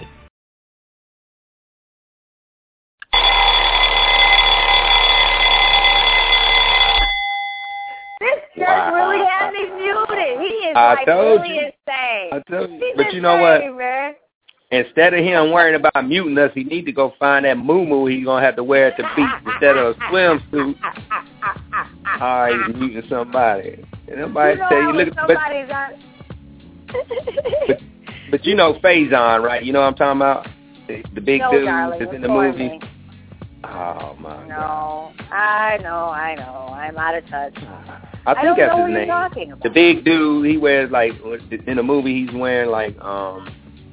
This just wow. really had me muted. He is I like told really you. insane. I told you. He's But you know insane, what? Man. Instead of him worrying about muting us, he need to go find that moo-moo he's going to have to wear at the beach instead of a swimsuit. All right, he's muting somebody. And nobody you know tell you, look at but, but, but you know Faison, right? You know what I'm talking about? The, the big no, dude darling, that's in the for movie. Me. Oh, my no, God. No, I know, I know. I'm out of touch. I think I don't that's know his what name. You're talking about. The big dude, he wears like, in the movie he's wearing like um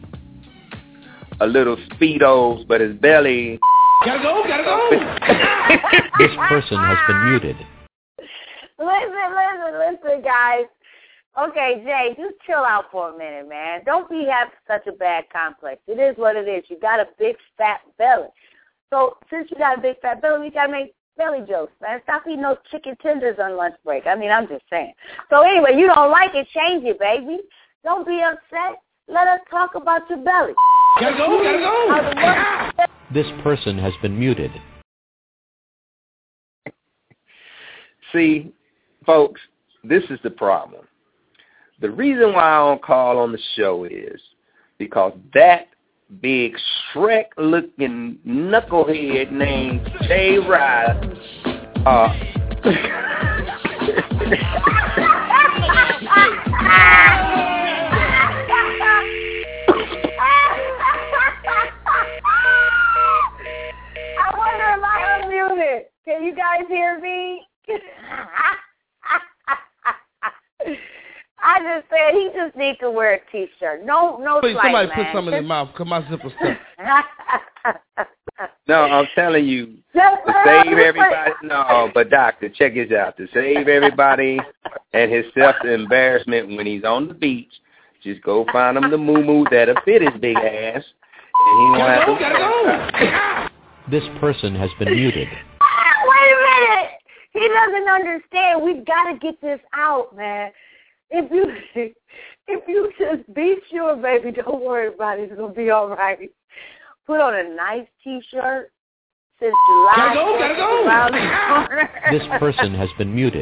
a little Speedos, but his belly. Gotta go, gotta go. This person has been muted. Listen, listen, listen, guys. Okay, Jay, just chill out for a minute, man. Don't be have such a bad complex. It is what it is. You got a big fat belly. So since you got a big fat belly, we gotta make belly jokes, man. Stop eating those chicken tenders on lunch break. I mean, I'm just saying. So anyway, you don't like it, change it, baby. Don't be upset. Let us talk about your belly. Gotta go, gotta go. This person has been muted. See, folks, this is the problem. The reason why I don't call on the show is because that big Shrek-looking knucklehead named Jay Riley, uh, I wonder if I unmuted. Can you guys hear me? I just said he just needs to wear a T-shirt. No, no Please, slight, somebody man. put something in his mouth because my zipper's stuck. No, I'm telling you, to save everybody. No, but doctor, check this out. To save everybody and his self-embarrassment when he's on the beach, just go find him the moo-moo that'll fit his big ass, and he won't have to. Gotta go. This person has been muted. Wait a minute. He doesn't understand. We've got to get this out, man. If you if you just be sure, baby, don't worry about it. It's going to be all right. Put on a nice T-shirt. Since July, gotta go, gotta go. Around the corner. This person has been muted.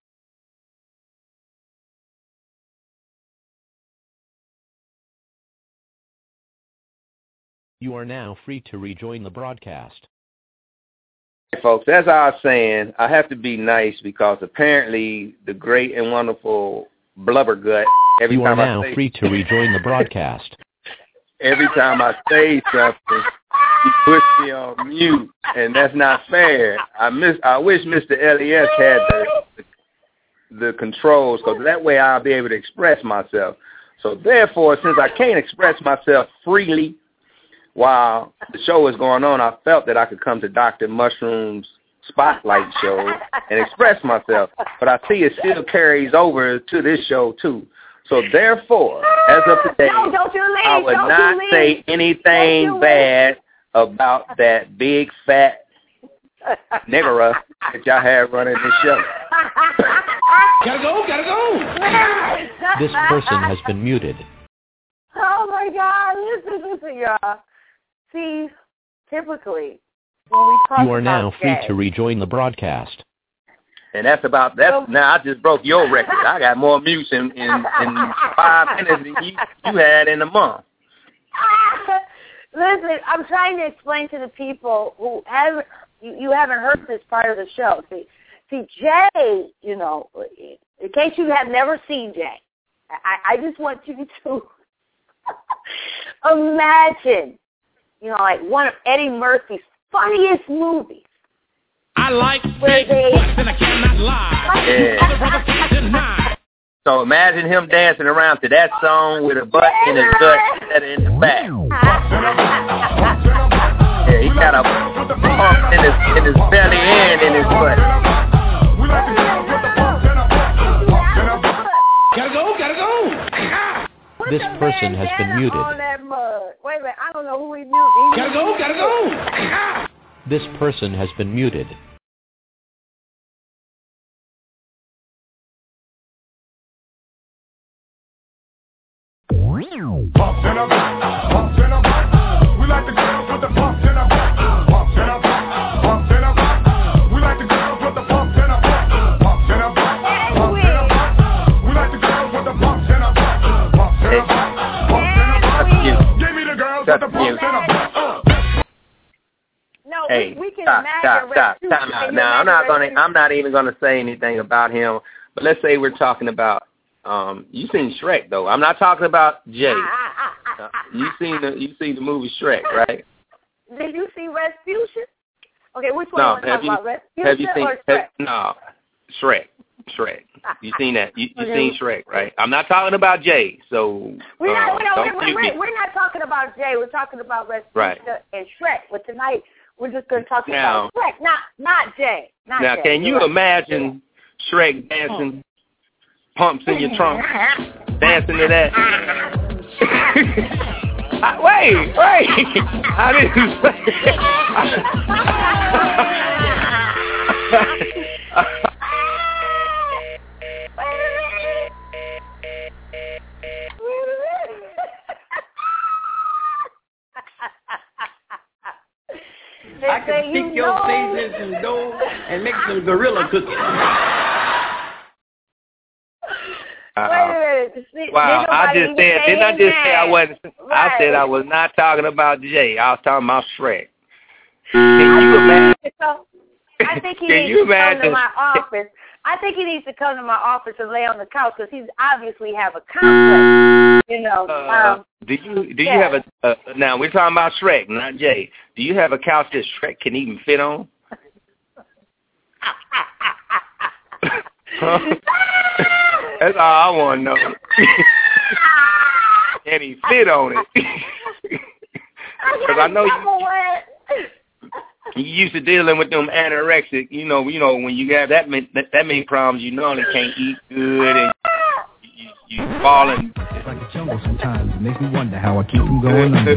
You are now free to rejoin the broadcast. Hey, folks, as I was saying, I have to be nice because apparently the great and wonderful Blubbergut, every you time are now I say, free to rejoin the broadcast. Every time I say something, he puts me on mute, and that's not fair. I miss. I wish Mister L E S had the the, the controls, because that way I'll be able to express myself. So therefore, since I can't express myself freely while the show is going on, I felt that I could come to Doctor Mushroom's Spotlight show and express myself. But I see it still carries over to this show too. So therefore, as of today, no, don't you leave, I would don't not you say anything bad about that big fat nigger that y'all have running this show. Gotta go, gotta go. This person has been muted. Oh my God! Listen, listen, y'all. See, typically when we talk You are now about free gay, to rejoin the broadcast. And that's about that's now. I just broke your record. I got more mutes in, in, in five minutes than you, you had in a month. Listen, I'm trying to explain to the people who haven't, you, you haven't heard this part of the show. See, see, Jay, you know, in case you have never seen Jay, I, I just want you to imagine, you know, like one of Eddie Murphy's funniest movies. I like big butts and I cannot lie. Yeah. So imagine him dancing around to that song with a butt in his gut and in the back. Yeah, he got a pump in his in his belly and in his butt. Gotta go, gotta go. This person has been muted. Wait a minute, I don't know who he muted. Gotta go, gotta go. This person has been muted. Pumps in a back, pumps in a back. We like the girls with the pumps in a back. Pumps in a back, pumps in a back. We like the girls with the pumps in a back. Pumps in a back, pumps in a back. We like the girls with the pumps in a back. Pumps in a back, pumps in a back. Give me the girls with the pumps in a back. No, Hey, we, we can stop, imagine. stop, stop, time out. Now, I'm not gonna, I'm not even gonna say anything about him. But let's say we're talking about. Um, you seen Shrek though. I'm not talking about Jay. Uh, you seen the you seen the movie Shrek, right? Did you see Respucia? Okay, which one No, you have you want to talk about? Respucia have you seen or Shrek? have, no Shrek? Shrek. You seen that? You, you Okay. seen Shrek, right? I'm not talking about Jay. So We're not, uh, we're, not, don't we're, mute we're, me. we're not talking about Jay. We're talking about Respucia Right. and Shrek. But tonight we're just going to talk Now- about Shrek, not not Jay. Not Now, Jay. can you You're right. imagine Shrek dancing, pumps in your trunk, dancing to that? I, wait, wait! I didn't I can stick your face in some dough and make some gorilla cookies. Uh, Wait a minute. See, wow, did I nobody just even said, say didn't I his just say I name? wasn't, I Right. said I was not talking about Jay. I was talking about Shrek. Can you imagine? I think he Can needs you to come to imagine? my office. I think he needs to come to my office and lay on the couch because he's obviously have a complex. You know. Uh, um, do you do you yeah. have a uh, now we're talking about Shrek, not Jay. Do you have a couch that Shrek can even fit on? That's all I want to know. Can he fit on it? Because I know you, you used to dealing with them anorexic. You know, you know when you have that many, that, that many problems, you normally can't eat good and you, you falling. It's like a jungle sometimes. It makes me wonder how I keep from going under.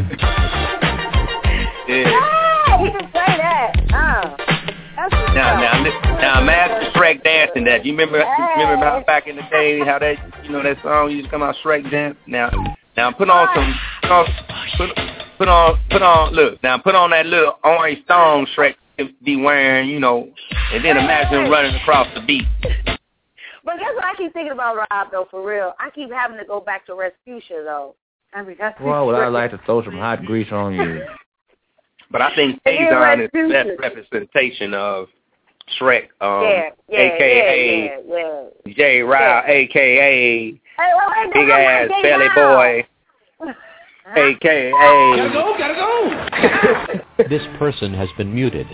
Yeah. You can say that. Oh. That's what's Now, up. now, li- now, Master Shrek dancing that. You remember? Remember how back in the day how that you know that song used to come out, Shrek dance. Now, now put on some, put on, put, put on, put on. Look, now put on that little orange thong Shrek be wearing, you know, and then imagine him running across the beach. But that's what I keep thinking about, Rob, though, for real. I keep having to go back to Respucia, though. I mean, that's Well, would I like to throw some hot grease on you? But I think Faison is the best representation of Shrek, um, yeah, yeah, A K A yeah, yeah, yeah. J. Ryle, A K A Hey, wait, wait, Big no, Ass J. Belly Ryle. Boy, A K A Gotta go, gotta go. This person has been muted.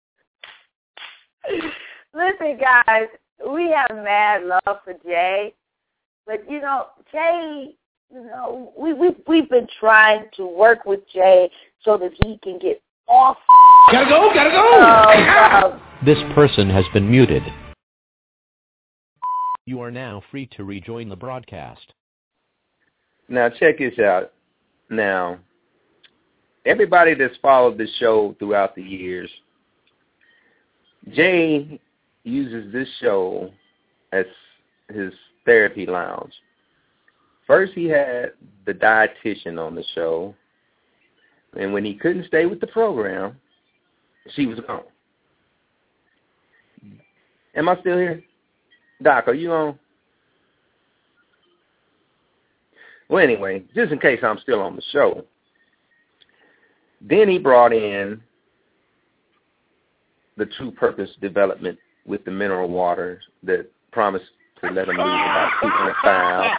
Listen, guys, we have mad love for Jay, but you know, Jay, you know, we we we've been trying to work with Jay so that he can get off. Gotta go, gotta go. Uh, This person has been muted. You are now free to rejoin the broadcast. Now check this out. Now, everybody that's followed the show throughout the years, Jay uses this show as his therapy lounge. First, he had the dietitian on the show, and when he couldn't stay with the program, she was gone. Am I still here? Doc, are you on? Well, anyway, just in case I'm still on the show, Then he brought in the True Purpose development with the mineral water that promised to let him lose about two hundred pounds.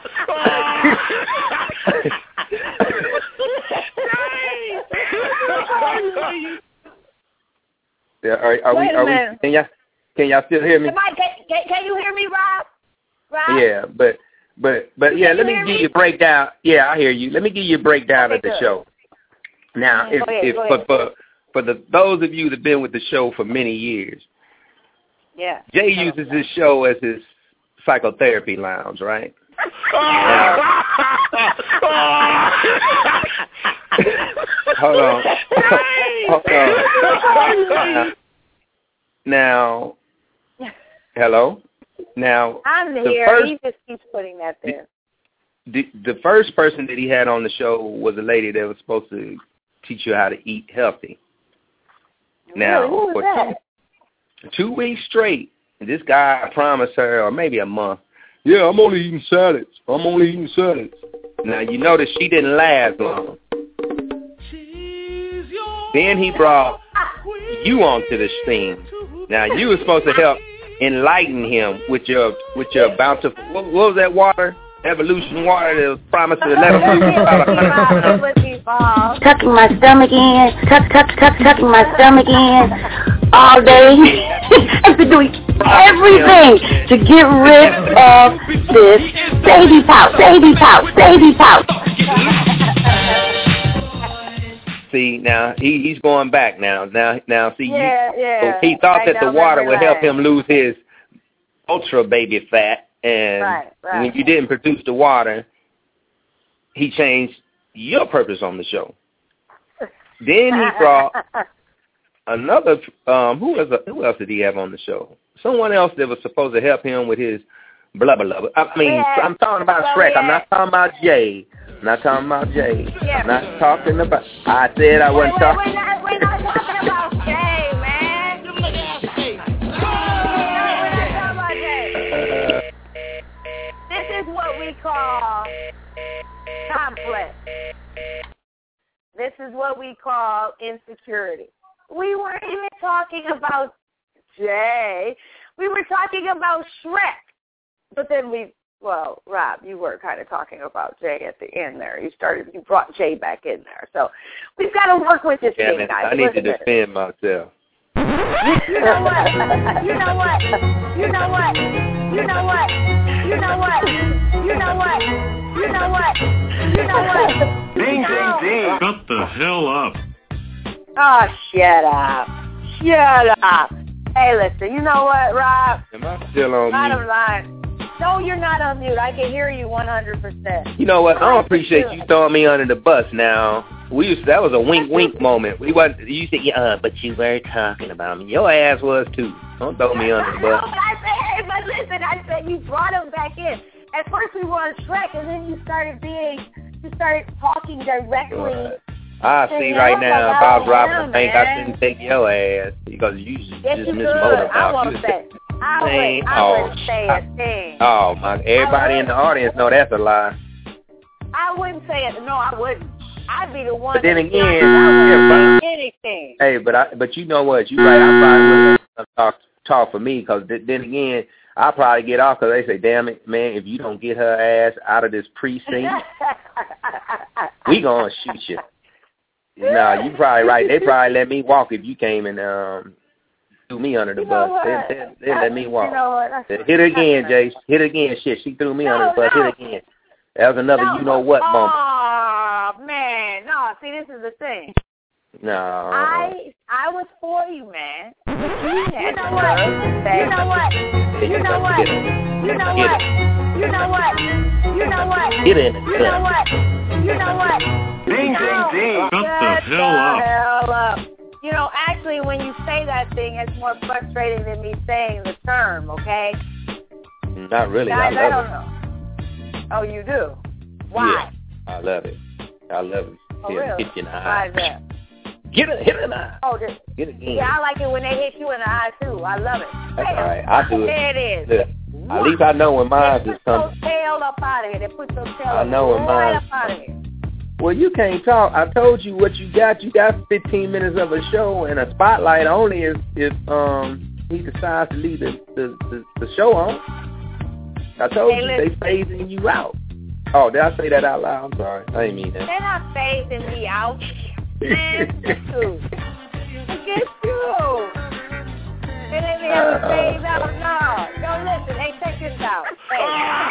yeah, are, are we? Are we? Can y'all? Can y'all still hear me? Am I, can, can you hear me, Rob? Rob? Yeah, but but but yeah. Let me give you a breakdown. Yeah, I hear you. Let me give you a breakdown of the show. Now, if if for for for the those of you that've been with the show for many years, yeah, Jay uses this show as his psychotherapy lounge, right? Hold on. Hold on. Now, hello? Now, I'm the here. First, he just keeps putting that there. The, the first person that he had on the show was a lady that was supposed to teach you how to eat healthy. Now, really? Who was for that? Two, two weeks straight, this guy promised her, or maybe a month, yeah, I'm only eating salads. I'm only eating salads. Now, you notice she didn't last long. Then he brought you onto the scene. Now, you were supposed to help enlighten him with your with your bountiful, what, what was that water? Evolution water that was promised to let him lose about a hundred pounds. Tucking my stomach in, tuck, tuck, tuck, tucking my stomach in all day. I've been doing everything to get rid of this baby pouch, baby pouch, baby pouch. See, now he, he's going back now. Now, now, see, yeah, you, yeah. he thought I that the know, water would help right. him lose his ultra baby fat, and right, right. when you didn't produce the water, he changed your purpose on the show. Then he brought another. Um, who was who else did he have on the show? Someone else that was supposed to help him with his blah blah blah. I mean, yeah. I'm talking about well, Shrek. yeah. I'm not talking about Jay. I'm not talking about Jay. Yeah. I'm not talking about. I said I wasn't wait, talking. We're not, we're not talking about Jay, man. We're not talking about Jay. This is what we call complex. This is what we call insecurity. We weren't even talking about Jay. We were talking about Shrek. But then we, well, Rob, you were kind of talking about Jay at the end there. You started, you brought Jay back in there. So we've got to work with this yeah, thing, man, guys. I need Listen to defend myself. You know what? You know what? You know what? You know what? You know what? You know what? You know what? You know what? Ding, ding, ding. Shut the hell up. Oh, shut up. Shut up. Hey, listen, you know what, Rob? Am I still on Bottom mute? line. No, you're not on mute. I can hear you one hundred percent. You know what? I don't appreciate you throwing me under the bus now. We used to, that was a wink wink moment. We wasn't, you said, yeah, uh, but you were talking about me. Your ass was too. Don't throw me under the bus. No, but I said, hey, but listen, I said you brought him back in. At first we were on Shrek, and then you started being, you started talking directly. Right. I see right now, if I was robbing a bank, I shouldn't take your ass because you just, yes, just you miss could. motor I won't say. I would, I oh, wouldn't say a thing. Oh, my. Everybody in the audience know that's a lie. I wouldn't say it. No, I wouldn't. I'd be the one. But then that again, yeah, but, anything. Hey, but I, but you know what? You right. I probably wouldn't talk talk for me because th- then again, I probably get off because they say, "Damn it, man! If you don't get her ass out of this precinct, we gonna shoot you." No, you probably right. They probably let me walk if you came and um threw me under the you bus. They, they, they let me walk. You know what? Hit it again, Jace. Hit it again. Shit, she threw me no, under the bus. No. Hit it again. That was another no, you know what oh, moment. Oh man, no. See, this is the thing. No. I I was for you, man. But you, you know what? You know what? You know what? You know what? You know what? You know what? Get in. You know what? You know what? Ding, ding, ding. Shut the hell up. hell up. You know, actually, when you say that thing, it's more frustrating than me saying the term, okay? Not really. Guys, I love I don't it. know. Oh, you do? Why? Yeah, I love it. I love it. Oh, Hit, really? hit you in the Why eye. is that? Get it, hit it in the eye. Oh, this, Get it again. yeah, I like it when they hit you in the eye, too. I love it. That's hey, all right. I do it. There it is. Look, at least I know when mine they is put coming. those tail up out of here. They put those tail I know when right mine up out of here. Well, you can't talk. I told you what you got. You got fifteen minutes of a show, and a spotlight only if if um he decides to leave the the, the, the show on. I told hey, you listen. they phasing you out. Oh, did I say that out loud? I'm sorry. I didn't mean that. They're not phasing me out. Man, it's you. It's you. It ain't me ever phase out. No. Yo, listen. Hey, check this out. Hey.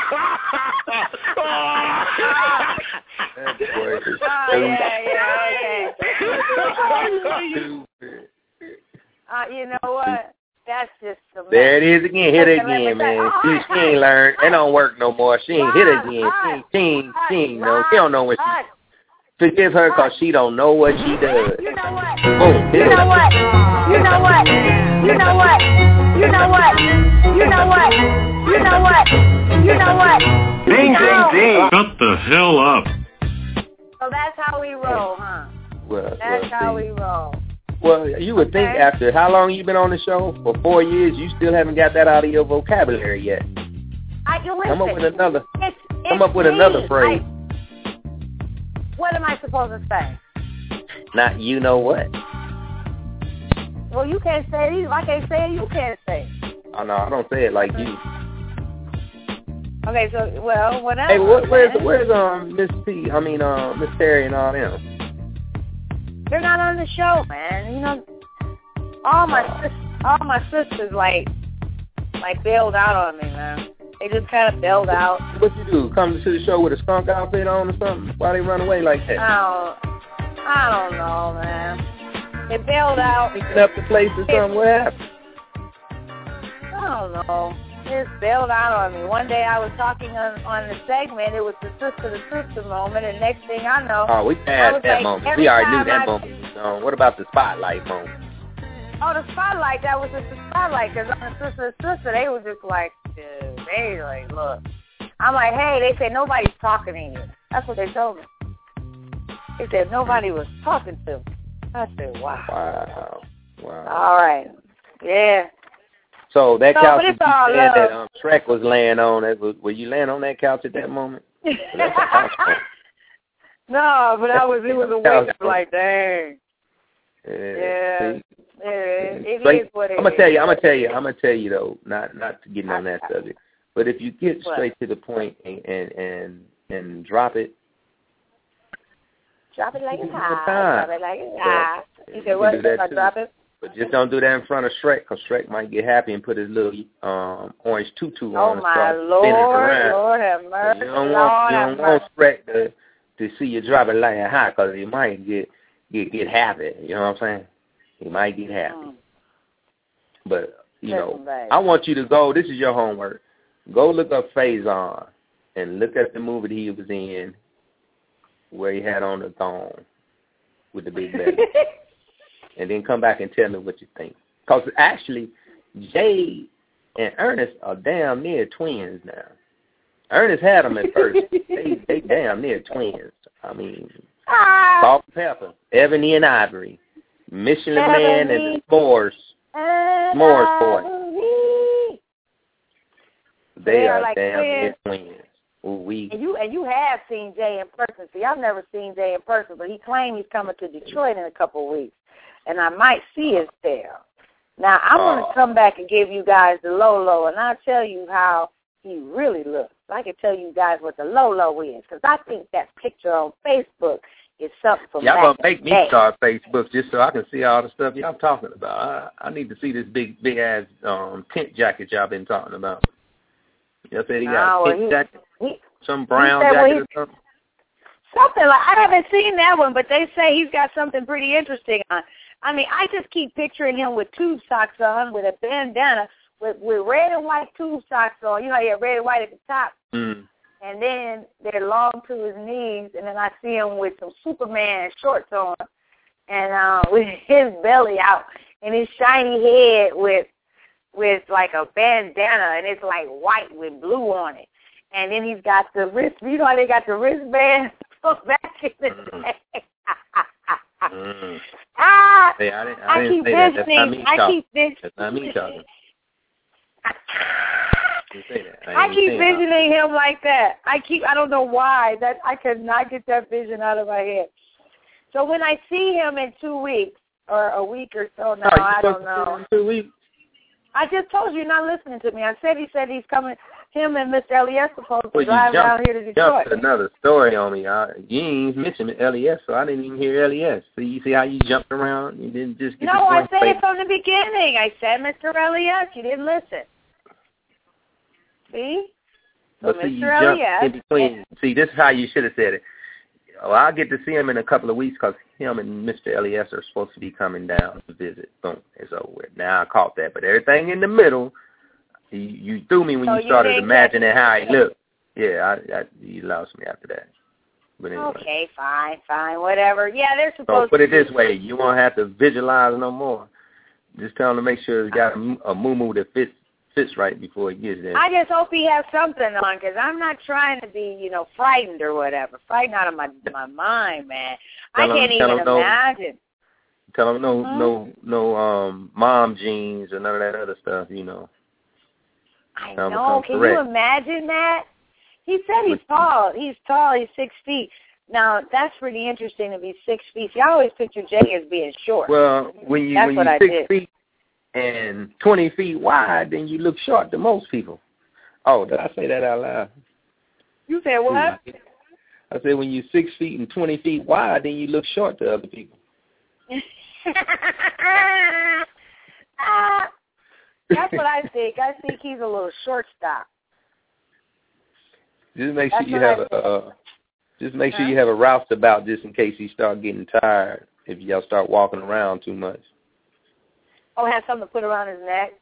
Oh, yeah, yeah, okay. Uh, you know what? That's just the There it is again. Hit it again, man. She, she ain't learned. It don't work no more. She ain't hit it again. She ain't, she ain't, she ain't know. She don't know what she. Forgive her because she don't know what she does. You know what? Boom. You know what? You know what? You know what? You know what? You know what? You know what? You know what? Ding, ding, ding. Shut the hell up. So that's how we roll, huh? Well, That's well, how see. we roll. Well, you would think Okay. after how long you been on the show? For four years, you still haven't got that out of your vocabulary yet. I, you listen, Come up with another. It's, Come it's up with me. another phrase. I, what am I supposed to say? Not you know what. Well, you can't say it. If I can't say it, you can't say it. Oh no, I don't say it like you. Okay, so well, whatever. Hey, what, where's man. where's um Miss P? I mean uh Miss Terry and all them. They're not on the show, man. You know, all my sis- all my sisters like like bailed out on me, man. They just kind of bailed out. What you do? Come to the show with a skunk outfit on or something? Why they run away like that? I don't, I don't know, man. They bailed out. Picking up the place or something? What happened? I don't know. They just bailed out on me. One day I was talking on, on the segment. It was the sister to sister moment, and next thing I know, Oh, we I passed was that like, moment. every We already knew time that I- moment was gone. What about the spotlight moment? Oh, the spotlight, that was just the spotlight, because on the sister to sister, they were just like, dude, they like, look. I'm like, hey, they said nobody's talking to you. That's what they told me. They said nobody was talking to me. I said, wow. Wow. Wow. All right. Yeah. So that No, couch but that it's you all said that love. um, Shrek was laying on, that was, were you laying on that couch at that moment? That's a couch point. No, but I was, it was a waste of like, dang. Yeah. Yeah. See? Yeah, it Straight- is what it I'm gonna is. tell you. I'm gonna tell you. I'm gonna tell you though. Not not to get on that subject, but if you get What? straight to the point and and and, and drop it, Drop it like it's Give it hot. time. Drop it like it's Yeah. hot. You You said can what? do that I too. drop it? but just don't do that in front of Shrek, because Shrek might get happy and put his little um orange tutu Oh on and my start Lord, spinning around. Lord have So mercy. you don't Lord want you have don't mercy. want Shrek to to see you drop it like that hot, because he might get get get happy. You know what I'm saying? He might get happy. Mm. But you know, Listen, babe. I want you to go. This is your homework. Go look up Faison and look at the movie that he was in, where he had on the thong with the big belly, and then come back and tell me what you think. Because actually, Jay and Ernest are damn near twins now. Ernest had them at first. they they damn near twins. I mean, salt and pepper, Ebony and Ivory, Michelin Man and the S'mores, S'mores boy. They, They are, are like damn near twins. twins. Ooh, we And you and you have seen Jay in person. See, I've never seen Jay in person, but he claimed he's coming to Detroit in a couple of weeks, and I might see his there. Now I'm Oh. going to come back and give you guys the low low, and I'll tell you how he really looks. I can tell you guys what the low low is, because I think that picture on Facebook is something from y'all back gonna in make the me day. start Facebook just so I can see all the stuff y'all talking about. I, I need to see this big big ass um tent jacket y'all been talking about. Y'all said he got No, a well, tent he- jacket, he- some brown said, well, jacket he- or something. Something like, I haven't seen that one, but they say he's got something pretty interesting on. I mean, I just keep picturing him with tube socks on, with a bandana, with with red and white tube socks on. You know, he had red and white at the top, Mm. and then they're long to his knees, and then I see him with some Superman shorts on, and uh, with his belly out, and his shiny head with with like a bandana, and it's like white with blue on it. And then he's got the wrist, you know how they got the wristband from back in the day. Mm. ah, Hey, I didn't, I I didn't keep say that. That's not visiting. me I talking. keep this. That's not me talking. didn't say that. I, I ain't keep saying visioning him like that. I keep. I don't know why. That I cannot get that vision out of my head. So when I see him in two weeks or a week or so now, Oh, I don't know. in two weeks? I just told you you're not listening to me. I said he said he's coming. Him and Mister Elias supposed to Well, drive you down jumped, here to Detroit. jumped to another story on me. I, you ain't even mentioned L E S, so I didn't even hear L E S. So you see how you jumped around? You didn't just get No, the I point said straight. it from the beginning. I said Mister Elias. You didn't listen. See? So But see, you Mister jumped Elias. in between. See, this is how you should have said it. Well, I'll get to see him in a couple of weeks because him and Mister L E S are supposed to be coming down to visit. Boom, it's over with. Now I caught that. But everything in the middle, you, you threw me when So you you started didn't imagining catch how it. he looked. Yeah, I, I, you lost me after that. But anyway. Okay, fine, fine, whatever. Yeah, they're So supposed put to it this way, you won't have to visualize no more. Just tell him to make sure it's got a, a moo-moo that fits fits right before he gets there. I just hope he has something on, because I'm not trying to be, you know, frightened or whatever. Frightened out of my my mind, man. I Tell him- can't tell even him no- imagine. Tell him no Hmm? no no um mom jeans or none of that other stuff, you know. I Tell him to know. come Can correct. you imagine that? He said he's tall. He's tall. He's six feet. Now, that's pretty interesting to be six feet. I always picture Jay as being short. Well, when you That's when what you're I six did. feet and twenty feet wide, then you look short to most people. Oh, did I say that out loud? You said what? I said when you're six feet and twenty feet wide, then you look short to other people. Ah, that's what I think. I think he's a little shortstop. Just make sure That's you what have I a uh, just make sure Huh? you have a roustabout just in case he start getting tired if y'all start walking around too much. Oh, have something to put around his neck?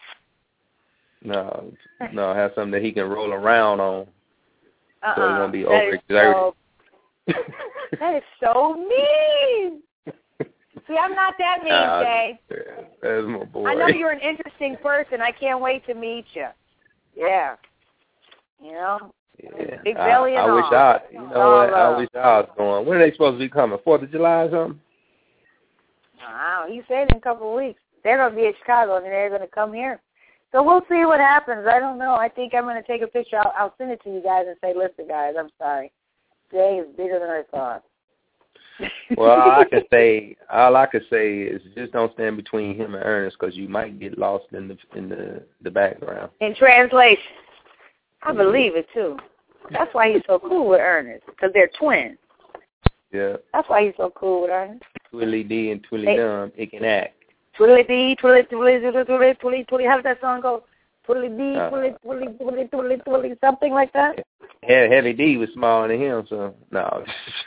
No, no, have something that he can roll around on, Uh-uh. so he won't be That is overexerted. so- That is so mean. See, I'm not that mean, Ah, Jay. That's my boy. I know you're an interesting person. I can't wait to meet you. Yeah. You know? Yeah. Big I, belly and I wish all. I, you know All what, I love. wish I was going. When are they supposed to be coming? Fourth of July or something? Wow, he said in a couple of weeks. They're going to be in Chicago, and they're going to come here. So we'll see what happens. I don't know. I think I'm going to take a picture. I'll, I'll send it to you guys and say, listen, guys, I'm sorry. Jay is bigger than I thought. Well, all I can say, all I can say is just don't stand between him and Ernest because you might get lost in the in the the background. In translation, I believe it, too. That's why he's so cool with Ernest, because they're twins. Yeah, That's why he's so cool with Ernest. Twilly D and Twilly Hey. Dum, it can act. Twiddly dee, twiddly, twiddly, twiddly, twiddly, twiddly, twiddly. How does that song go? Twiddly dee, Uh, twiddly, twiddly, twiddly, twiddly, twiddly, something like that? He- Heavy D was smaller than him, so no.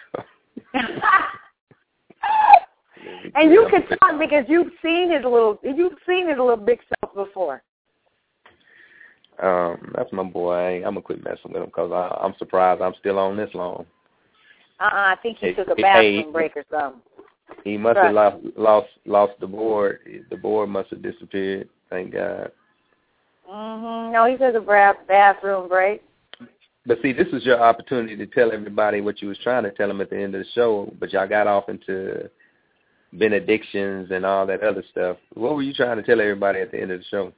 And you can talk because you've seen his little, you've seen his little big self before. Um, that's my boy. I ain't, I'm gonna quit messing with him because I'm surprised I'm still on this long. Uh-uh, I think he Hey, took a hey, bathroom hey. break or something. He must Right. have lost lost lost the board. The board must have disappeared. Thank God. Mm-hmm. No, he took a bra- bathroom break. But see, this is your opportunity to tell everybody what you was trying to tell them at the end of the show. But y'all got off into benedictions and all that other stuff. What were you trying to tell everybody at the end of the show?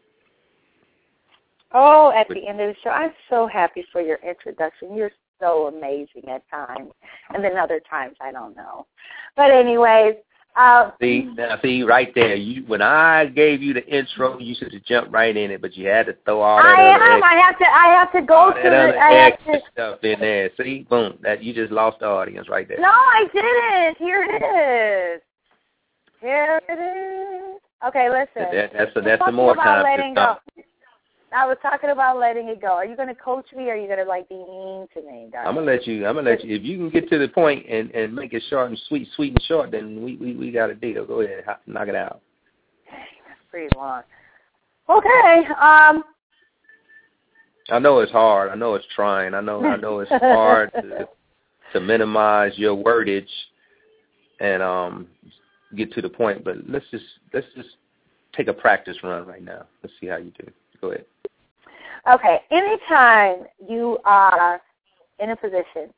Oh, at the end of the show, I'm so happy for your introduction. You're so amazing at times, and then other times I don't know. But anyways, uh, See, now see right there. You when I gave you the intro, you should have jumped right in it, but you had to throw all that I other am. extra, I have to. I have to go all to that the. other I have extra to. stuff in there. See, boom, that you just lost the audience right there. No, I didn't. Here it is. Here it is. Okay, listen. That, that's We're that's the talking more about time. letting to go. stop. I was talking about letting it go. Are you going to coach me, or are you going to like be mean to me, darling? I'm gonna let you. I'm gonna let you. If you can get to the point and, and make it short and sweet, sweet and short, then we we, we got a deal. Go ahead, ho- knock it out. That's pretty long. Okay. Um. I know it's hard. I know it's trying. I know. I know it's hard to to minimize your wordage and um get to the point. But let's just let's just take a practice run right now. Let's see how you do. Go ahead. Okay. Anytime you are in a position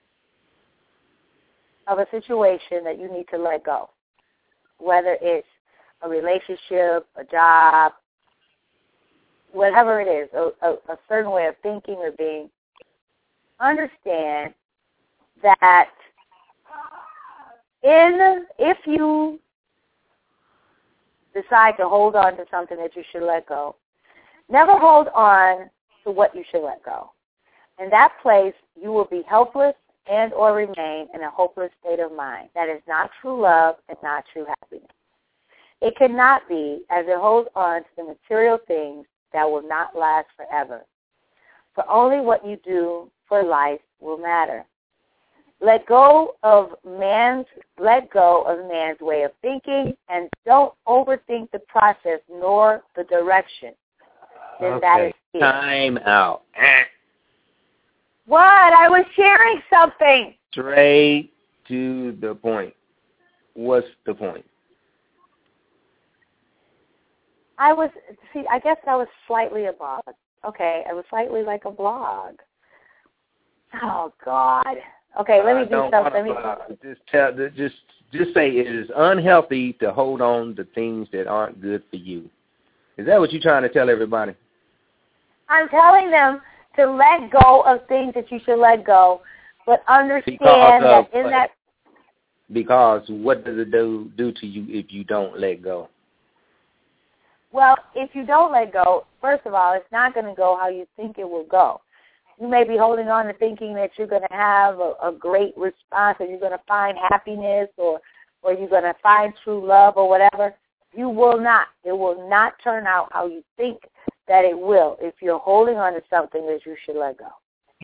of a situation that you need to let go, whether it's a relationship, a job, whatever it is, a, a, a certain way of thinking or being, understand that in if you decide to hold on to something that you should let go, never hold on to what you should let go. In that place, you will be helpless and or remain in a hopeless state of mind. That is not true love and not true happiness. It cannot be, as it holds on to the material things that will not last forever. For only what you do for life will matter. Let go of man's let go of man's way of thinking, and don't overthink the process nor the direction. Then okay. that is it. Time out. What? I was sharing something. Straight to the point. What's the point? I was, see, I guess I was slightly a blog. Okay, I was slightly like a blog. Oh, God. Okay, let me do don't something. Let me just tell, just, just say it is unhealthy to hold on to things that aren't good for you. Is that what you're trying to tell everybody? I'm telling them to let go of things that you should let go, but understand that in what? that. Because what does it do do to you if you don't let go? Well, if you don't let go, first of all, it's not going to go how you think it will go. You may be holding on to thinking that you're going to have a, a great response, or you're going to find happiness, or or you're going to find true love, or whatever. You will not. It will not turn out how you think that it will if you're holding on to something that you should let go.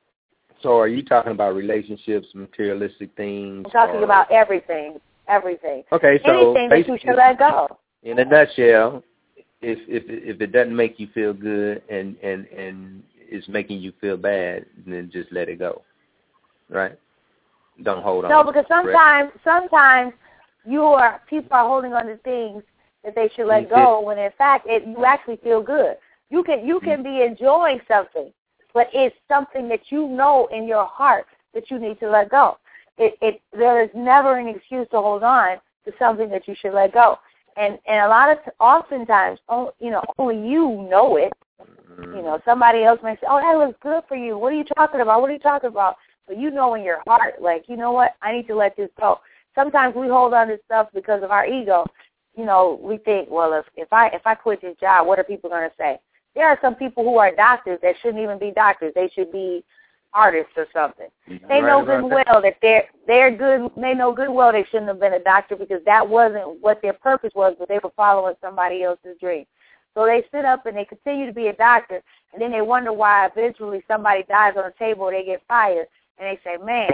So are you talking about relationships, materialistic things? I'm talking or... about everything, everything. Okay, so anything that you should let go. In a nutshell, if if if it doesn't make you feel good and and and is making you feel bad, then just let it go, right? Don't hold on. No, because sometimes sometimes you are people are holding on to things that they should let go when in fact it, you actually feel good. You can you can be enjoying something, but it's something that you know in your heart that you need to let go. It it there is never an excuse to hold on to something that you should let go. And and a lot of oftentimes, you know, only you know it. You know, somebody else may say, "Oh, that looks good for you. What are you talking about? What are you talking about?" But you know in your heart, like, you know what? I need to let this go. Sometimes we hold on to stuff because of our ego. You know, we think, well, if if I if I quit this job, what are people going to say? There are some people who are doctors that shouldn't even be doctors. They should be artists or something. Mm-hmm. They Right know good and that. well that they're they're good. They know good and well they shouldn't have been a doctor because that wasn't what their purpose was, but they were following somebody else's dream. So they sit up and they continue to be a doctor, and then they wonder why eventually somebody dies on a table or they get fired, and they say, man,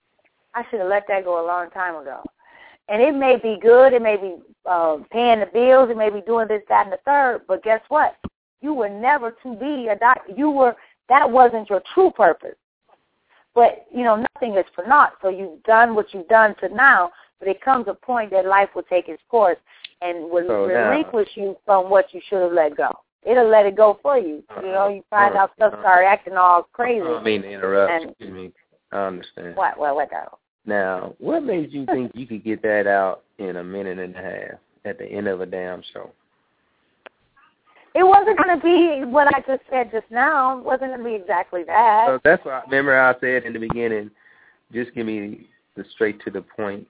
I should have let that go a long time ago. And it may be good, it may be uh, paying the bills, it may be doing this, that, and the third, but guess what? You were never to be a doctor. You were, that wasn't your true purpose. But, you know, nothing is for naught, so you've done what you've done to now, but it comes a point that life will take its course and will so relinquish you from what you should have let go. It'll let it go for you. You know, you find out stuff start acting all crazy. I don't mean to interrupt. And, Excuse me. I understand. What, what, what, though? Now, what made you think you could get that out in a minute and a half at the end of a damn show? It wasn't going to be what I just said just now. It wasn't going to be exactly that. So that's why, remember I said in the beginning, just give me the straight-to-the-point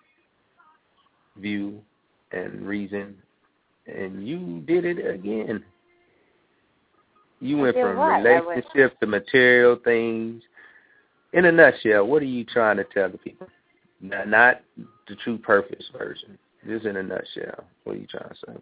view and reason, and you did it again. You went from what? relationship to material things. In a nutshell, what are you trying to tell the people? Not, not the true purpose version. Just in a nutshell, what are you trying to say?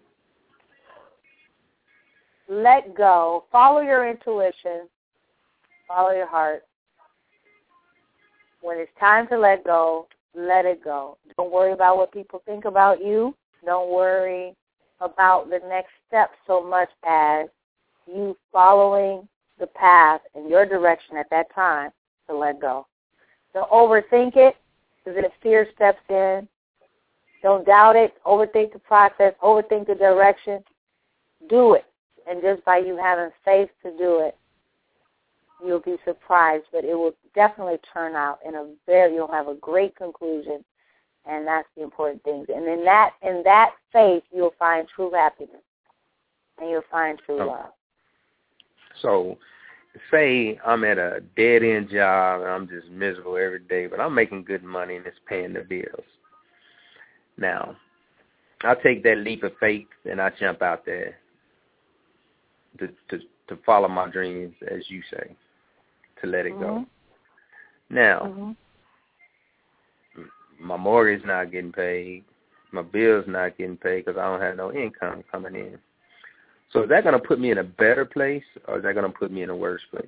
Let go. Follow your intuition. Follow your heart. When it's time to let go, let it go. Don't worry about what people think about you. Don't worry about the next step so much as you following the path in your direction at that time to let go. Don't overthink it because if fear steps in, don't doubt it. Overthink the process. Overthink the direction. Do it. And just by you having faith to do it, you'll be surprised. But it will definitely turn out in a very, you'll have a great conclusion. And that's the important thing. And in that, in that faith, you'll find true happiness. And you'll find true oh. love. So say I'm at a dead-end job and I'm just miserable every day, but I'm making good money and it's paying the bills. Now, I take that leap of faith and I jump out there to to, to follow my dreams, as you say, to let it mm-hmm. go. Now, mm-hmm. my mortgage not getting paid, my bills not getting paid because I don't have no income coming in. So is that going to put me in a better place, or is that going to put me in a worse place?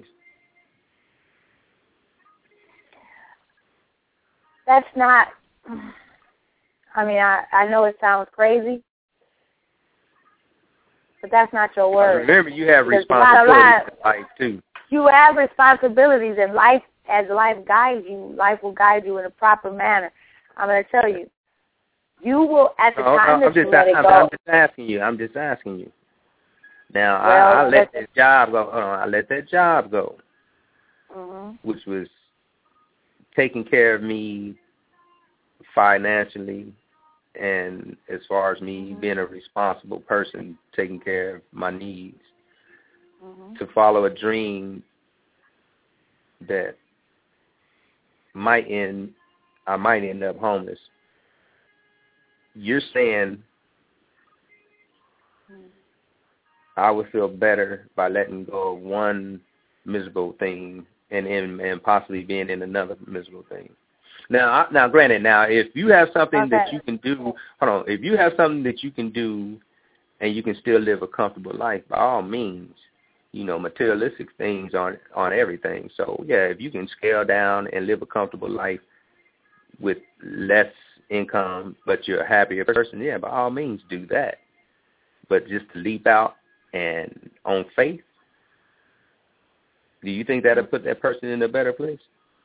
That's not, I mean, I, I know it sounds crazy, but that's not your word. Remember, you have responsibilities in life, too. You have responsibilities in life. As life guides you, life will guide you in a proper manner. I'm going to tell you, you will, at the no, time no, that you just, let it I'm, go. I'm just asking you. I'm just asking you. Now, well, I, I let that job go. Uh, I let that job go, mm-hmm. which was taking care of me financially, and as far as me mm-hmm. being a responsible person, taking care of my needs, mm-hmm. to follow a dream that might end, I might end up homeless. You're saying I would feel better by letting go of one miserable thing and and, and possibly being in another miserable thing. Now, I, now, granted, now if you have something okay. that you can do, hold on, if you have something that you can do, and you can still live a comfortable life, by all means, you know, materialistic things aren't aren't everything. So yeah, if you can scale down and live a comfortable life with less income, but you're a happier person, yeah, by all means, do that. But just to leap out and on faith, do you think that'll put that person in a better place?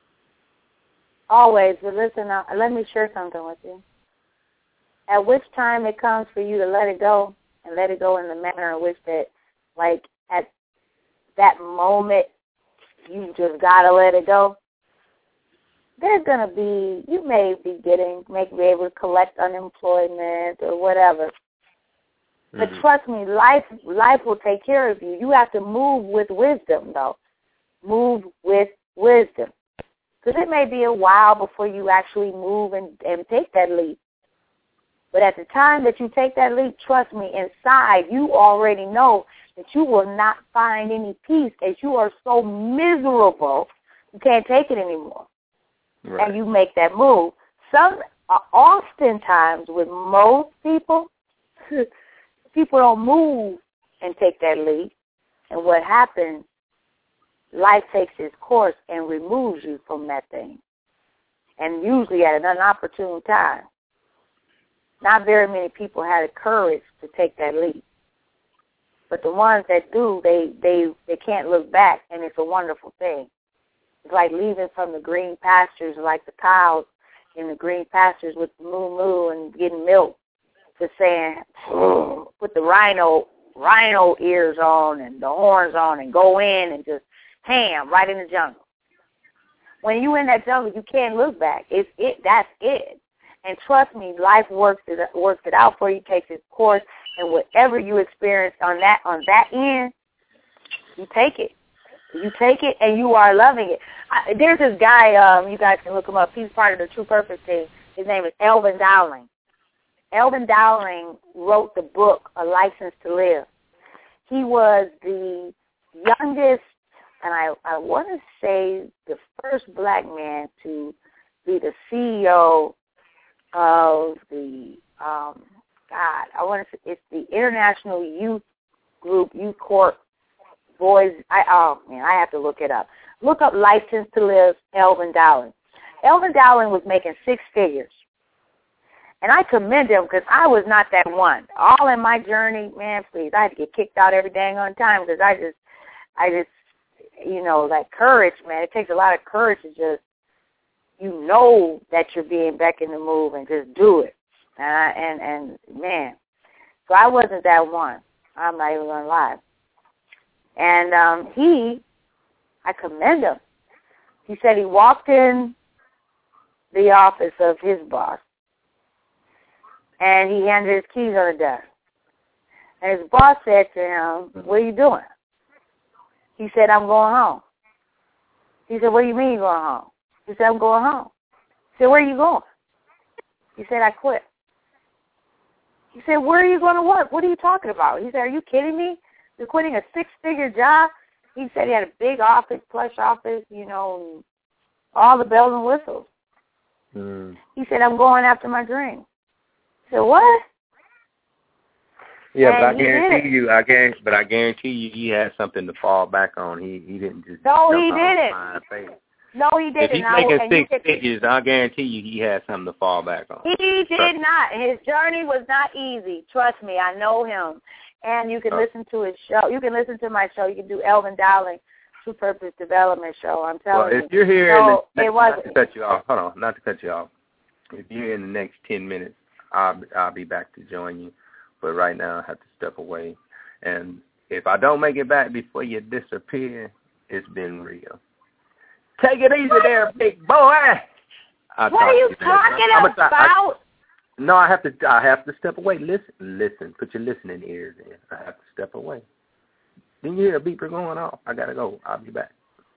Always. But listen, uh, let me share something with you. At which time it comes for you to let it go, and let it go in the manner in which that, like, at that moment, you just got to let it go. There's going to be, you may be getting, may be able to collect unemployment or whatever. But mm-hmm. trust me, life life will take care of you. You have to move with wisdom, though. Move with wisdom. Because it may be a while before you actually move and, and take that leap. But at the time that you take that leap, trust me, inside you already know that you will not find any peace, as you are so miserable, you can't take it anymore. Right. And you make that move. Some, uh, oftentimes with most people, people don't move and take that leap. And what happens, life takes its course and removes you from that thing. And usually at an inopportune time. Not very many people have the courage to take that leap. But the ones that do, they, they, they can't look back, and it's a wonderful thing. It's like leaving from the green pastures, like the cows in the green pastures with the moo-moo and getting milk, to saying, put the rhino rhino ears on and the horns on and go in and just ham right in the jungle. When you in that jungle, you can't look back. It's it. That's it. And trust me, life works it works it out for you, takes its course, and whatever you experience on that on that end, you take it. You take it, and you are loving it. I, there's this guy, um, you guys can look him up. He's part of the True Purpose team. His name is Elvin Dowling. Elvin Dowling wrote the book, A License to Live. He was the youngest, and I, I want to say the first black man to be the C E O of the, um, God, I want to say it's the International Youth Group, Youth Corp Boys. I oh man, I have to look it up. Look up License to Live, Elvin Dowling. Elvin Dowling was making six figures. And I commend him because I was not that one. All in my journey, man, please, I had to get kicked out every dang on time because I just, I just, you know, that courage, man. It takes a lot of courage to just, you know that you're being back in the move and just do it. And, I, and, and man, so I wasn't that one. I'm not even going to lie. And um, he, I commend him. He said he walked in the office of his boss, and he handed his keys on the desk. And his boss said to him, what are you doing? He said, I'm going home. He said, what do you mean you're going home? He said, I'm going home. He said, where are you going? He said, I quit. He said, where are you going to work? What are you talking about? He said, are you kidding me? You're quitting a six-figure job? He said he had a big office, plush office, you know, all the bells and whistles. Mm. He said, I'm going after my dream. I said, what? Yeah, and but I guarantee you, I guarantee, but I guarantee you, he had something to fall back on. He he didn't just. No, jump he out didn't. on flying face. No, he didn't. If he's I, making and six could, figures, I guarantee you, he had something to fall back on. He did Trust not. His journey was not easy. Trust me, I know him. And you can Oh. listen to his show. You can listen to my show. You can do Elvin Dowling, True Purpose Development Show. I'm telling Well, you. if you're here, so in the, it was not to cut you off. Hold on, not to cut you off. If you're here in the next ten minutes, I'll I'll be back to join you. But right now, I have to step away. And if I don't make it back before you disappear, it's been real. Take it easy there, big boy. I'll what are you you talking I'm a, about? I, no, I have to. I have to step away. Listen, listen. Put your listening ears in. I have to step away. Then you hear a beeper going off. I gotta go. I'll be back.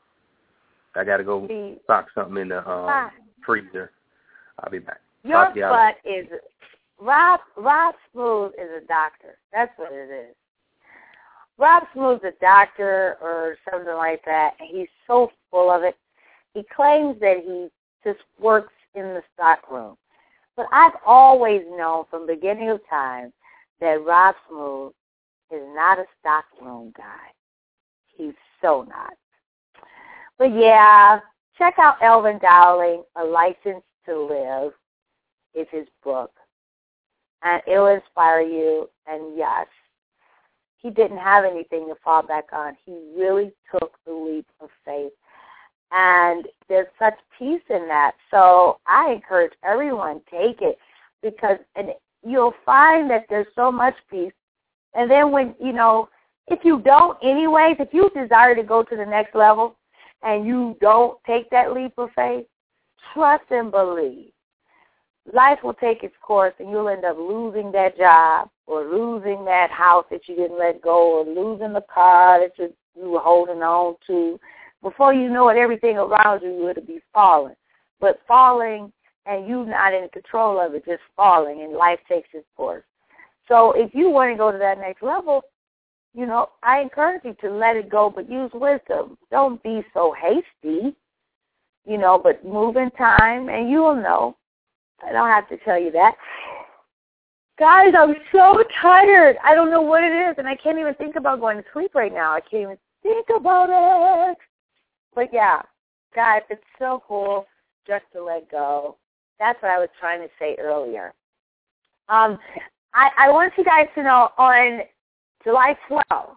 I gotta go See, stock something in the um, ah. freezer. I'll be back. Your Talk to y'all butt is Rob. Rob Smooth is a doctor. That's what it is. Rob Smooth's a doctor or something like that. He's so full of it. He claims that he just works in the stock room. But I've always known from the beginning of time that Rob Smooth is not a stock room guy. He's so not. But yeah, check out Elvin Dowling, A License to Live is his book. And it will inspire you. And yes, he didn't have anything to fall back on. He really took the leap of faith. And there's such peace in that. So I encourage everyone, take it. Because and you'll find that there's so much peace. And then when, you know, if you don't anyways, if you desire to go to the next level and you don't take that leap of faith, trust and believe. Life will take its course and you'll end up losing that job or losing that house that you didn't let go or losing the car that you, you were holding on to. Before you know it, everything around you would be falling. But falling and you not in control of it, just falling, and life takes its course. So if you want to go to that next level, you know, I encourage you to let it go, but use wisdom. Don't be so hasty, you know, but move in time, and you will know. I don't have to tell you that. Guys, I'm so tired. I don't know what it is, and I can't even think about going to sleep right now. I can't even think about it. But, yeah, guys, it's so cool just to let go. That's what I was trying to say earlier. Um, I, I want you guys to know on July twelfth,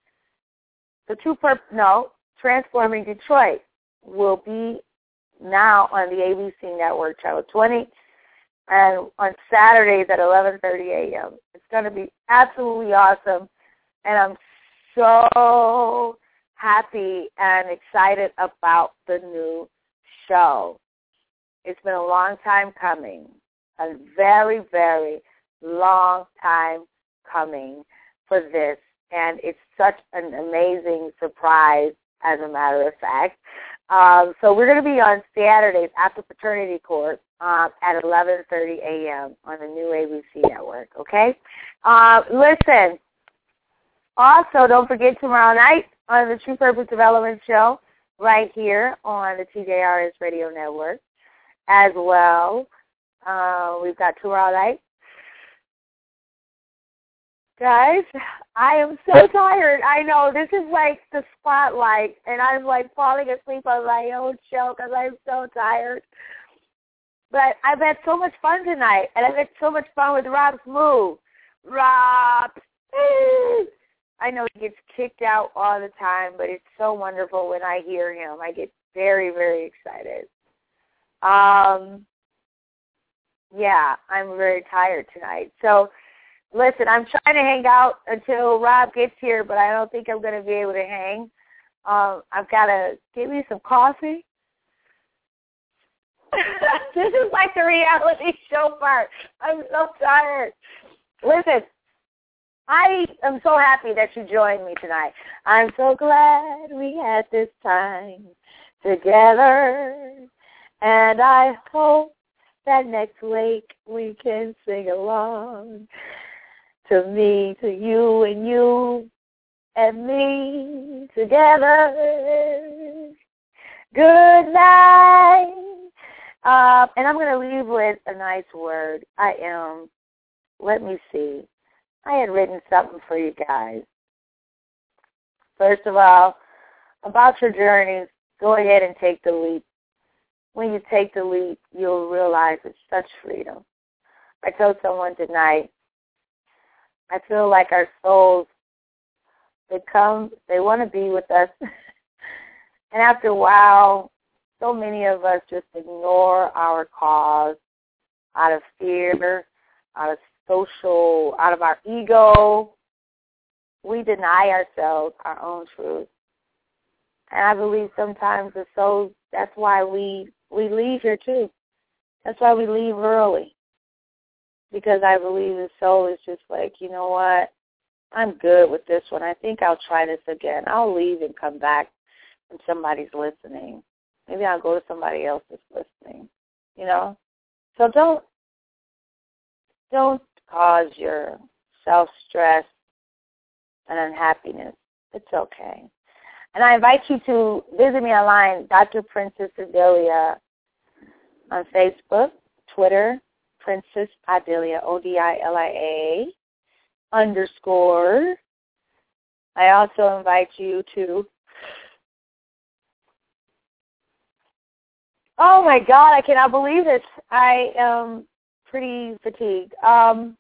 the two per no Transforming Detroit will be now on the A B C Network, Channel twenty, and on Saturdays at eleven thirty a.m. It's going to be absolutely awesome, and I'm so happy and excited about the new show. It's been a long time coming, a very, very long time coming for this, and it's such an amazing surprise, as a matter of fact. Um, so we're going to be on Saturdays after Paternity Court um, at eleven thirty a.m. on the new A B C network, okay? Uh, listen, also don't forget tomorrow night on the True Purpose Development Show right here on the T J R S Radio Network as well. Uh, we've got tomorrow night. Guys, I am so tired. I know, this is like the spotlight, and I'm like falling asleep on my own show because I'm so tired. But I've had so much fun tonight, and I've had so much fun with Rob Smooth. Rob! I know he gets kicked out all the time, but it's so wonderful when I hear him. I get very, very excited. Um, yeah, I'm very tired tonight. So, listen, I'm trying to hang out until Rob gets here, but I don't think I'm going to be able to hang. Um, I've got to get me some coffee. This is like the reality show part. I'm so tired. Listen, I am so happy that you joined me tonight. I'm so glad we had this time together, and I hope that next week we can sing along to me, to you, and you and me together. Good night. Uh, and I'm going to leave with a nice word. I am, let me see. I had written something for you guys. First of all, about your journeys, go ahead and take the leap. When you take the leap, you'll realize it's such freedom. I told someone tonight, I feel like our souls, they come, they want to be with us. And after a while, so many of us just ignore our cause out of fear, out of social, out of our ego. We deny ourselves our own truth. And I believe sometimes the soul, that's why we, we leave here too. That's why we leave early. Because I believe the soul is just like, you know what, I'm good with this one. I think I'll try this again. I'll leave and come back when somebody's listening. Maybe I'll go to somebody else that's listening, you know. So don't, don't cause your self-stress and unhappiness. It's okay. And I invite you to visit me online, Doctor Princess Odilia, on Facebook, Twitter, Princess Odilia, O D I L I A, underscore. I also invite you to, oh my God, I cannot believe this. I am pretty fatigued. Um,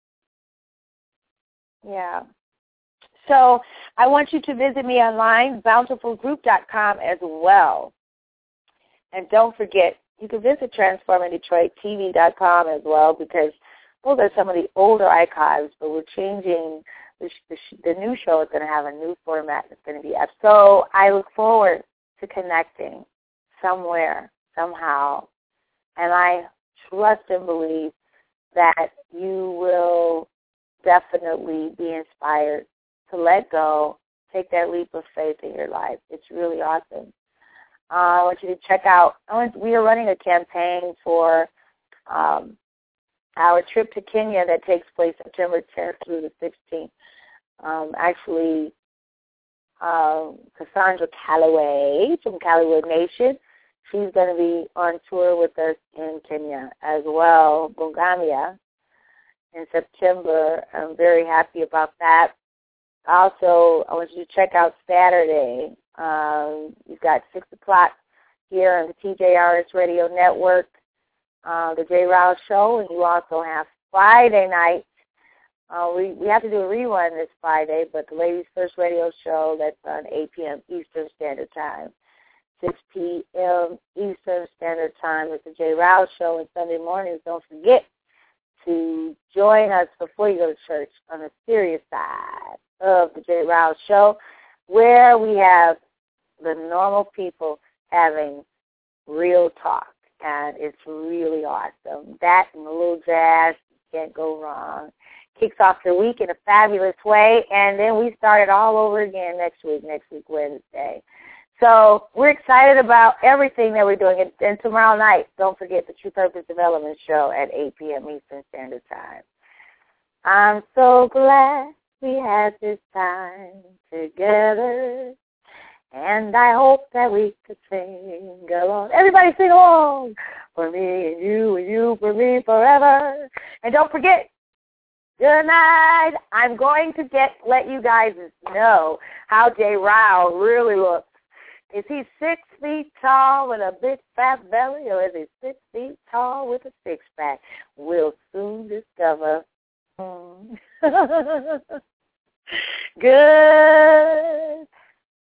yeah. So I want you to visit me online, bountiful group dot com as well. And don't forget, you can visit transforming detroit t v dot com as well, because those are some of the older archives, but we're changing. The, the, the new show is going to have a new format that's going to be up. So I look forward to connecting somewhere, somehow. And I trust and believe that you will definitely be inspired to let go, take that leap of faith in your life. It's really awesome. Uh, I want you to check out, I want, we are running a campaign for um, our trip to Kenya that takes place September tenth through the sixteenth. Um, actually, um, Cassandra Calloway from Calloway Nation, she's going to be on tour with us in Kenya as well, Bungamia, in September. I'm very happy about that. Also, I want you to check out Saturday. Um, you've got six o'clock here on the T J R S Radio Network, uh, the J. Rouse Show, and you also have Friday night. Uh, we, we have to do a rerun this Friday, but the Ladies First Radio Show, that's on eight p.m. Eastern Standard Time. six p.m. Eastern Standard Time is the J. Rouse Show, and Sunday mornings, don't forget to join us before you go to church on the serious side of the J. Rouse Show, where we have the normal people having real talk, and it's really awesome. That and a little jazz, can't go wrong. Kicks off the week in a fabulous way, and then we start it all over again next week, next week Wednesday. So we're excited about everything that we're doing. And tomorrow night, don't forget the True Purpose Development Show at eight p.m. Eastern Standard Time. I'm so glad we had this time together, and I hope that we could sing along. Everybody sing along. For me and you and you for me forever. And don't forget, good night. I'm going to get let you guys know how J. Rao really looks. Is he six feet tall with a big fat belly, or is he six feet tall with a six-pack? We'll soon discover. Mm. Good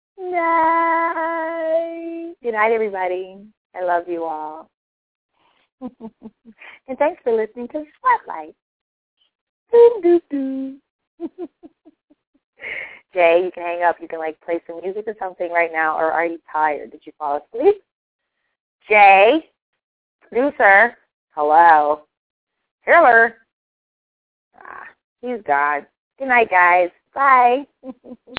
night. Good night, everybody. I love you all. And thanks for listening to the Spotlight. Doo, doo, doo. Jay, you can hang up. You can, like, play some music or something right now, or are you tired? Did you fall asleep? Jay, producer, hello. Hiller. Ah, he's God. Good night, guys. Bye.